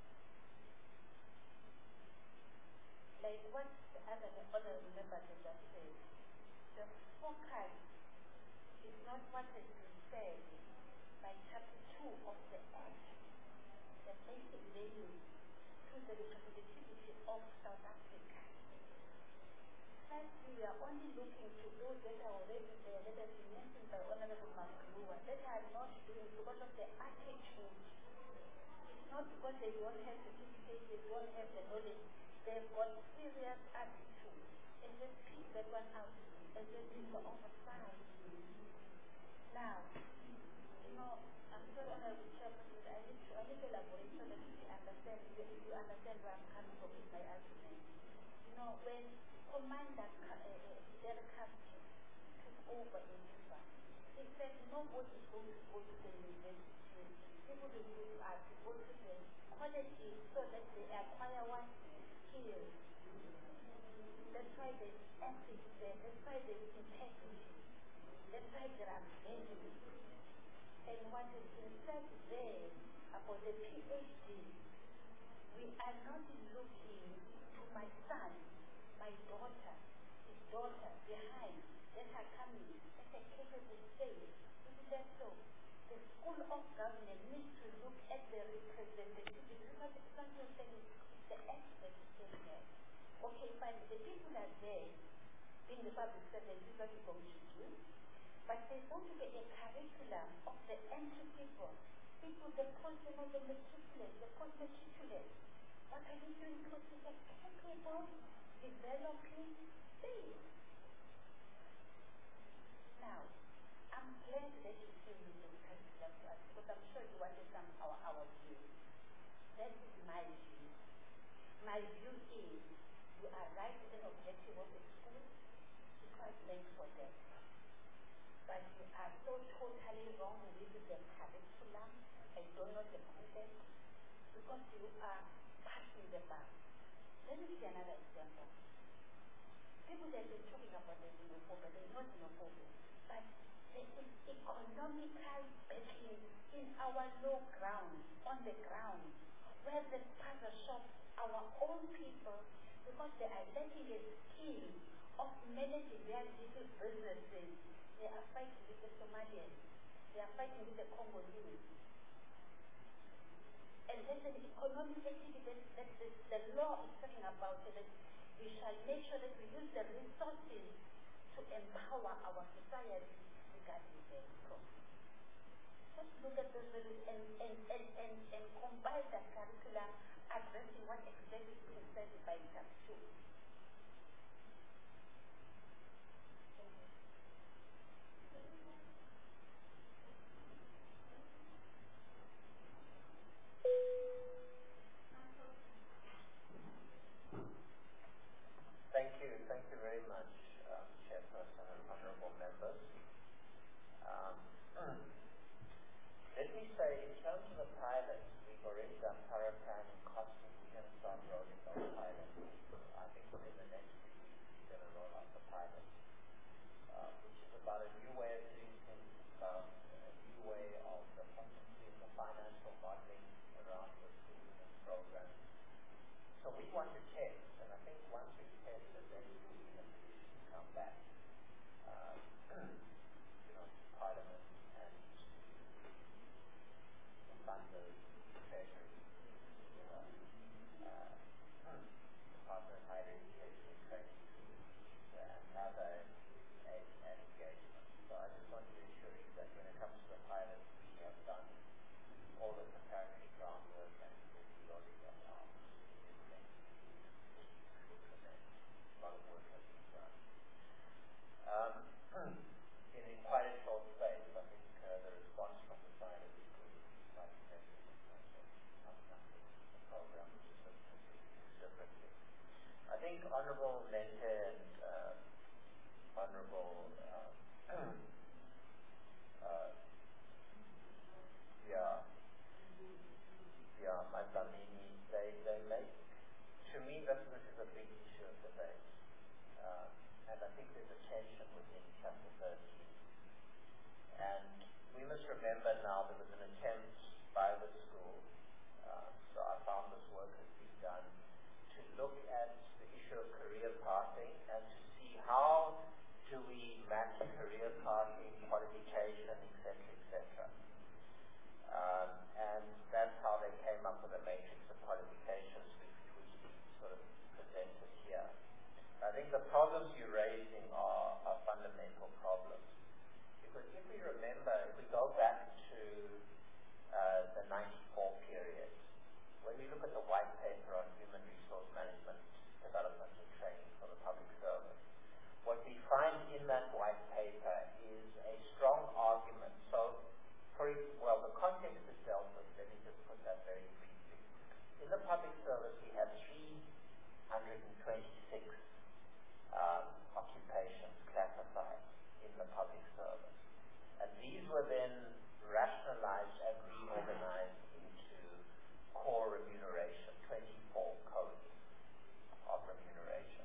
Like what the other other members have just said, the focus is not what has been said by chapter two of the Act, the basic values to the representativity of South Africa. First, we are only looking to those that are already there, that have been mentioned by Honorable Makulua, that are not doing because of their attitude. It's not because they don't have certificates, they don't have the knowledge. They've got serious attitude. And just pick that one out and just do the oversight. Now, you know, I'm so honored with Chairperson, I need to I need to elaborate so that you understand you, you understand where I'm coming from with my argument. You know, when Commander uh, uh, Derek Captain took over in Juba, he said nobody is going to go to the university. People will go to art, to go to the colleges so that they acquire what skills. That's why there's ethics there. That's why there's integrity. That's why there are values. And what has been said there about the PhD, we are not looking to my son, my daughter, his daughter behind, that are coming, that are capable state. Isn't that so? The School of Government needs to look at the representativity. Because it's not just saying it's the expert state there. Okay, fine, the people are there in the public service, this is what you're going to do. But there's going to be a curriculum of the entry people, people, the post, you know, the matriculate, the post-matriculate. What are you doing to the capable developing state? Now, I'm glad that you came with the curriculum to us, because I'm sure you wanted some our our view. That is my view. My view is you are right with an objective of the school. It's not meant for that. But you are so totally wrong with the curriculum. I don't know the content, because you are passing the bar. Let me give you another example. People that have been talking about the xenophobia, there is no xenophobia, but there is economical battling in our low ground, on the ground, where the puzzle shops, our own people, because they are lacking a skill of managing their little businesses, they are fighting with the Somalians, they are fighting with the Congolese. And there's an economic activity that, that the, the law is talking about, so that we shall make sure that we use the resources to empower our society regarding the problem. Just look at those values and, and, and, and, and combine that curriculum addressing what exactly is being said by chapter two. Thank you. Thank you very much, um, Chairperson and honorable members. Um, let me say, in terms of the pilots, we've already done thorough planning, costing. We're going to start rolling those pilots. I think within the next few weeks, we're going to roll out the pilots, uh, which is about a new way of doing things, about a new way of the, the financial modeling around the schools and programs. So we want to test, and I think once we test it, then we will be in a position to come back, uh, you know, to Parliament and to funders, treasury, you know, uh, Department of Higher Education and Training, and other aid and engagement. So I just want to assure you that when it comes to the pilot, we have done all the preparatory groundwork and we already have now. A lot of work has been done. Um, in, in quite a short space, I think uh, the response from the side of the school is quite effective in terms of coming up with the program, which is differently. I think Honourable Mente and uh, Honourable uh, uh, yeah, yeah, Matamini, they, they make, to me, this, this is a big issue of debate. Uh, and I think there's a tension within chapter thirteen. And we must remember now there was an attempt by the school, uh, so I found this work has been done, to look at the issue of career pathing and to see how do we match career pathing, qualification, et cetera, et cetera. Um, and that's how they came up with a matrix of qualifications which, which we sort of presented here. I think the problems you're raising are, are fundamental problems. Because if we remember, if we go back to uh, the ninety-four period, when we look at the white paper on human resource management, development and training for the public service, what we find in that white paper is a strong argument. So, for well, the context is dealt with. Let me just put that very briefly. In the public service, we have three hundred twenty-six um, occupations classified in the public service. And these were then rationalized and reorganized into core remuneration, twenty-four codes of remuneration.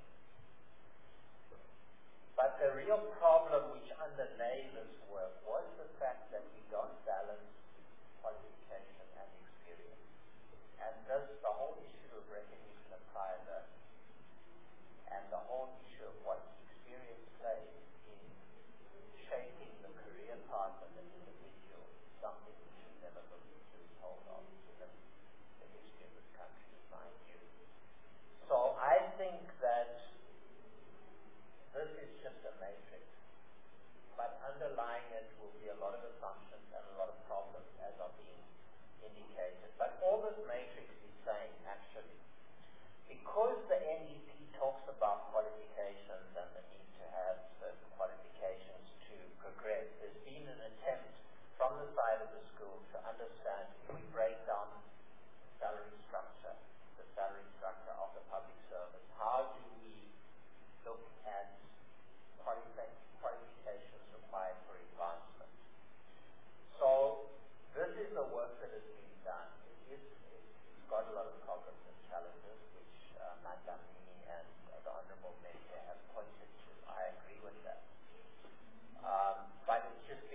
But the real problem which underlay this work was the fact that we don't balance qualification and experience. And thus the whole issue of recognition of prior learning and the whole issue of what experience plays in shaping the career path of an individual is something we should never lose hold of, given the history of this country, in my view. So I think that this is just a matrix, but underlying it will be a lot of assumptions and a lot of problems as are being indicated. But all this matrix is saying, actually, because the N D P talks about qualifications and the need to have certain qualifications to progress, there's been an attempt from the side of the school to understand, if we break down salary structure, the salary structure of the public service, how do we look at qualifications required for advancement. So this is the work that has been done. It is, it's got a lot of problems and challenges, which uh, Madam Mini and uh, the Honourable Mente have pointed to. I agree with that. Um, but it just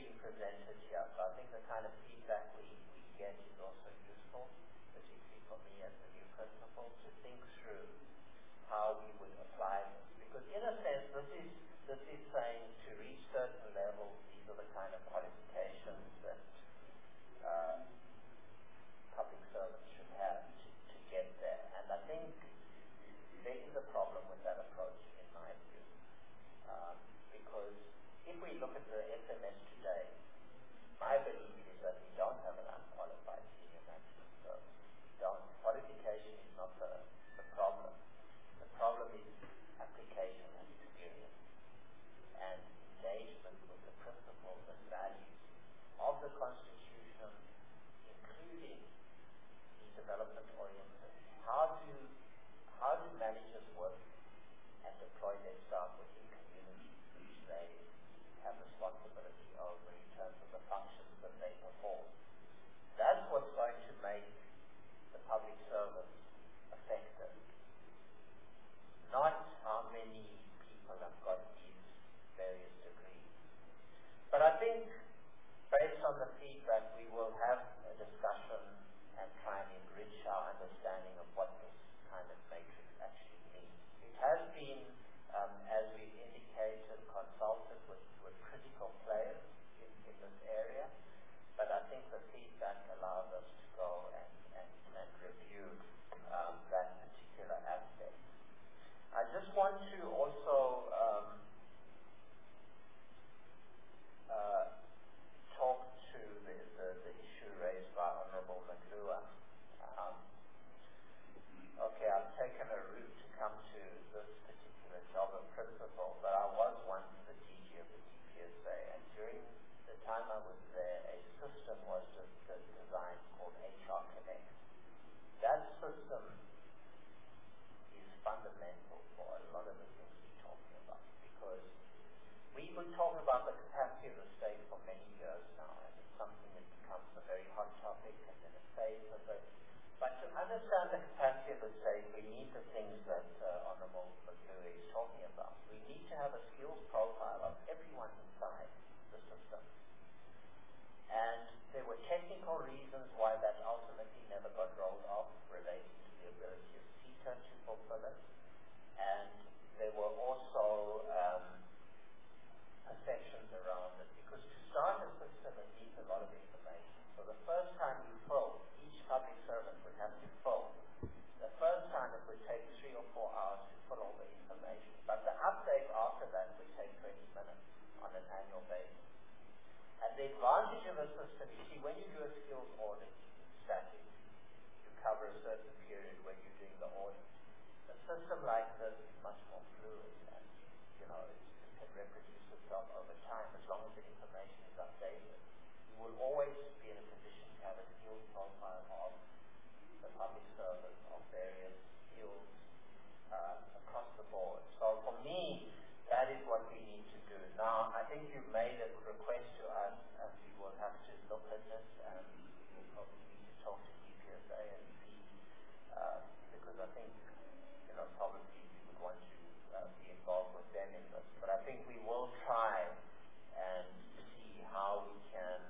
understand the capacity of the state, we need the things that uh, Honorable McClure is talking about. We need to have a skills profile of everyone inside the system. And there were technical reasons why that ultimately never got rolled off relating to the ability of CETA to fulfill it. And there were also um, perceptions around it, because to start a system, it needs a lot of information. So the first time you fill, each public servant would have to fill. The first time it would take three or four hours to fill all the information. But the update after that would take twenty minutes on an annual basis. And the advantage of a system, you see, when you do a skills audit, it's static. You cover a certain period when you're doing the audit. A system like this is much more fluid, and you know it, it can reproduce itself over time as long as the information is updated. You will always be in a position to have a skills profile of the public service of various skills uh, across the board. So for me, that is what we need to do. Now, I think you've made a request to us, and we will have to look at this, and we will probably need to talk to D P S A and see, uh, because I think, you know, probably we would want to uh, be involved with them in this. But I think we will try and see how we can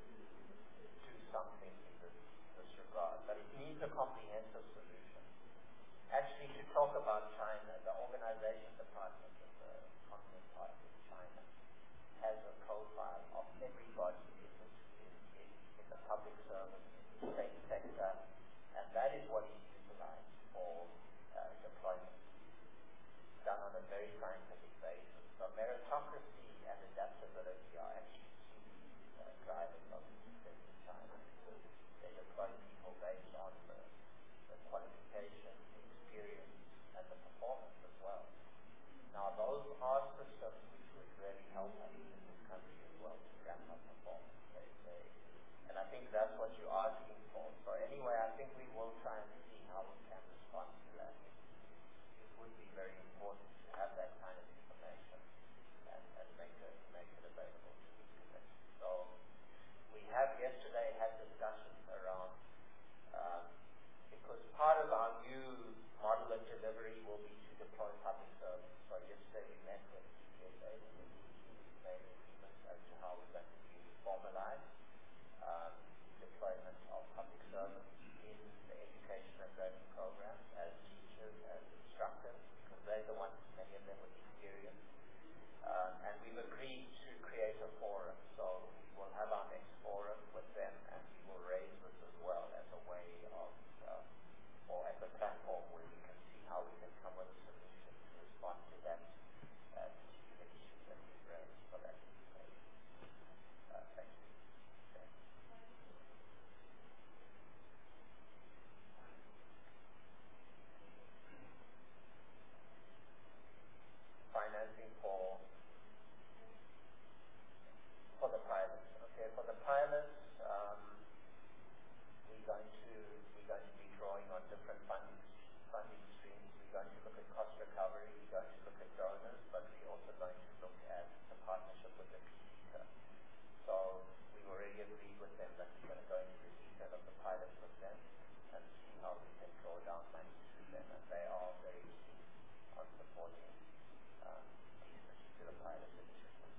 do something in this, this regard. But it needs a comprehensive solution. Actually, to talk about China, the organization department of the Communist Party of China has a profile of everybody in the, in, in, in the public service, in the state sector, and that is what is utilized for uh, deployment, done on a very scientific basis. So meritocracy and adaptability are actually key uh, drivers of success in China, because they deploy people based on the, the qualification, the experience, and the performance as well. Now, those are systems which would really help us in this country as well to ramp up performance. They, they, and I think that's what you're asking for. So anyway, I think we will try and see how we can respond to that. It would be very important to have that kind of information and, and make it make it available to the committee. So we have yesterday had discussions around um, because part of our new model of delivery will be to deploy public service. So yesterday we met with D P S A and the D T, we made agreements as to how we're going to formalize um, deployment of public service in the education and learning programs as teachers, as instructors, because they're the ones, many of them with experience. Um, and we've agreed to create a forum. So we will have our next forum with them, and we will raise this as well as a way of uh, or as a platform where we can see how we can come with a solution to respond to that uh, particular issue that we've raised for that information. Uh, thank you. Okay. Financing for for the pilots. Okay, for the pilots, um, we're going to we're going to be drawing on different funding funding streams. We're going to look at cost recovery. We're going to look at donors, but we're also going to look at the partnership with the P C T A. So we've already agreed with them that we're going to go into the detail of the pilots with them and see how we can draw down money through them, and they are very keen on supporting um, these particular pilot initiatives.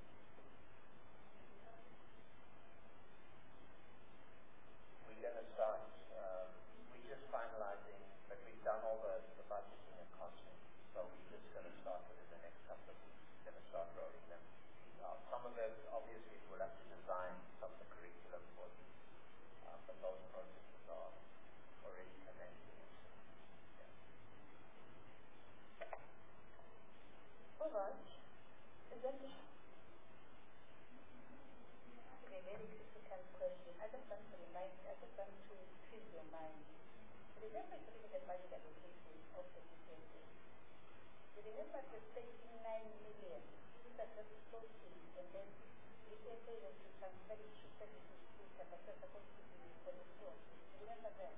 We're going to start, um, we're just finalizing, but we've done all the, the budgeting and costing, so we're just going to start within the next couple of weeks. We're going to start rolling them out. Some of it, obviously, we'll have to design some of the curriculum for these, uh, but those processes are already commencing. Yeah. All right. Is that the A very critical question. I just want to remind, I just want to quiz your mind. Remember the limited budget allocation of the D P S A. You remember the thirty-nine million that was floating, and then the D P S A was to transfer it to services to Tabata supposed to be for the school. You remember that?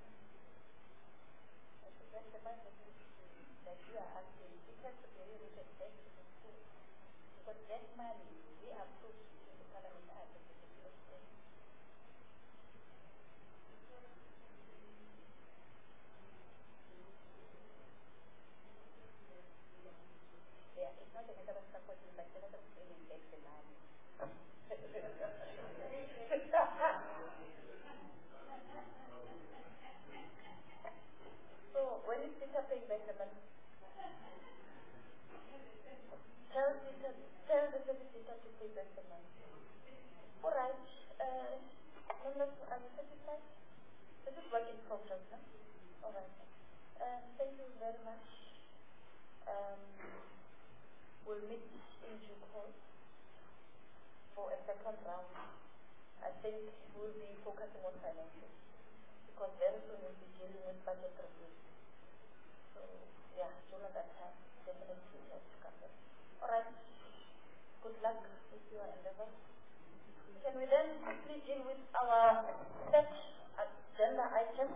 I think that's the budget that you are asking. It has to be remitted back to the school. Because that money, we approved it in the Parliament Act of the D P S A. satisfied? This is work in progress, no? All right. Um, thank you very much. Um, we'll meet in due course for a second round. I think we'll be focusing on finances because very soon we'll be dealing with budget review. So, yeah, during that time, definitely we have to come back. All right. Good luck with your endeavors. Can we then quickly deal with our third agenda item?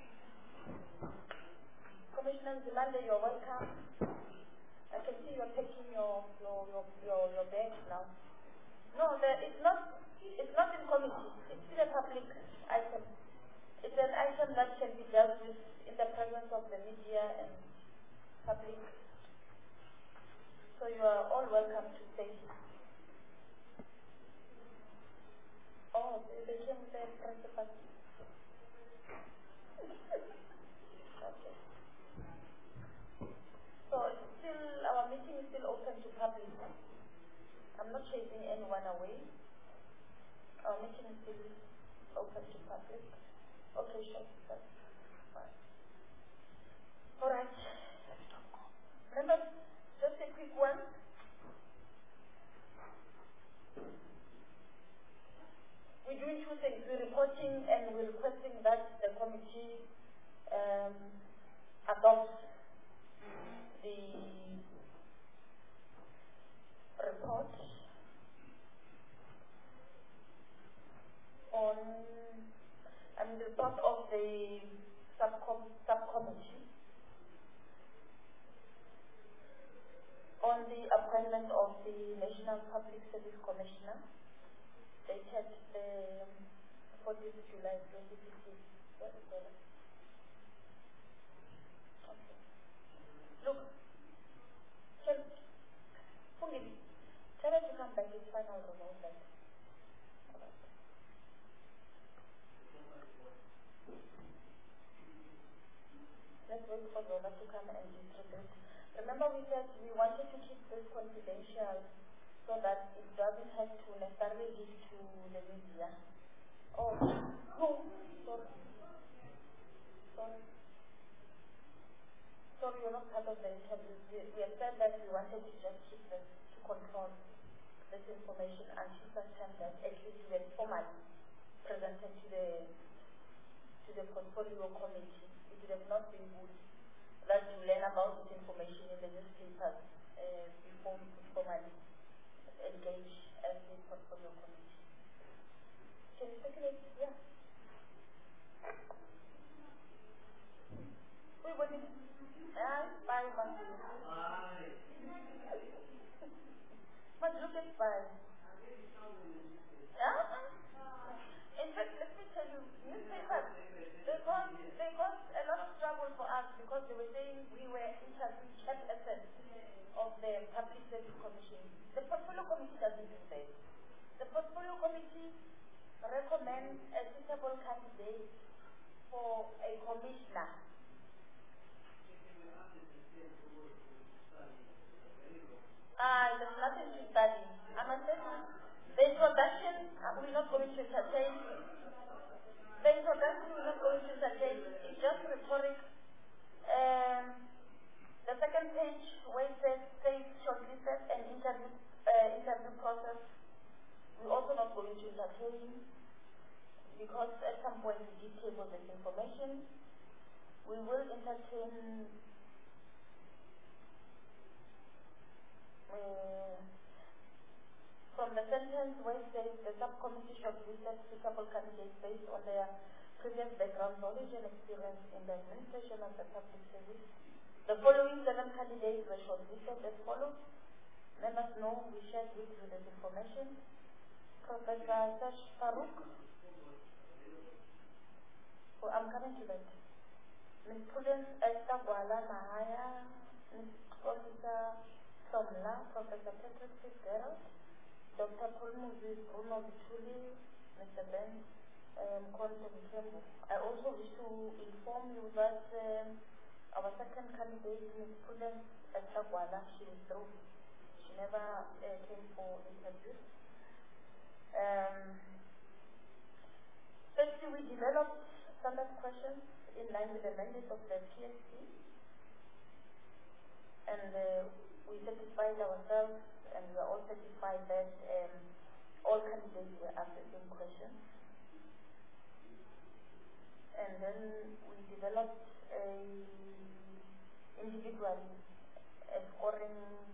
Commissioner Zimande, you're welcome. I can see you're taking your your your your, your bags now. No, the, it's not. It's not in committee. It's still a public item. It's an item that can be dealt with in the presence of the media and public. So you are all welcome to stay here. Oh, they, they came with the principal. Okay. So it's still, our meeting is still open to public. I'm not chasing anyone away. Our meeting is still open to public. Okay, sure. That's fine. All right. Remember, just a quick one. We're doing two things. We're reporting and we're requesting that the committee um, adopts the report on um, the report of the subcom subcommittee on the appointment of the National Public Service Commissioner, dated the fourteenth of July twenty fifteen. What is that? Okay. Look, tell, Fungi, tell her to come back. It's fine. I'll remove that. Let's wait for Roma to come and distribute. Remember we said we wanted to keep this confidential so that it doesn't have to necessarily give to the media. Oh, no, sorry. Sorry. Sorry, you're not part of the interview. We, we have said that we wanted to just keep this, to control this information until such time that at least we had formally presented to the, to the portfolio committee. It would have not been good that you learn about this information in the newspapers uh, before we could formally engage as the portfolio committee. Can you speculate? Yeah. Wait, what is it? Ah, five months. But look at five. Yeah? In fact, let me tell you, newspapers, they caused, they caused a lot of trouble for us because they were saying we were interviewing chairperson of the Public Service Commission. The portfolio committee doesn't do that. The portfolio committee recommends a suitable candidate for a commissioner. Ah, there's nothing to study. I must say, the introduction, uh, we're not going to entertain. The introduction, we're not going to entertain. It's just rhetoric. Um, the second page, where it says state shortlisted and interview, uh, interview process, we're also not going to entertain because at some point we did table this information. We will entertain uh, from the sentence where it says the subcommittee shortlisted suitable candidates based on their previous background knowledge and experience in the administration of the public service. The following seven candidates were shortlisted as follows. Members know we shared with you this information. Professor Sash Farouk. Oh, I'm coming to that. Miz Prudence Esther Gwala Mahaya, Miz Officer Somla, Professor Patrick Fitzgerald, Doctor Kulmuzi Bruno Vituli, Mister Ben um, Konte Mkembu. I also wish to inform you that um, our second candidate, Miz Prudence Esther Gwala, she withdrew. She never uh, came for interview. Um, third Firstly, we developed standard questions in line with the mandate of the P S C, and uh, we satisfied ourselves, and we are all satisfied that um, all candidates were asked the same questions. And then we developed a individual a scoring,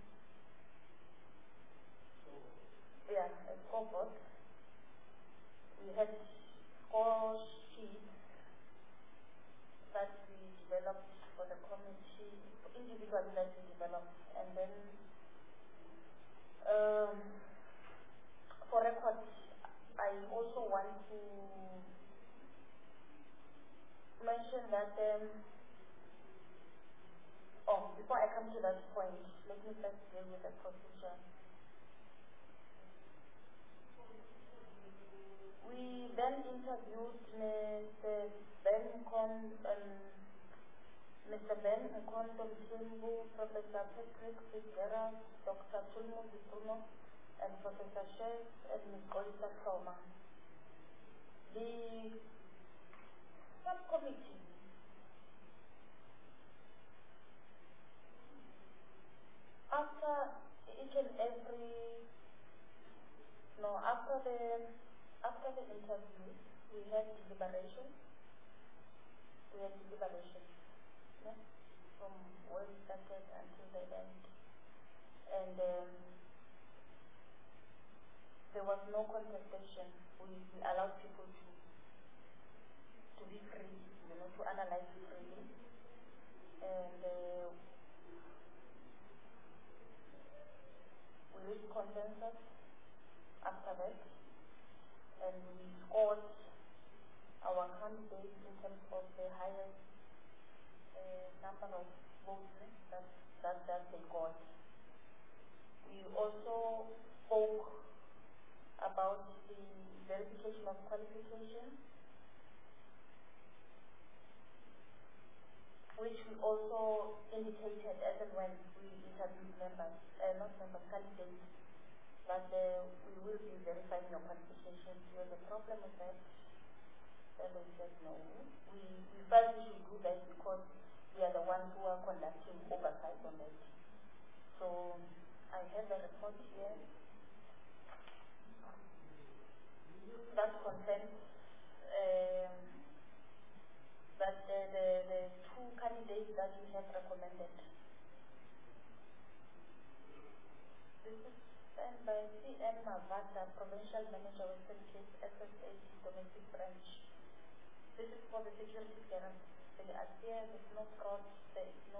yeah, a scoreboard. We had score sheets that we developed for the committee, individually that we developed, and then um, for records, I also want to mention that, um, oh, before I come to that point, let me first deal with the procedure. We then interviewed Mister Ben Con, um, Mister Ben Nkondo Mthembu, Professor Patrick Fitzgerald, Doctor Tulmo Bruno, and Professor Shes and Miz Kolisa Soma. The subcommittee after each and every no after the after the interview we had deliberation. We had deliberation, yeah, from where we started until the end, and um, there was no contestation. We, we allowed people to to be free, you know, to analyze freely, and uh, we reached consensus after that, and we scored our candidates in terms of the highest uh, number of votes that, that, that they got. We also spoke about the verification of qualification, which we also indicated as and when we interviewed members, uh, not members, candidates, that uh, we will be verifying your qualifications. Do you have a problem with that? Then they said no. We, we felt we should do that because we are the ones who are conducting oversight on that. So I have a report here that concerns um, that the, the, the two candidates that we have recommended. This is sent by C M Mavata, Provincial Manager, Western Cape, S S A C Domestic Branch. This is for the security clearance. They are there, there's no fraud, there is no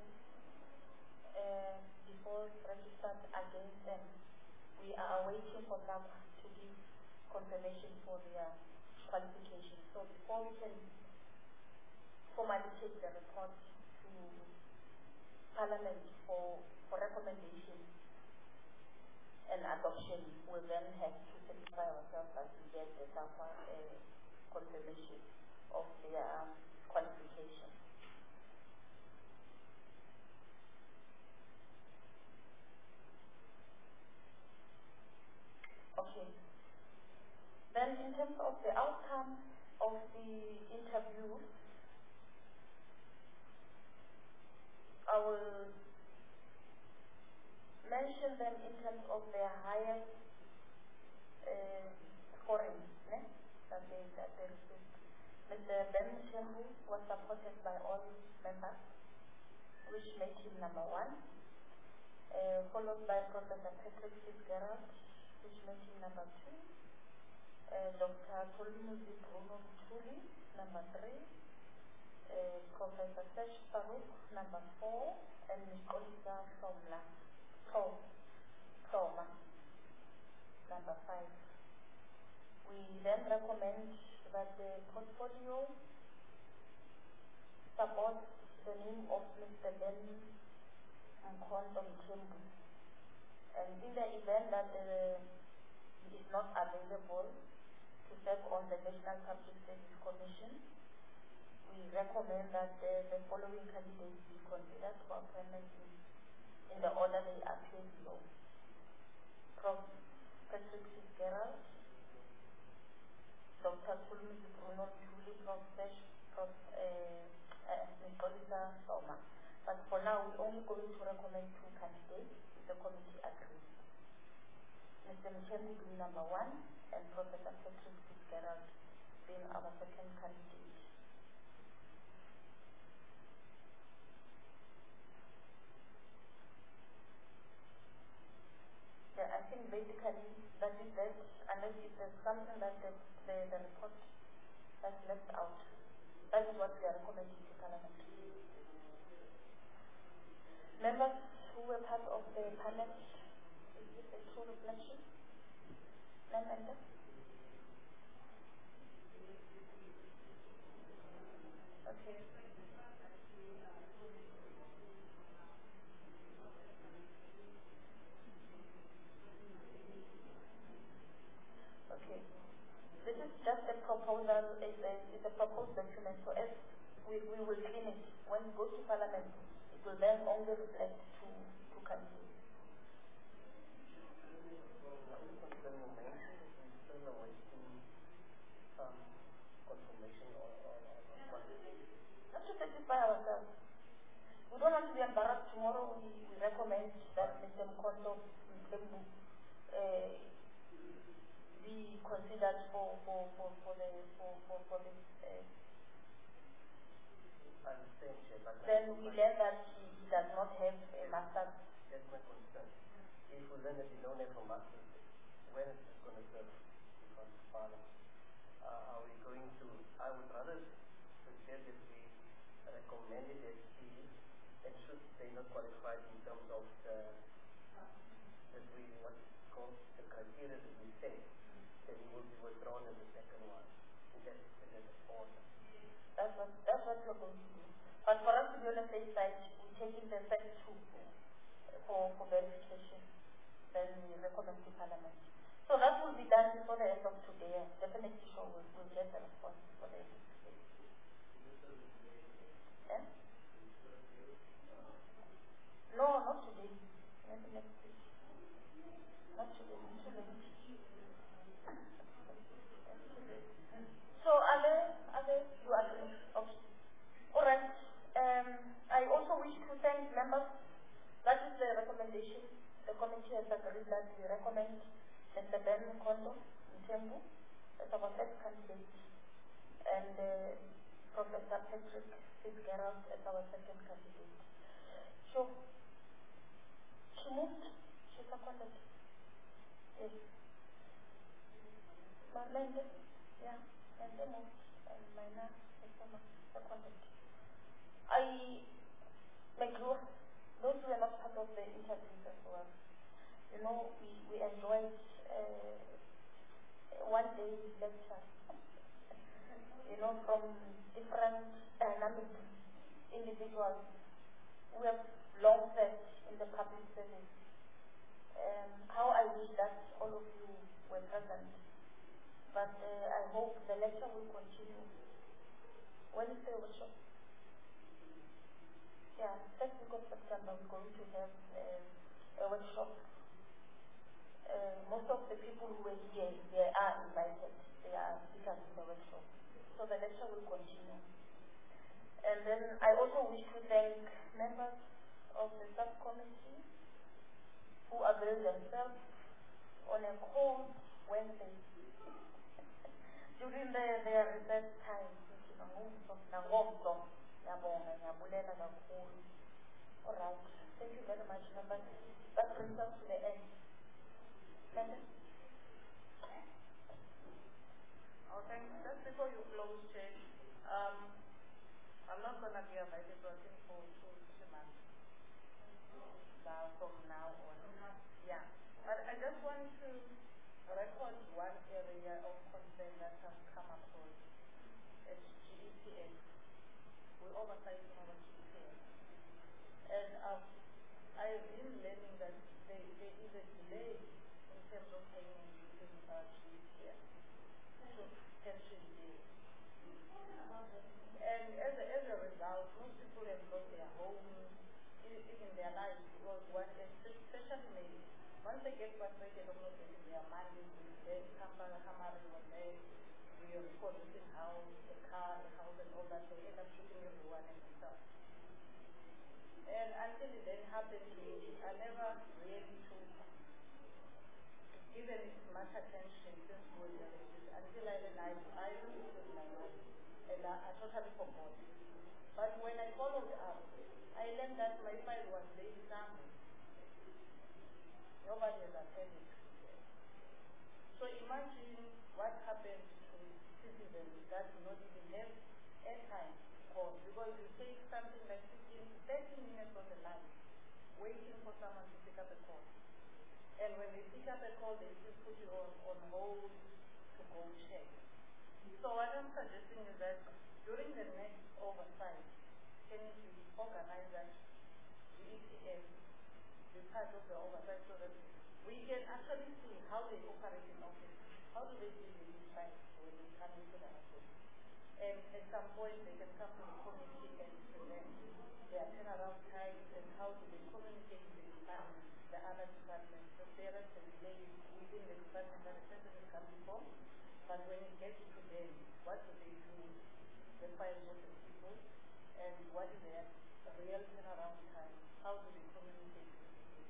uh, default registered against them. We are waiting for them to give confirmation for their qualification. So before we can formally take the report to Parliament for, for recommendation and adoption, we then have to certify ourselves that we get the SAFA uh, confirmation of their um, qualification. Okay. Then in terms of the outcome of the interview, I will mention them in terms of their highest uh, scoring, né? that they that they received. Mister Ben Mthembu was supported by all members, which made him number one, uh, followed by Professor Patrick Fitzgerald, which made him number two, uh, Doctor Tolumuzi Bruno Mthuli, number three, uh, Professor Sesh Farouk, number four, and Miz Kolisa Somla, Soma, number five. We then recommend that the portfolio supports the name of Mister Ben Nkondo Mthembu. And in the event that uh, he is not available to serve on the National Public Service Commission, we recommend that uh, the following candidates be considered for appointment in, in the order they appear below. Professor Patrick Fitzgerald, Doctor Tulumisi Bruno Ntuli, Professor Prof, uh, uh, Miz Olisa Soma. But for now, we're only going to recommend two candidates if the committee agrees. Mister Mchembu being number one, and Professor Patrick Fitzgerald being our second candidate. Yeah, I think basically that is that, unless if there's something that the, the, the report has left out. That is what we are recommending to Parliament. Members who were part of the panel, is this a true reflection? Member? Okay. Okay. This is just a proposal, it's a, it's a proposed document, so as we, we will clean it. When it goes to Parliament, it will then only reflect to, to council. Not to satisfy ourselves. We don't want to be embarrassed tomorrow. We, we recommend that Mister Mkondo Mkembu uh, be considered for for for for the for for, for this. Uh, then we learn that he, he does not have a master's. That's my concern. If we learn that we don't have a master's, when is this going to serve because Parliament? Uh, are we going to? I would rather suggest that we recommend it as is, and should they not qualified in terms of the that we what call the criteria that we say, then it will be withdrawn as the second one. In that in that order. That's what that's what we're going to do. But for us to be on the safe side, we're taking the first two for for verification. Then we recommend to Parliament. So that will be done before the end of today. Definitely sure we'll, we'll get the response for the end of today. Yeah? No, not today. Maybe next week. Not today. Too late. So are there, are there, you agree? Okay. All right. Um, I also wish to thank members. That is the recommendation. The committee has agreed that we recommend Mister Ben Mkondo Mchembu as our first candidate, and uh, Professor Patrick Fitzgerald as our second candidate. So, she moved, she seconded. Yes. Mende, yeah, Mende moved, and Maina seconded. I, McGrew, those who were not part of the interviews as well, you know, we, we enjoyed uh, one day lecture, you know, from different dynamic individuals who have long served in the public service. Um, how I wish that all of you were present. But uh, I hope the lecture will continue. When is the workshop? Yeah, first week of September we're going to have uh, a workshop. Uh, most of the people who were here, they are invited. They are speakers in the workshop. So the lecture will continue. And then I also wish to thank members of the subcommittee who availed themselves on a cold Wednesday during the, their research time. All right. Thank you very much, members. That brings us to the end. Oh, thanks. Just before you close, Chair, um, I'm not going to be available, I think, for two, two months now, from now on. Yeah. But I just want to record one area of concern that has come across at G E P S. We oversight our G E P S. And um, I've been learning that there, there is a delay in terms of payment using uh, G E P S. So, pension delay. And as a, as a result, most people have lost their homes, even their lives, because one, especially maybe, once they get frustrated of not getting their money, they come back hammering on their actually then happened to me, I never really took given it much attention since we were raised until I realized I lived with my mom and I, I totally forgot. But when I followed up, I learned that my file was laid somewhere. Nobody has attended to it. So imagine what happened to citizens that do not even have airtime call, because you take something like fifteen to thirty minutes on the line waiting for someone to pick up a call. And when they pick up a call, they still put you on, on hold to go check. So what I'm suggesting is that during the next oversight, can it be organized that the E T S be part of the oversight so that we can actually see how they operate in office, how do they deal with these files when they come into the office. And at some point they can come to the committee and present their turnaround times and how do they communicate with the department, the other departments. So there is a delay within the department that the person is coming from, but when it gets to them, what do they do with the files of the people, and what is their real turnaround time? How do they communicate with people?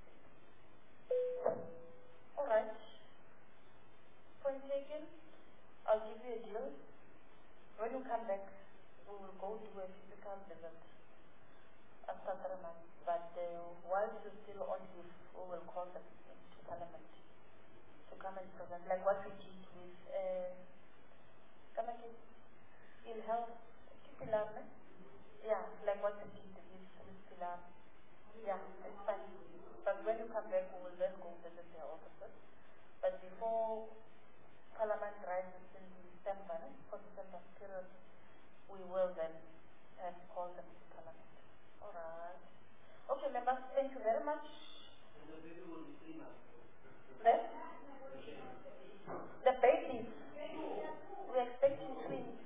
All right. Point taken. I'll give you a deal. When you come back, we will go do a physical visit after three months. But uh, whilst you're still on leave, we will call them into Parliament to come and present, like what we did with uh, Il Health, Pilar, no? Yeah, like what we did with, with Pilar. Yeah, it's fine. But when you come back, we will then go visit their offices. But before Parliament rises in December, no? For December period, we will then uh, call them to Parliament. All right. Okay, members, thank you very much. And the baby will be three months. The, the babies, we're expecting twins.